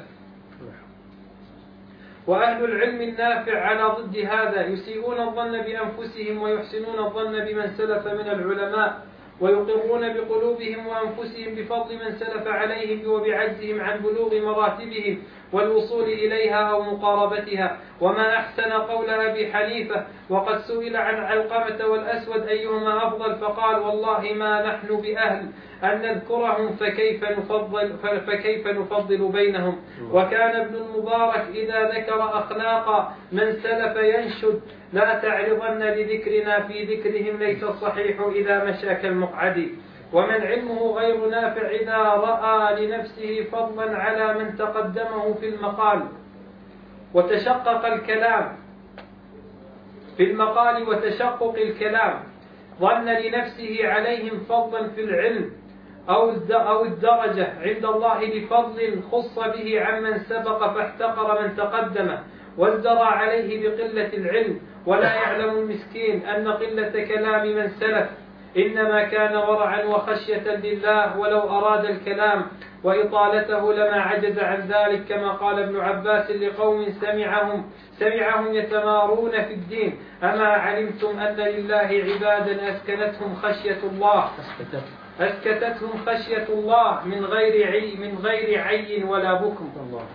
وأهل العلم النافع على ضد هذا يسيئون الظن بأنفسهم ويحسنون الظن بمن سلف من العلماء، ويقرون بقلوبهم وأنفسهم بفضل من سلف عليهم وبعجزهم عن بلوغ مراتبهم والوصول إليها أو مقاربتها. وما أحسن قول أبي حنيفة وقد سئل عن علقمة والأسود أيهما أفضل، فقال: والله ما نحن بأهل أن نذكرهم فكيف نفضل بينهم. وكان ابن المبارك إذا ذكر أخلاق من سلف ينشد: لا تعرضن لذكرنا في ذكرهم ليس الصحيح إذا مشى كالمقعد. ومن علمه غير نافع إذا رأى لنفسه فضلا على من تقدمه في المقال وتشقق الكلام وتشقق الكلام ظن لنفسه عليهم فضلا في العلم أو الدرجة عند الله بفضل خص به عمن سبق فاحتقر من تقدمه وازدرى عليه بقلة العلم. ولا يعلم المسكين أن قلة كلام من سلف إنما كان ورعا وخشية لله، ولو أراد الكلام وإطالته لما عجز عن ذلك، كما قال ابن عباس لقوم سمعهم يتمارون في الدين: أما علمتم أن لله عبادا أسكتتهم خشية الله من غير عي ولا بكم.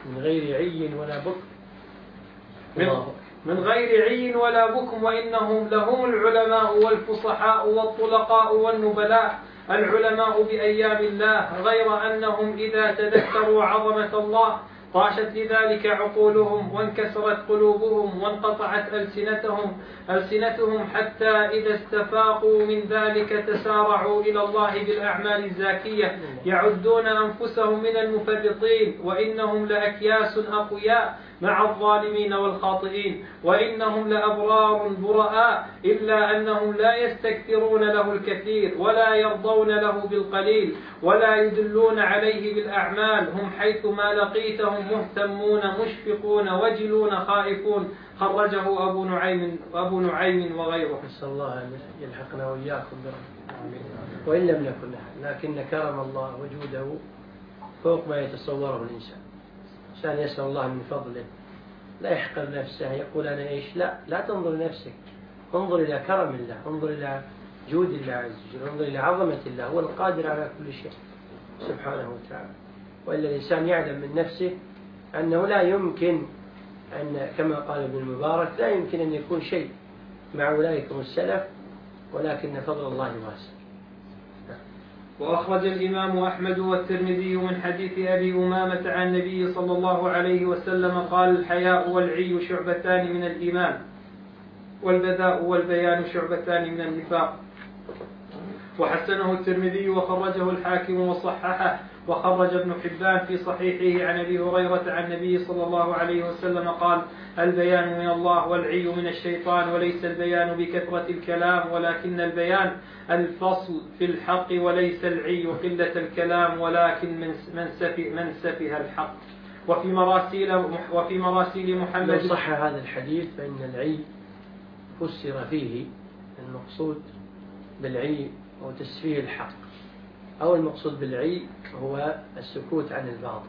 من غير عي ولا بكم وإنهم لهم العلماء والفصحاء والطلقاء والنبلاء. العلماء بأيام الله، غير أنهم إذا تذكروا عظمة الله طاشت لذلك عقولهم وانكسرت قلوبهم وانقطعت ألسنتهم حتى إذا استفاقوا من ذلك تسارعوا إلى الله بالأعمال الزاكية، يعدون أنفسهم من المفرطين وإنهم لأكياس أقوياء مع الظالمين والخاطئين، وإنهم لأبرار براء، إلا أنهم لا يستكثرون له الكثير ولا يرضون له بالقليل ولا يدلون عليه بالأعمال. هم حيثما لقيتهم مهتمون مشفقون وجلون خائفون. خرجه أبو نعيم وغيره. نسأل الله أن يلحقنا وإياكم برحمته، وإن لم نكن نحن، لكن كرم الله وجوده فوق ما يتصوره الإنسان. عشان يسأل الله من فضله، لا يحقر نفسه يقول أنا إيش، لا تنظر لنفسك، انظر إلى كرم الله، انظر إلى جود الله عز وجل، انظر إلى عظمة الله، هو القادر على كل شيء سبحانه وتعالى. وإلا الإنسان يعلم من نفسه أنه لا يمكن أن، كما قال ابن المبارك، لا يمكن أن يكون شيء مع أولئكم السلف، ولكن فضل الله واسع. وأخرج الإمام أحمد والترمذي من حديث أبي أمامة عن النبي صلى الله عليه وسلم قال: الحياء والعي شعبتان من الإيمان، والبذاء والبيان شعبتان من النفاق. وحسنه الترمذي وخرجه الحاكم وصححه. وخرج ابن حبان في صحيحه عن أبي هريرة عن النبي صلى الله عليه وسلم قال: البيان من الله والعي من الشيطان، وليس البيان بكثرة الكلام ولكن البيان الفصل في الحق، وليس العي قلة الكلام ولكن من سفه الحق. وفي مراسيل محمد، لو صح هذا الحديث فإن العي فسر فيه المقصود بالعي هو تسفيه الحق، أو المقصود بالعي هو السكوت عن الباطل.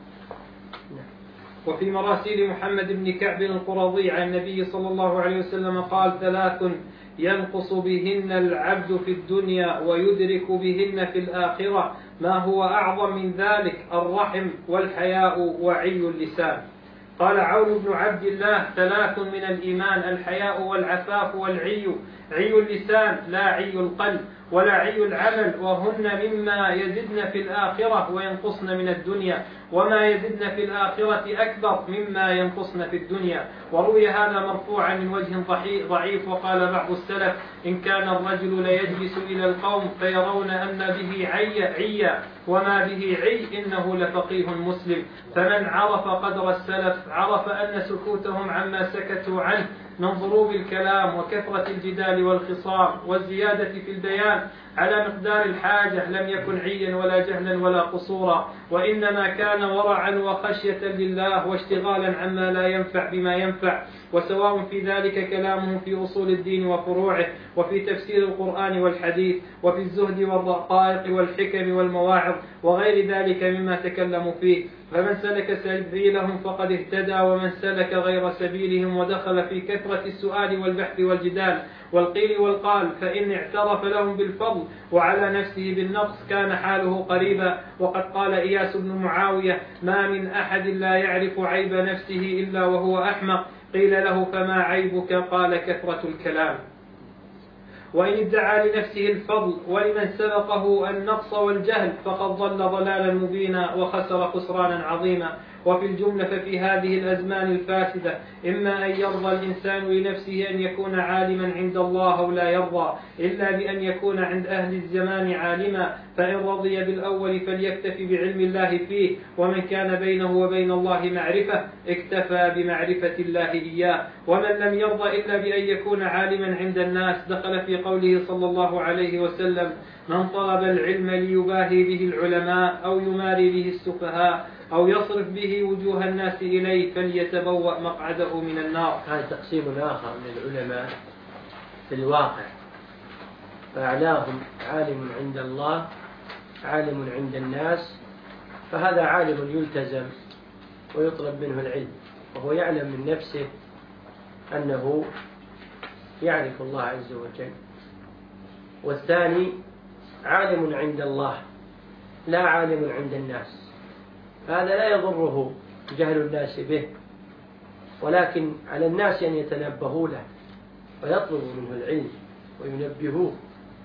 وفي مراسيل محمد بن كعب القرظي عن النبي صلى الله عليه وسلم قال: 3 ينقص بهن العبد في الدنيا ويدرك بهن في الآخرة، ما هو أعظم من ذلك؟ الرحم والحياء وعي اللسان. قال عون بن عبد الله: 3 من الإيمان: الحياء والعفاف والعي. عي اللسان لا عي القلب ولا عي العمل، وهن مما يزدن في الآخرة وينقصن من الدنيا، وما يزدن في الآخرة أكبر مما ينقصن في الدنيا. وروي هذا مرفوعا من وجه ضعيف. وقال بعض السلف: إن كان الرجل ليجلس إلى القوم فيرون أن به عيا وما به عي إنه لفقيه مسلم. فمن عرف قدر السلف عرف أن سكوتهم عما سكتوا عنه من ضروب الكلام وكثرة الجدال والخصام والزيادة في البيان على مقدار الحاجة لم يكن عيا ولا جهلا ولا قصورا، وإنما كان ورعا وخشية لله واشتغالا عما لا ينفع بما ينفع. وسواء في ذلك كلامه في أصول الدين وفروعه، وفي تفسير القرآن والحديث، وفي الزهد والرقائق والحكم والمواعظ وغير ذلك مما تكلموا فيه. فمن سلك سبيلهم فقد اهتدى، ومن سلك غير سبيلهم ودخل في كثرة السؤال والبحث والجدال والقيل والقال فإن اعترف لهم بالفضل وعلى نفسه بالنقص كان حاله قريبا. وقد قال إياس بن معاوية: ما من أحد لا يعرف عيب نفسه إلا وهو أحمق. قيل له: فما عيبك؟ قال: كثرة الكلام. وإن ادعى لنفسه الفضل ولمن سبقه النقص والجهل فقد ضل ضلالا مبينا وخسر خسرانا عظيما. وفي الجملة ففي هذه الأزمان الفاسدة إما أن يرضى الإنسان لنفسه أن يكون عالما عند الله أو لا يرضى إلا بأن يكون عند أهل الزمان عالما، فإن رضي بالأول فليكتفي بعلم الله فيه، ومن كان بينه وبين الله معرفة اكتفى بمعرفة الله إياه. ومن لم يرضى إلا بأن يكون عالما عند الناس دخل في قوله صلى الله عليه وسلم: من طلب العلم ليباهي به العلماء أو يماري به السفهاء أو يصرف به وجوه الناس إليه فليتبوأ مقعده من النار. هذا تقسيم آخر للعلماء في الواقع، فأعلاهم عالم عند الله عالم عند الناس، فهذا عالم يلتزم ويطلب منه العلم وهو يعلم من نفسه أنه يعرف الله عز وجل. والثاني عالم عند الله لا عالم عند الناس، هذا لا يضره جهل الناس به، ولكن على الناس أن يتنبهوا له ويطلبوا منه العلم وينبهوه.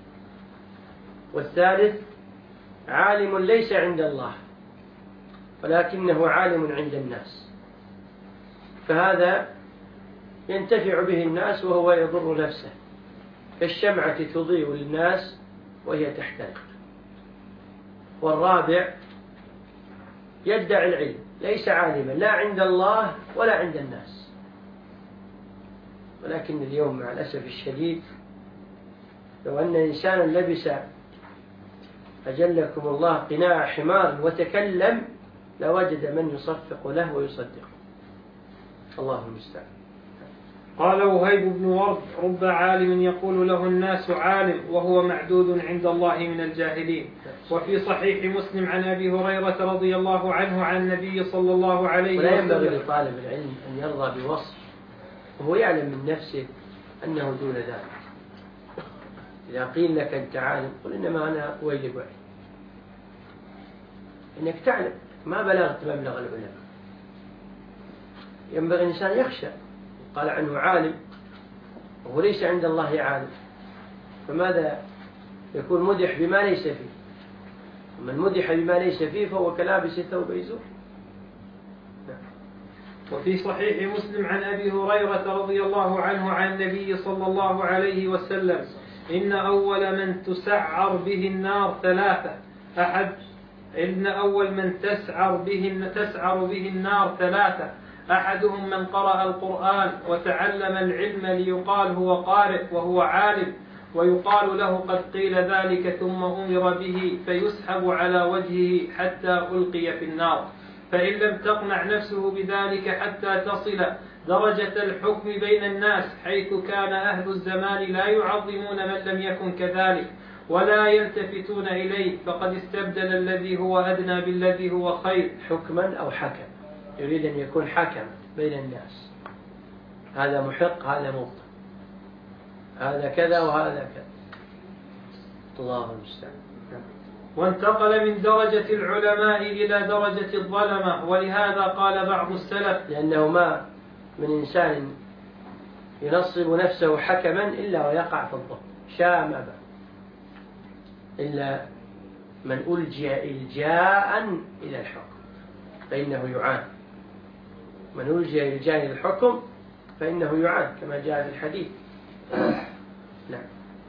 والثالث عالم ليس عند الله ولكنه عالم عند الناس، فهذا ينتفع به الناس وهو يضر نفسه، كالشمعة تضيء للناس وهي تحترق. والرابع يدعي العلم ليس عالما لا عند الله ولا عند الناس. ولكن اليوم مع الأسف الشديد لو أن إنسانا لبس أجلكم الله قناع حمار وتكلم لوجد من يصفق له ويصدقه. الله المستعان. قال وهيب بن ورد: رب عالم يقول له الناس عالم وهو معدود عند الله من الجاهلين. وفي صحيح مسلم عن أبي هريرة رضي الله عنه عن النبي صلى الله عليه وسلم. ولا ينبغي لطالب العلم أن يرضى بوصف وهو يعلم من نفسه أنه دون ذلك. إذا قيل لك أنت عالم قل إنما أنا أويل وعي، إنك تعلم ما بلغت مبلغ العلماء. ينبغي الإنسان يخشى، قال عنه عالم وهو ليس عند الله عالم، فماذا يكون مدح بما ليس فيه؟ ومن مدح بما ليس فيه فهو كلابس ثوب يزور. وفي صحيح مسلم عن أبي هريرة رضي الله عنه عن النبي صلى الله عليه وسلم: إن أول من تسعر به النار ثلاثة. إن أول من تسعر به النار ثلاثة: أحدهم من قرأ القرآن وتعلم العلم ليقال هو قارئ وهو عالم، ويقال له قد قيل ذلك ثم أمر به فيسحب على وجهه حتى ألقي في النار، فإن لم تقنع نفسه بذلك حتى تصل درجة الحكم بين الناس، حيث كان أهل الزمان لا يعظمون من لم يكن كذلك ولا يلتفتون إليه، فقد استبدل الذي هو أدنى بالذي هو خير. حكما أو حكم، يريد أن يكون حكم بين الناس، هذا محق هذا مبطل، هذا كذا وهذا كذا. الله المستعان. وانتقل من درجة العلماء إلى درجة الظلمة، ولهذا قال بعض السلف: لأنه ما من إنسان ينصب نفسه حكما إلا ويقع في الظلم شاء ما بقى، إلا من ألجأ إلجاء إلى الحكم فإنه يعان. من ألجأ إلجاء إلى الحكم فإنه يعان كما جاء في الحديث. نعم.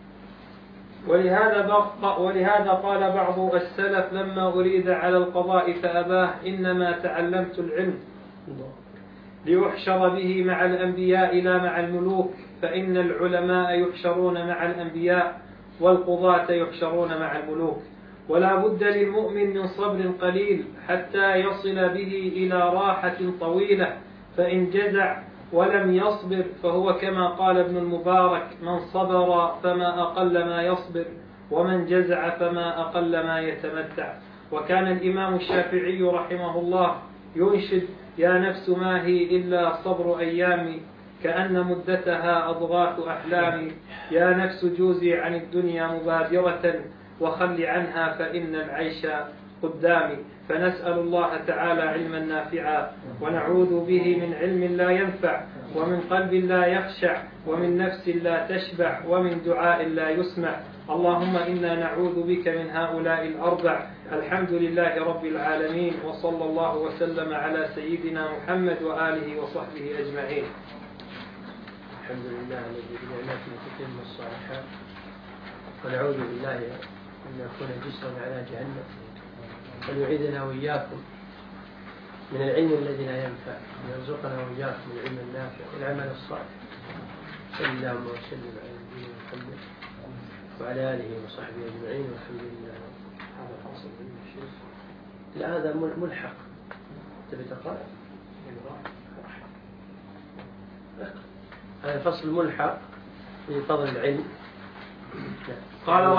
ولهذا قال بعض السلف: لما أريد على القضاء فأباه إنما تعلمت العلم ليحشر به مع الأنبياء لا مع الملوك، فإن العلماء يحشرون مع الأنبياء والقضاة يحشرون مع الملوك. ولا بد للمؤمن من صبر قليل حتى يصل به إلى راحة طويلة، فإن جزع ولم يصبر فهو كما قال ابن المبارك: من صبر فما أقل ما يصبر، ومن جزع فما أقل ما يتمتع. وكان الإمام الشافعي رحمه الله ينشد: يا نفس ما هي إلا صبر أيامي، كأن مدتها أضغاث أحلامي، يا نفس جوزي عن الدنيا مبادرة، وخل عنها فإن العيش قدامي. فنسأل الله تعالى علما نافعا، ونعوذ به من علم لا ينفع، ومن قلب لا يخشع، ومن نفس لا تشبع، ومن دعاء لا يسمع. اللهم إنا نعوذ بك من هؤلاء الأربع. الحمد لله رب العالمين، وصلى الله وسلم على سيدنا محمد وآله وصحبه أجمعين. الحمد لله الذي بنعمته تتم الصالحات، ونعوذ بالله أن نكون جسرا على جهنم، ويعيذنا وإياكم من العلم الذي لا ينفع، ويرزقنا وإياكم العلم النافع والعمل الصالح. صلى الله وسلم على نبينا محمد وعلى آله وصحبه أجمعين، والحمد لله. هذا فاصل من الشيخ. لا هذا ملحق. تبي تقرأ؟ هذا فصل ملحق في فضل العلم. قال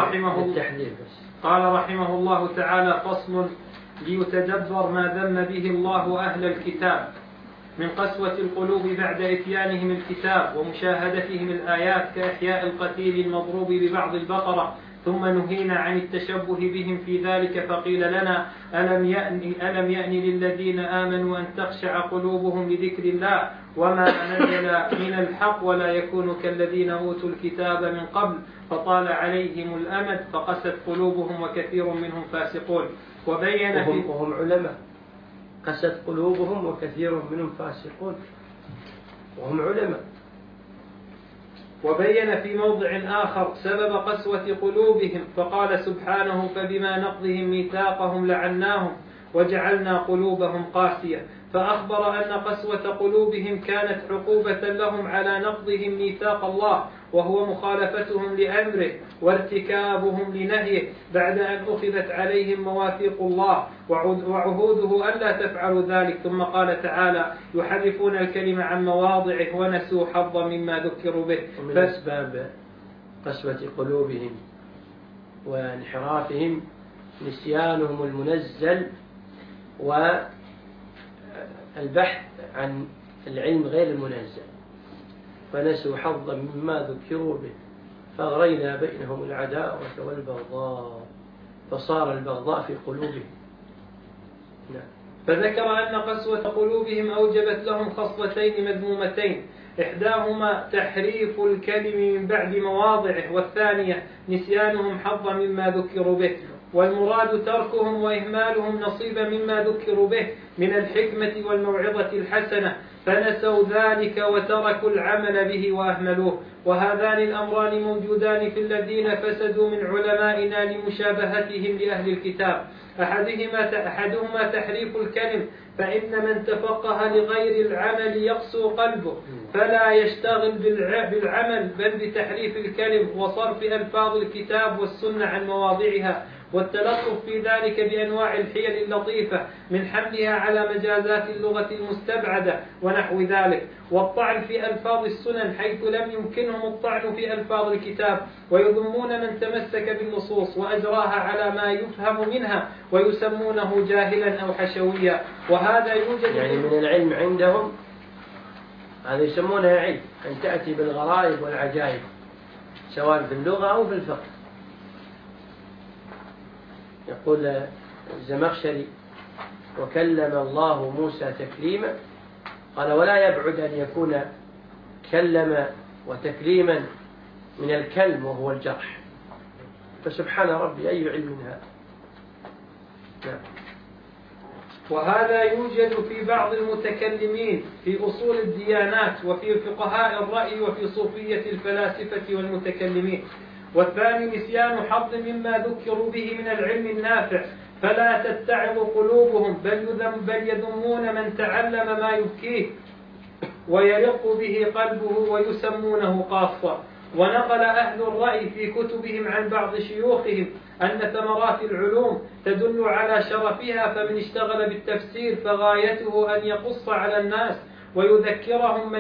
رحمه الله تعالى: فصل ليتدبر ما ذم به الله أهل الكتاب من قسوة القلوب بعد إتيانهم الكتاب ومشاهدتهم الآيات، كإحياء القتيل المضروب ببعض البقرة، ثم نهينا عن التشبه بهم في ذلك، فقيل لنا: ألم يأن للذين آمنوا أن تخشع قلوبهم لذكر الله وما نزل من الحق، ولا يكونوا كالذين أوتوا الكتاب من قبل فطال عليهم الأمد فقست قلوبهم وكثير منهم فاسقون. وهم علماء، قست قلوبهم وكثير منهم فاسقون، وهم علماء. وبين في موضع آخر سبب قسوة قلوبهم، فقال سبحانه: فبما نقضهم ميثاقهم لعناهم وجعلنا قلوبهم قاسية، فأخبر أن قسوة قلوبهم كانت عقوبة لهم على نقضهم ميثاق الله وهو مخالفتهم لأمره وارتكابهم لنهيه بعد أن أخذت عليهم مواثيق الله وعهوده ألا تفعلوا ذلك. ثم قال تعالى: يحرفون الكلم عن مواضعه ونسوا حظا مما ذكروا به. ومن أسباب قسوة قلوبهم وانحرافهم نسيانهم المنزل والبحث عن العلم غير المنزل، فنسوا حظا مما ذكروا به فأغرينا بينهم العداوة والبغضاء فصار البغضاء في قلوبهم. فذكر أن قسوة قلوبهم أوجبت لهم خصلتين مذمومتين، إحداهما تحريف الكلم من بعد مواضعه، والثانية نسيانهم حظا مما ذكروا به، والمراد تركهم وإهمالهم نصيبا مما ذكروا به من الحكمة والموعظة الحسنة، فنسوا ذلك وتركوا العمل به وأهملوه. وهذان الأمران موجودان في الذين فسدوا من علمائنا لمشابهتهم لأهل الكتاب. أحدهما تحريف الكلم، فإن من تفقه لغير العمل يقسو قلبه فلا يشتغل بالعمل بل بتحريف الكلم وصرف ألفاظ الكتاب والسنة عن مواضعها، والتلطف في ذلك بأنواع الحيل اللطيفة من حملها على مجازات اللغة المستبعدة ونحو ذلك، والطعن في ألفاظ السنن حيث لم يمكنهم الطعن في ألفاظ الكتاب، ويذمون من تمسك بالنصوص وأجراها على ما يفهم منها ويسمونه جاهلا أو حشويا. وهذا يوجد يعني من العلم عندهم هذا يسمونها علم، أن تأتي بالغرائب والعجائب سواء في اللغة أو في الفقه. يقول الزمخشري: وكلم الله موسى تكليما، قال: ولا يبعد أن يكون كلم وتكليما من الكلم وهو الجرح، فسبحان ربي أي علم هذا. وهذا يوجد في بعض المتكلمين في أصول الديانات وفي فقهاء الرأي وفي صوفية الفلاسفة والمتكلمين. والثاني نسيان حظ مما ذكروا به من العلم النافع، فلا تتعظ قلوبهم بل يذمون من تعلم ما يبكيه ويرق به قلبه ويسمونه قاصا. ونقل أهل الرأي في كتبهم عن بعض شيوخهم أن ثمرات العلوم تدل على شرفها، فمن اشتغل بالتفسير فغايته أن يقص على الناس ويذكرهم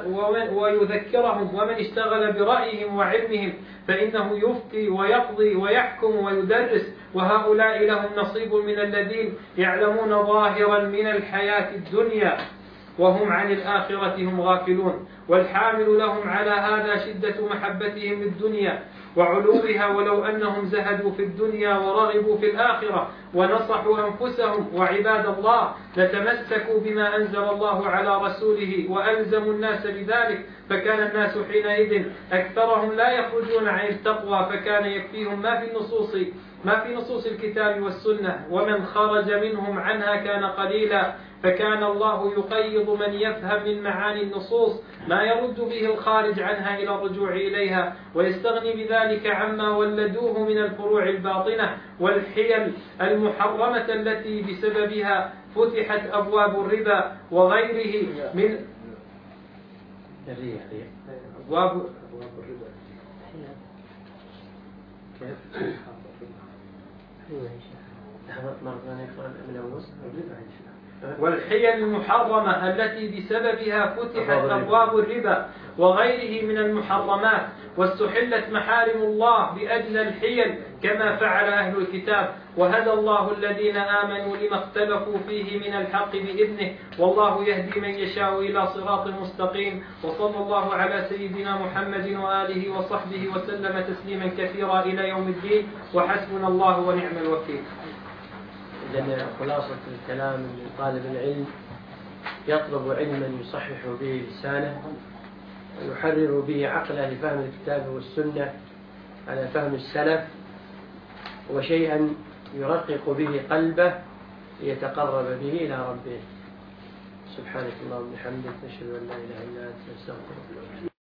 ومن اشتغل برأيهم وعلمهم فإنه يفتي ويقضي ويحكم ويدرس، وهؤلاء لهم نصيب من الذين يعلمون ظاهرا من الحياة الدنيا وهم عن الآخرة هم غافلون. والحامل لهم على هذا شدة محبتهم للدنيا وعلوها، ولو أنهم زهدوا في الدنيا ورغبوا في الآخرة ونصحوا أنفسهم وعباد الله لتمسكوا بما أنزل الله على رسوله وألزموا الناس بذلك، فكان الناس حينئذ أكثرهم لا يخرجون عن التقوى، فكان يكفيهم ما في نصوص الكتاب والسنة، ومن خرج منهم عنها كان قليلا، فكان الله يقيض من يفهم من معاني النصوص ما يرد به الخارج عنها إلى الرجوع إليها، ويستغني بذلك عما ولدوه من الفروع الباطنة والحيل المحرمة التي بسببها فتحت أبواب الربا وغيره من أبواب الربا. والحيل المحرمة التي بسببها فتحت أبواب الربا وغيره من المحرمات، واستحلت محارم الله بأجل الحيل كما فعل أهل الكتاب، وهدى الله الذين آمنوا لما اختلفوا فيه من الحق بإذنه، والله يهدي من يشاء إلى صراط مستقيم. وصلى الله على سيدنا محمد وآله وصحبه وسلم تسليما كثيرا إلى يوم الدين، وحسبنا الله ونعم الوكيل. إذن خلاصة الكلام من طالب العلم يطلب علما يصحح به لسانه ويحرر به عقله لفهم الكتاب والسنة على فهم السلف، وشيئا يرقق به قلبه ليتقرب به إلى ربه. سبحانك اللهم وبحمدك، نشهد أن لا إله إلا أنت، نستغفرك.